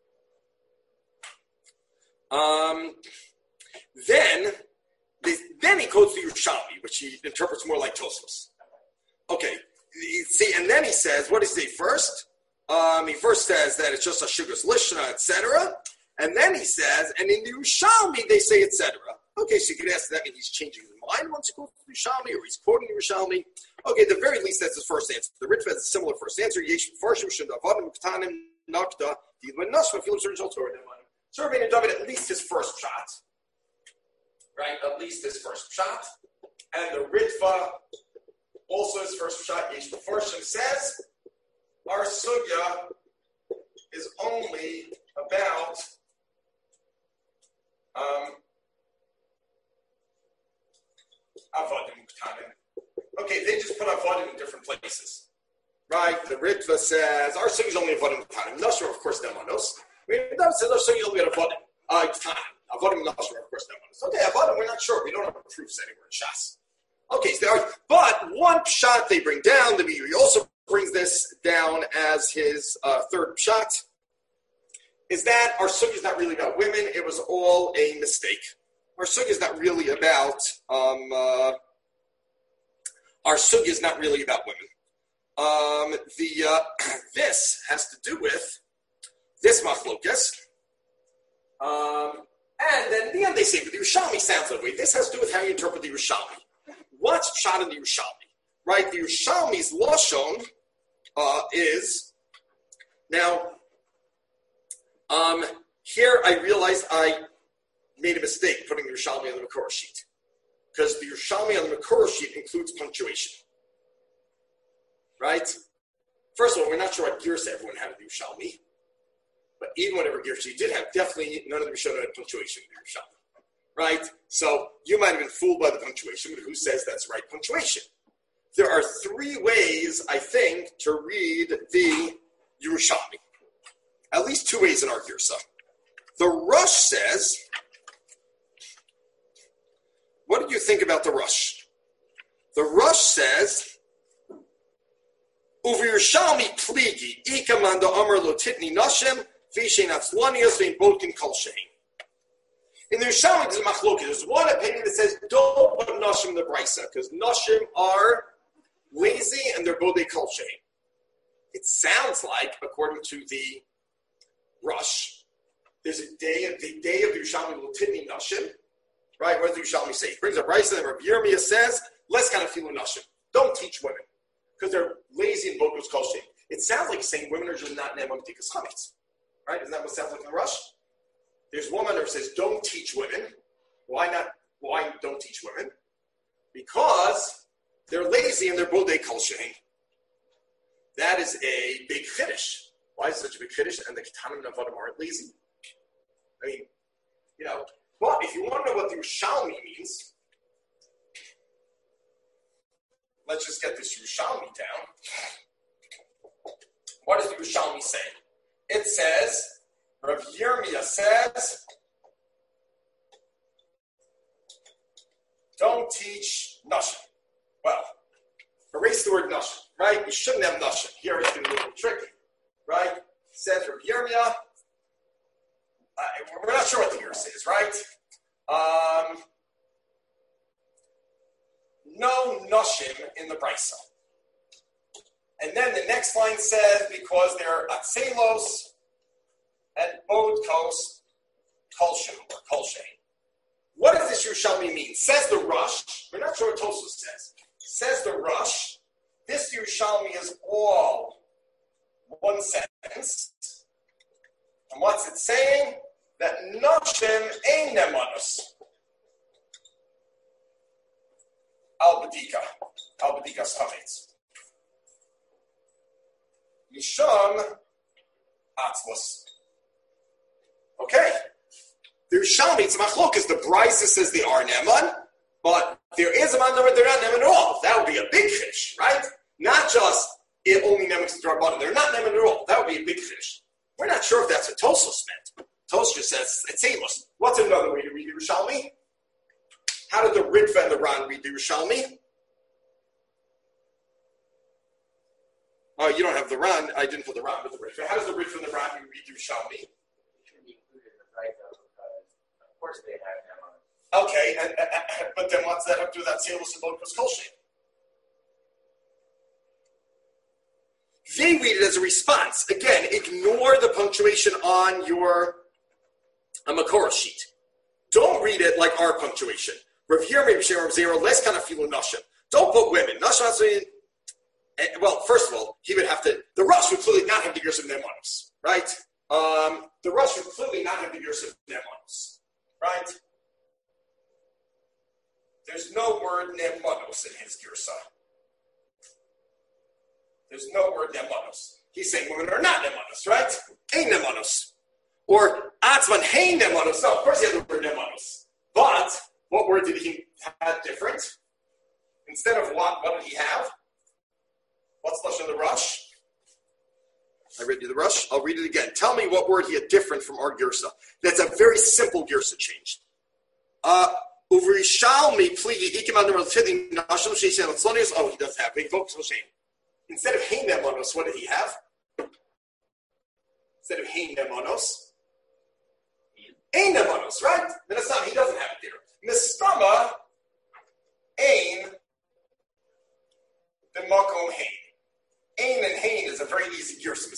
Then he quotes the Yerushalmi, which he interprets more like Tosfos. Okay, see, and then he says, what does he say first? He first says that it's just a Shugas Lishna, etc. And then he says, and in the Yerushalmi they say, etc. Okay, so you could ask, does that mean he's changing his mind once he quotes the Yerushalmi, or he's quoting the Yerushalmi? Okay, at the very least, that's his first answer. The Ritva has a similar first answer. Yesh Farshim Shundavadim Ktanim Nakta Didman Nashma Filim Surgeon Torah. So Rabbeinu David, at least his first shot. Right? At least his first shot. And the Ritva, also his first shot, Yesh Farshim says, our sugya is only about Avodim Ktanim. Okay, they just put Avodim in different places. Right? The Ritva says, our sugya is only Avodim Ktanim. Nashra, of course, Nemanos. It says our sugya is only about Avodim. Ktanim. Avodim Nashra, of course, Nemanos. Okay, Avodim, we're not sure. We don't have proofs anywhere in Shas. Okay, so but one pshat they bring down, the Meiri also brings this down as his third pshat, is that our sugya is not really about women. It was all a mistake. Our sugya is not really about our sugya is not really about women. This has to do with this machlokas. And then in the end they say, but the Yerushalmi sounds that way. This has to do with how you interpret the Yerushalmi. What's pshat in the Yerushalmi? Right? The Yerushalmi's lashon is now. Here I realized I made a mistake putting the Yerushalmi on the Makor sheet, because the Yerushalmi on the Makor sheet includes punctuation. Right? First of all, we're not sure what Girsa everyone had in the Yerushalmi, but even whatever Girsa you did have, definitely none of the Rishonim had punctuation in the Yerushalmi. Right? So you might have been fooled by the punctuation, but who says that's right punctuation? There are three ways, I think, to read the Yerushalmi. At least two ways in our Girsa. The Rush says, what do you think about the Rush? The Rush says, Uvi Yerushalmi pligi, ikamanda amar lo titni nashim, vishen atzlanias vein bodkin kol shein. In the Yerushalmi, there's a machloket. There's one opinion that says, don't put nashim in the brisa, because nashim are lazy and they're bodei kol shein. It sounds like, according to the Rush, there's the day of Yerushalmi L'titni Nashim, right? What does the Yerushalmi say? He brings a brisa, and Rabbi Yirmiyah says, let's kind of feel Nashim. Don't teach women, because they're lazy and bogus kol shein. It sounds like saying women are just not ne'emam b'tikas chametz, right? Isn't that what it sounds like in the Rush? There's one man who says, don't teach women. Why not? Why don't teach women? Because they're lazy and they're bodei kol shein. That is a big chiddush. Why is it such a big chiddush? And the Ketanim and Avadim aren't lazy? I mean, but if you want to know what the Yerushalmi means, let's just get this Yerushalmi down. What does the Yerushalmi say? It says, Rav Yirmiyah says, don't teach nashim. Well, erase the word nashim, right? You shouldn't have nashim. Here it's been a little tricky, right? Says Rav Yirmiyah. We're not sure what the Yerus is, right? No nashim in the brisa. And then the next line says, because they're atzelos and bodkos kolshem or kolshem. What does this Yerushalmi mean? Says the Rush. We're not sure what Tosfos says. Says the Rush. This Yerushalmi is all one sentence. And what's it saying? That nashim ein nemanus. Al b'dikas chametz. Misham atzvos. Okay. The Yerushalmi, it's machlokas. The brisa says they are neman, but there is a man where they're not neman at all. That would be a big fish, right? Not just it only neman to draw. They're not neman at all. That would be a big fish. We're not sure if that's what Tosfos meant. Tosfos says it's aimless. What's another way to read the Yerushalmi? How did the Ritva and the Ran read the Yerushalmi? Oh, you don't have the Ran. I didn't put the Ran with the Ritva. How does the Ritva and the Ran read the Yerushalmi? It should be included in the brisa because, of course, they have them on. Okay, but then what's that up to that Seilus and Bodkos Kolshem? They read it as a response. Again, ignore the punctuation on your Makor sheet. Don't read it like our punctuation. Rav Yirmiyah B'Shem Rav Zera, less kind of filu nashim. Don't put women. Nashim. Well, first of all, he would have to. The Rush would clearly not have the Gersa of Nemanos, right? The Rush would clearly not have the Gersa of Nemanos, right? There's no word Nemanos in his Gersa. There's no word Nemanos. He's saying women are not Nemanos, right? Ein Nemanos. Or Atzman Hein Nemanos. No, of course he had the word Nemanos. But what word did he have different? Instead of what did he have? What's Lashon the Rush? I read you the Rush. I'll read it again. Tell me what word he had different from our Girsa. That's a very simple Girsa change. Oh, he does have. Instead of Hein Nemanos, what did he have? Instead of Hein Nemanos, Ein Nemanos, right? Then it's not. He doesn't have it there. Mistama Ein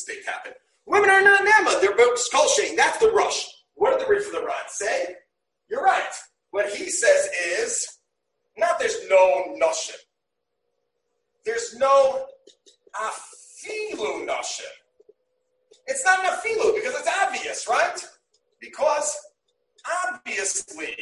mistake happen. Women are not nema. They're both kolshein. That's the rush. What did the Rif of the Ran say? You're right. What he says is, not there's no noshim. There's no afilu noshim. It's not an afilu because it's obvious, right? Because obviously,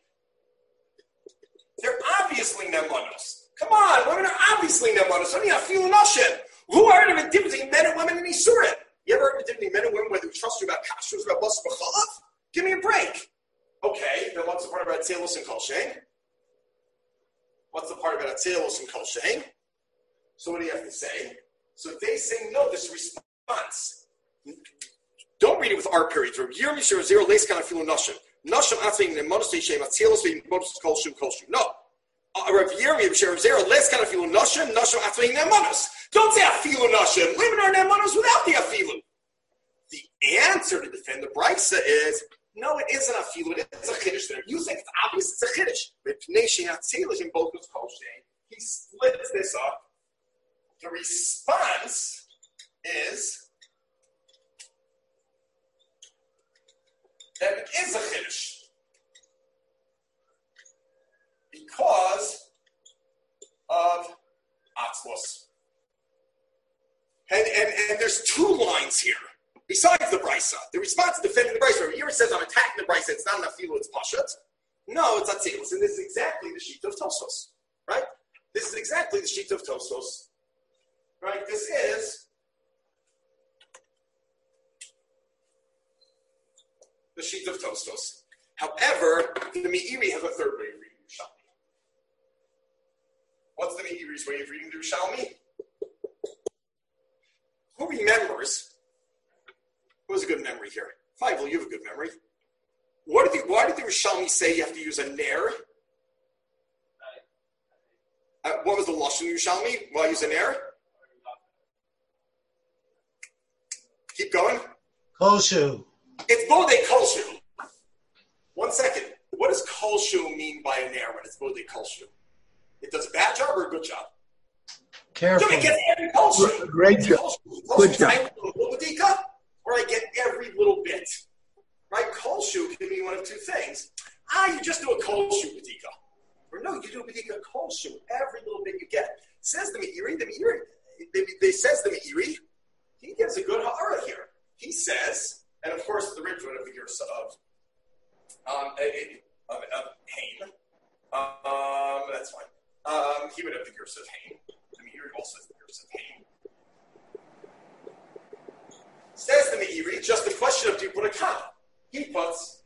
they're obviously nemanos. Come on, women are obviously nemanos. Only afilu noshim. Who heard of a difference between men and women in Yisurim? You ever heard of a difference between men and women whether we trust you about kashrus, about basar b'chalav? Give me a break. Okay, then what's the part about Tzelus and Kolshein? What's the part about Tzelus and Kolshein? So what do you have to say? So they say no, this response. Don't read it with R periods. Rav Yirmi Shir Zero Lace Kana Filu Nashim. Nashim Atzving Nemonos Teishem Tzelus Vein Monos Kolshum Kolshum. No. Rav Yirmi Shir Zero Lace Kana Filu Nashim. Nashim Atzving Nemonos. Don't say Afilu Nashim. Women are Nemonos without the Afilu. The answer to defend the Brisa is, no, it isn't a filu. It is a chiddush there. You think it's obvious it's a chiddush. He splits this up. The response is that it is a chiddush because of atzlos. And there's two lines here. Besides the brisa, the response to defending the brisa, here it says I'm attacking the brisa. It's not enough filu, it's pashat. No, it's atzilus, and this is exactly the sheet of Tosfos, right? This is exactly the sheet of Tosfos, right? This is the sheet of Tosfos. However, the Meiri has a third way of reading Yerushalmi. What's the Meiri's way of reading the Yerushalmi? Who remembers? Who has a good memory here? Feivel, you have a good memory. Why did the Rishalmi say you have to use a ner? What was the lashon Rishalmi? Why use a ner? Keep going. Kolshu. It's bodei kolshu. 1 second. What does kolshu mean by a ner when it's bodei kolshu? It does a bad job or a good job? Careful. So it gets every kolshu. Great job. Good job. Where I get every little bit. Right? Kolshu can mean one of two things. You just do a kolshu badika. Or no, you do a badika kolshu. Every little bit you get. Says the Meiri, they says the Meiri, he gives a good ha'ara here. He says, and of course the rich one of the Gersa of Hain. That's fine. He would have the Gersa of Hain. The Meiri also has the Gersa of Hain. Says the Meiri, just the question of do you put a comma? He puts.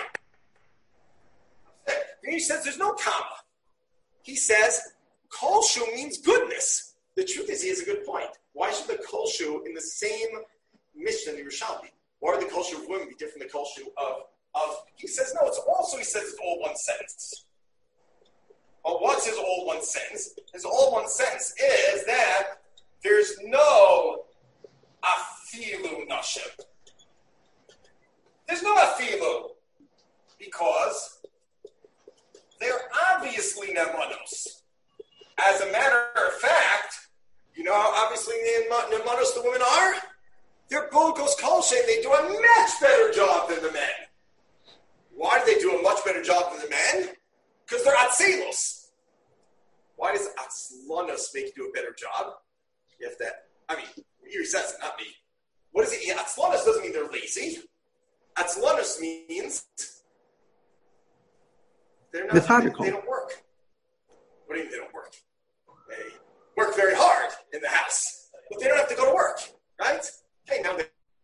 And he says there's no comma. He says kolshu means goodness. The truth is he has a good point. Why should the kolshu in the same mission in Yerushalmi? Why would the kolshu of women be different than the kolshu of? He says no. It's also he says it's all one sentence. Well, what's his all one sentence? His all one sentence is that there's no afilu nashim. There's no afilu because they're obviously nemanos. As a matter of fact, you know how obviously nemanos the women are? They're bolgos kolshein. They do a much better job than the men. Why do they do a much better job than the men? Because they're atzilos. Why does atzlanos make you do a better job? You have that. I mean, he says it, not me. What is it? Atzlanos doesn't mean they're lazy. Atzlanos means they're not. They don't work. What do you mean they don't work? They work very hard in the house, but they don't have to go to work, right? Hey, now they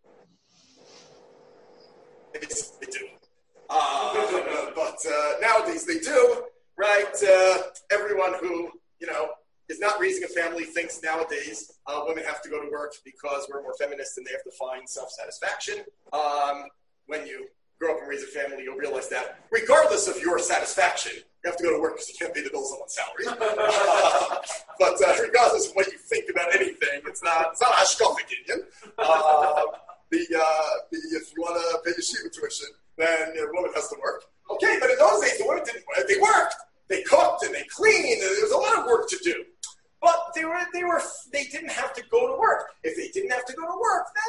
do. But nowadays they do, right? Everyone who, is not raising a family thinks nowadays women have to go to work because we're more feminist and they have to find self-satisfaction. When you grow up and raise a family, you'll realize that regardless of your satisfaction, you have to go to work because you can't pay the bills on one salary. But regardless of what you think about anything, it's not a hashkafic opinion. If you want to pay your yeshiva tuition, then the woman has to work. Okay, but in those days, the women didn't work. They worked. They cooked and they cleaned, and there was a lot of work to do. But they didn't have to go to work. If they didn't have to go to work,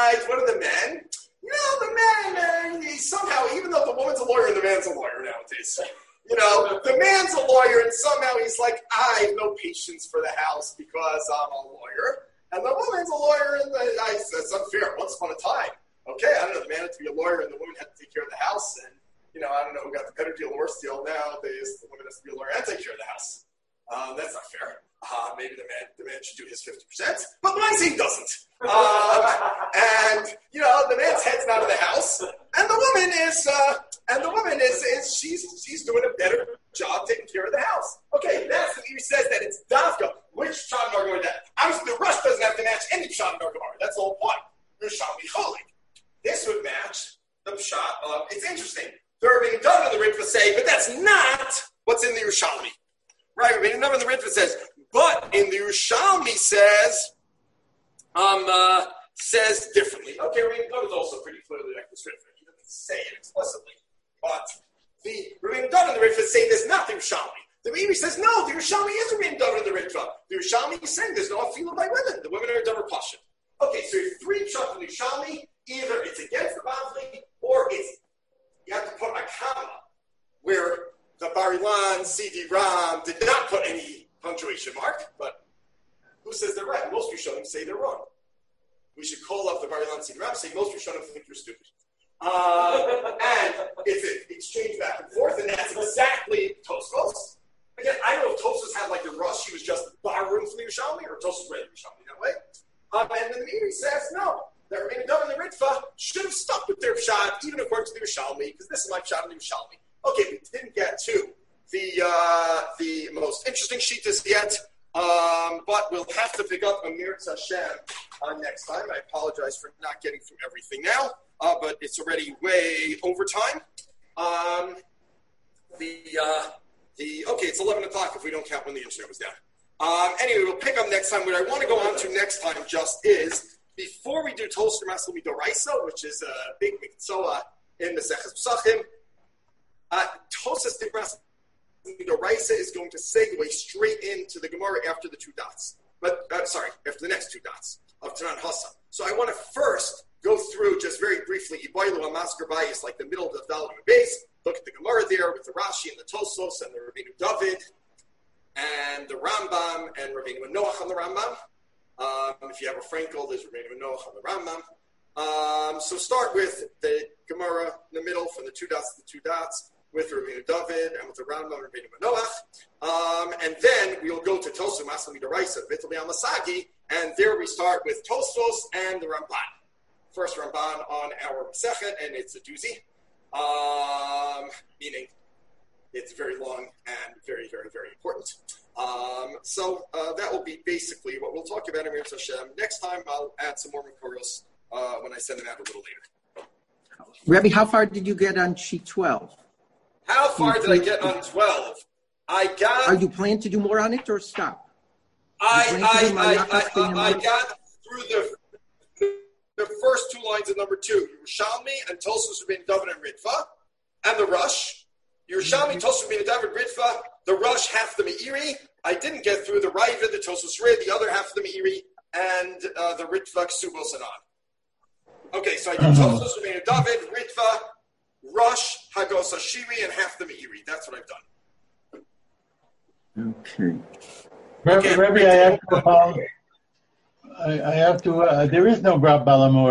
side, what are the men? The man, somehow, even though the woman's a lawyer and the man's a lawyer nowadays, the man's a lawyer and somehow he's like, I have no patience for the house because I'm a lawyer. And the woman's a lawyer and it's unfair. Once upon a time. Okay, I don't know, the man had to be a lawyer and the woman had to take care of the house. And, I don't know who got the better deal or worse deal. Nowadays, the woman has to be a lawyer and take care of the house. That's not fair. Maybe the man should do his 50%, but my scene doesn't. The man's head's not in the house, and the woman is she's doing a better job taking care of the house. Okay, that's what he says that it's dafka. Which pshat and argument that? Obviously, the rush doesn't have to match any pshat and argument. That's the whole point. Yerushalmi cholik. This would match the pshat. It's interesting. They're being done in the Ritva say, but that's not what's in the Yerushalmi. Right, we're being done in the Ritva says. But in the Yerushalmi says differently. Okay, Rabbeinu Dovid is also pretty clearly like this Ritva. He doesn't say it explicitly. But the Rabbeinu Dovid and the Ritva say there's not the Yerushalmi. The Rebbe says, no, the Yerushalmi is Rabbeinu Dovid and the Ritva. The Yerushalmi is saying there's no afila by women. The women are double passion. Okay, so you have three pshat from the Yerushalmi. Either it's against the Bavli, or you have to put a comma where the Bar-Ilan, CD Ram did not put any punctuation mark, but who says they're right? Most Rishonim say they're wrong. We should call up the Bar-Ilan, CD Ram, say most Rishonim think you're stupid. And it's an exchange back and forth, and that's exactly Tosfos. Again, I don't know if Tosfos had like the rush, he was just Barum from the Yerushalmi, or Tosfos read the Yerushalmi that way. And then the Meiri says, no, the Rabbeinu Dovid and the Ritva should have stuck with their pshat, even according to the Yerushalmi, because this is my pshat in the Yerushalmi. Okay, we didn't get to the most interesting shitas yet, but we'll have to pick up Amir Hashem next time. I apologize for not getting through everything now, but it's already way over time. It's 11 o'clock if we don't count when the internet was down. Anyway, we'll pick up next time. What I want to go on to next time just is, before we do Toaster Masel Midoraisa, which is a big mikzoah in the Seches Pesachim, Tosas Masel Midoraisa is going to segue straight into the Gemara after the two dots. After the next two dots of Tanan Hasa. So I want to first go through just very briefly Iboilu Amasker Bayis, like the middle of the Dalit base. Look at the Gemara there with the Rashi and the Tosos and the Rabbeinu David and the Rambam and Rabbeinu Noach on the Rambam. If you have a Frankel, there's Rabbeinu Noach on the Rambam. So start with the Gemara in the middle, from the two dots to the two dots, with Rabbeinu David and with the Rambam and Rabbeinu Noach. And then we'll go to Tosu Masel Midoraisa, Vital Masagi, and there we start with Tosos and the Ramban. First Ramban on our Masechet, and it's a doozy. Meaning it's very long and very, very, very important. So that will be basically what we'll talk about in Mir Hashem. Next time I'll add some more Makoros when I send them out a little later. Rebbe, how far did you get on sheet 12? How far did I get on 12? Are you planning to do more on it or stop? I got through the first two lines of number 2, Yerushalmi and Tosos Rabbeinu David and Ritva, and the Rush. Yerushalmi, Tosos Rabbeinu David, Ritva, the Rush, half the Meiri. I didn't get through the Raiva, the Tosos Rid, the other half of the Meiri, and the Ritva, Ksubos, and on. Okay, so I did Tosos Rabbeinu David, Ritva, Rush, Hagos Hashiri, and half the Meiri. That's what I've done. Okay. Rebbe, I have to apologize. I have to. There is no Brab Balamor.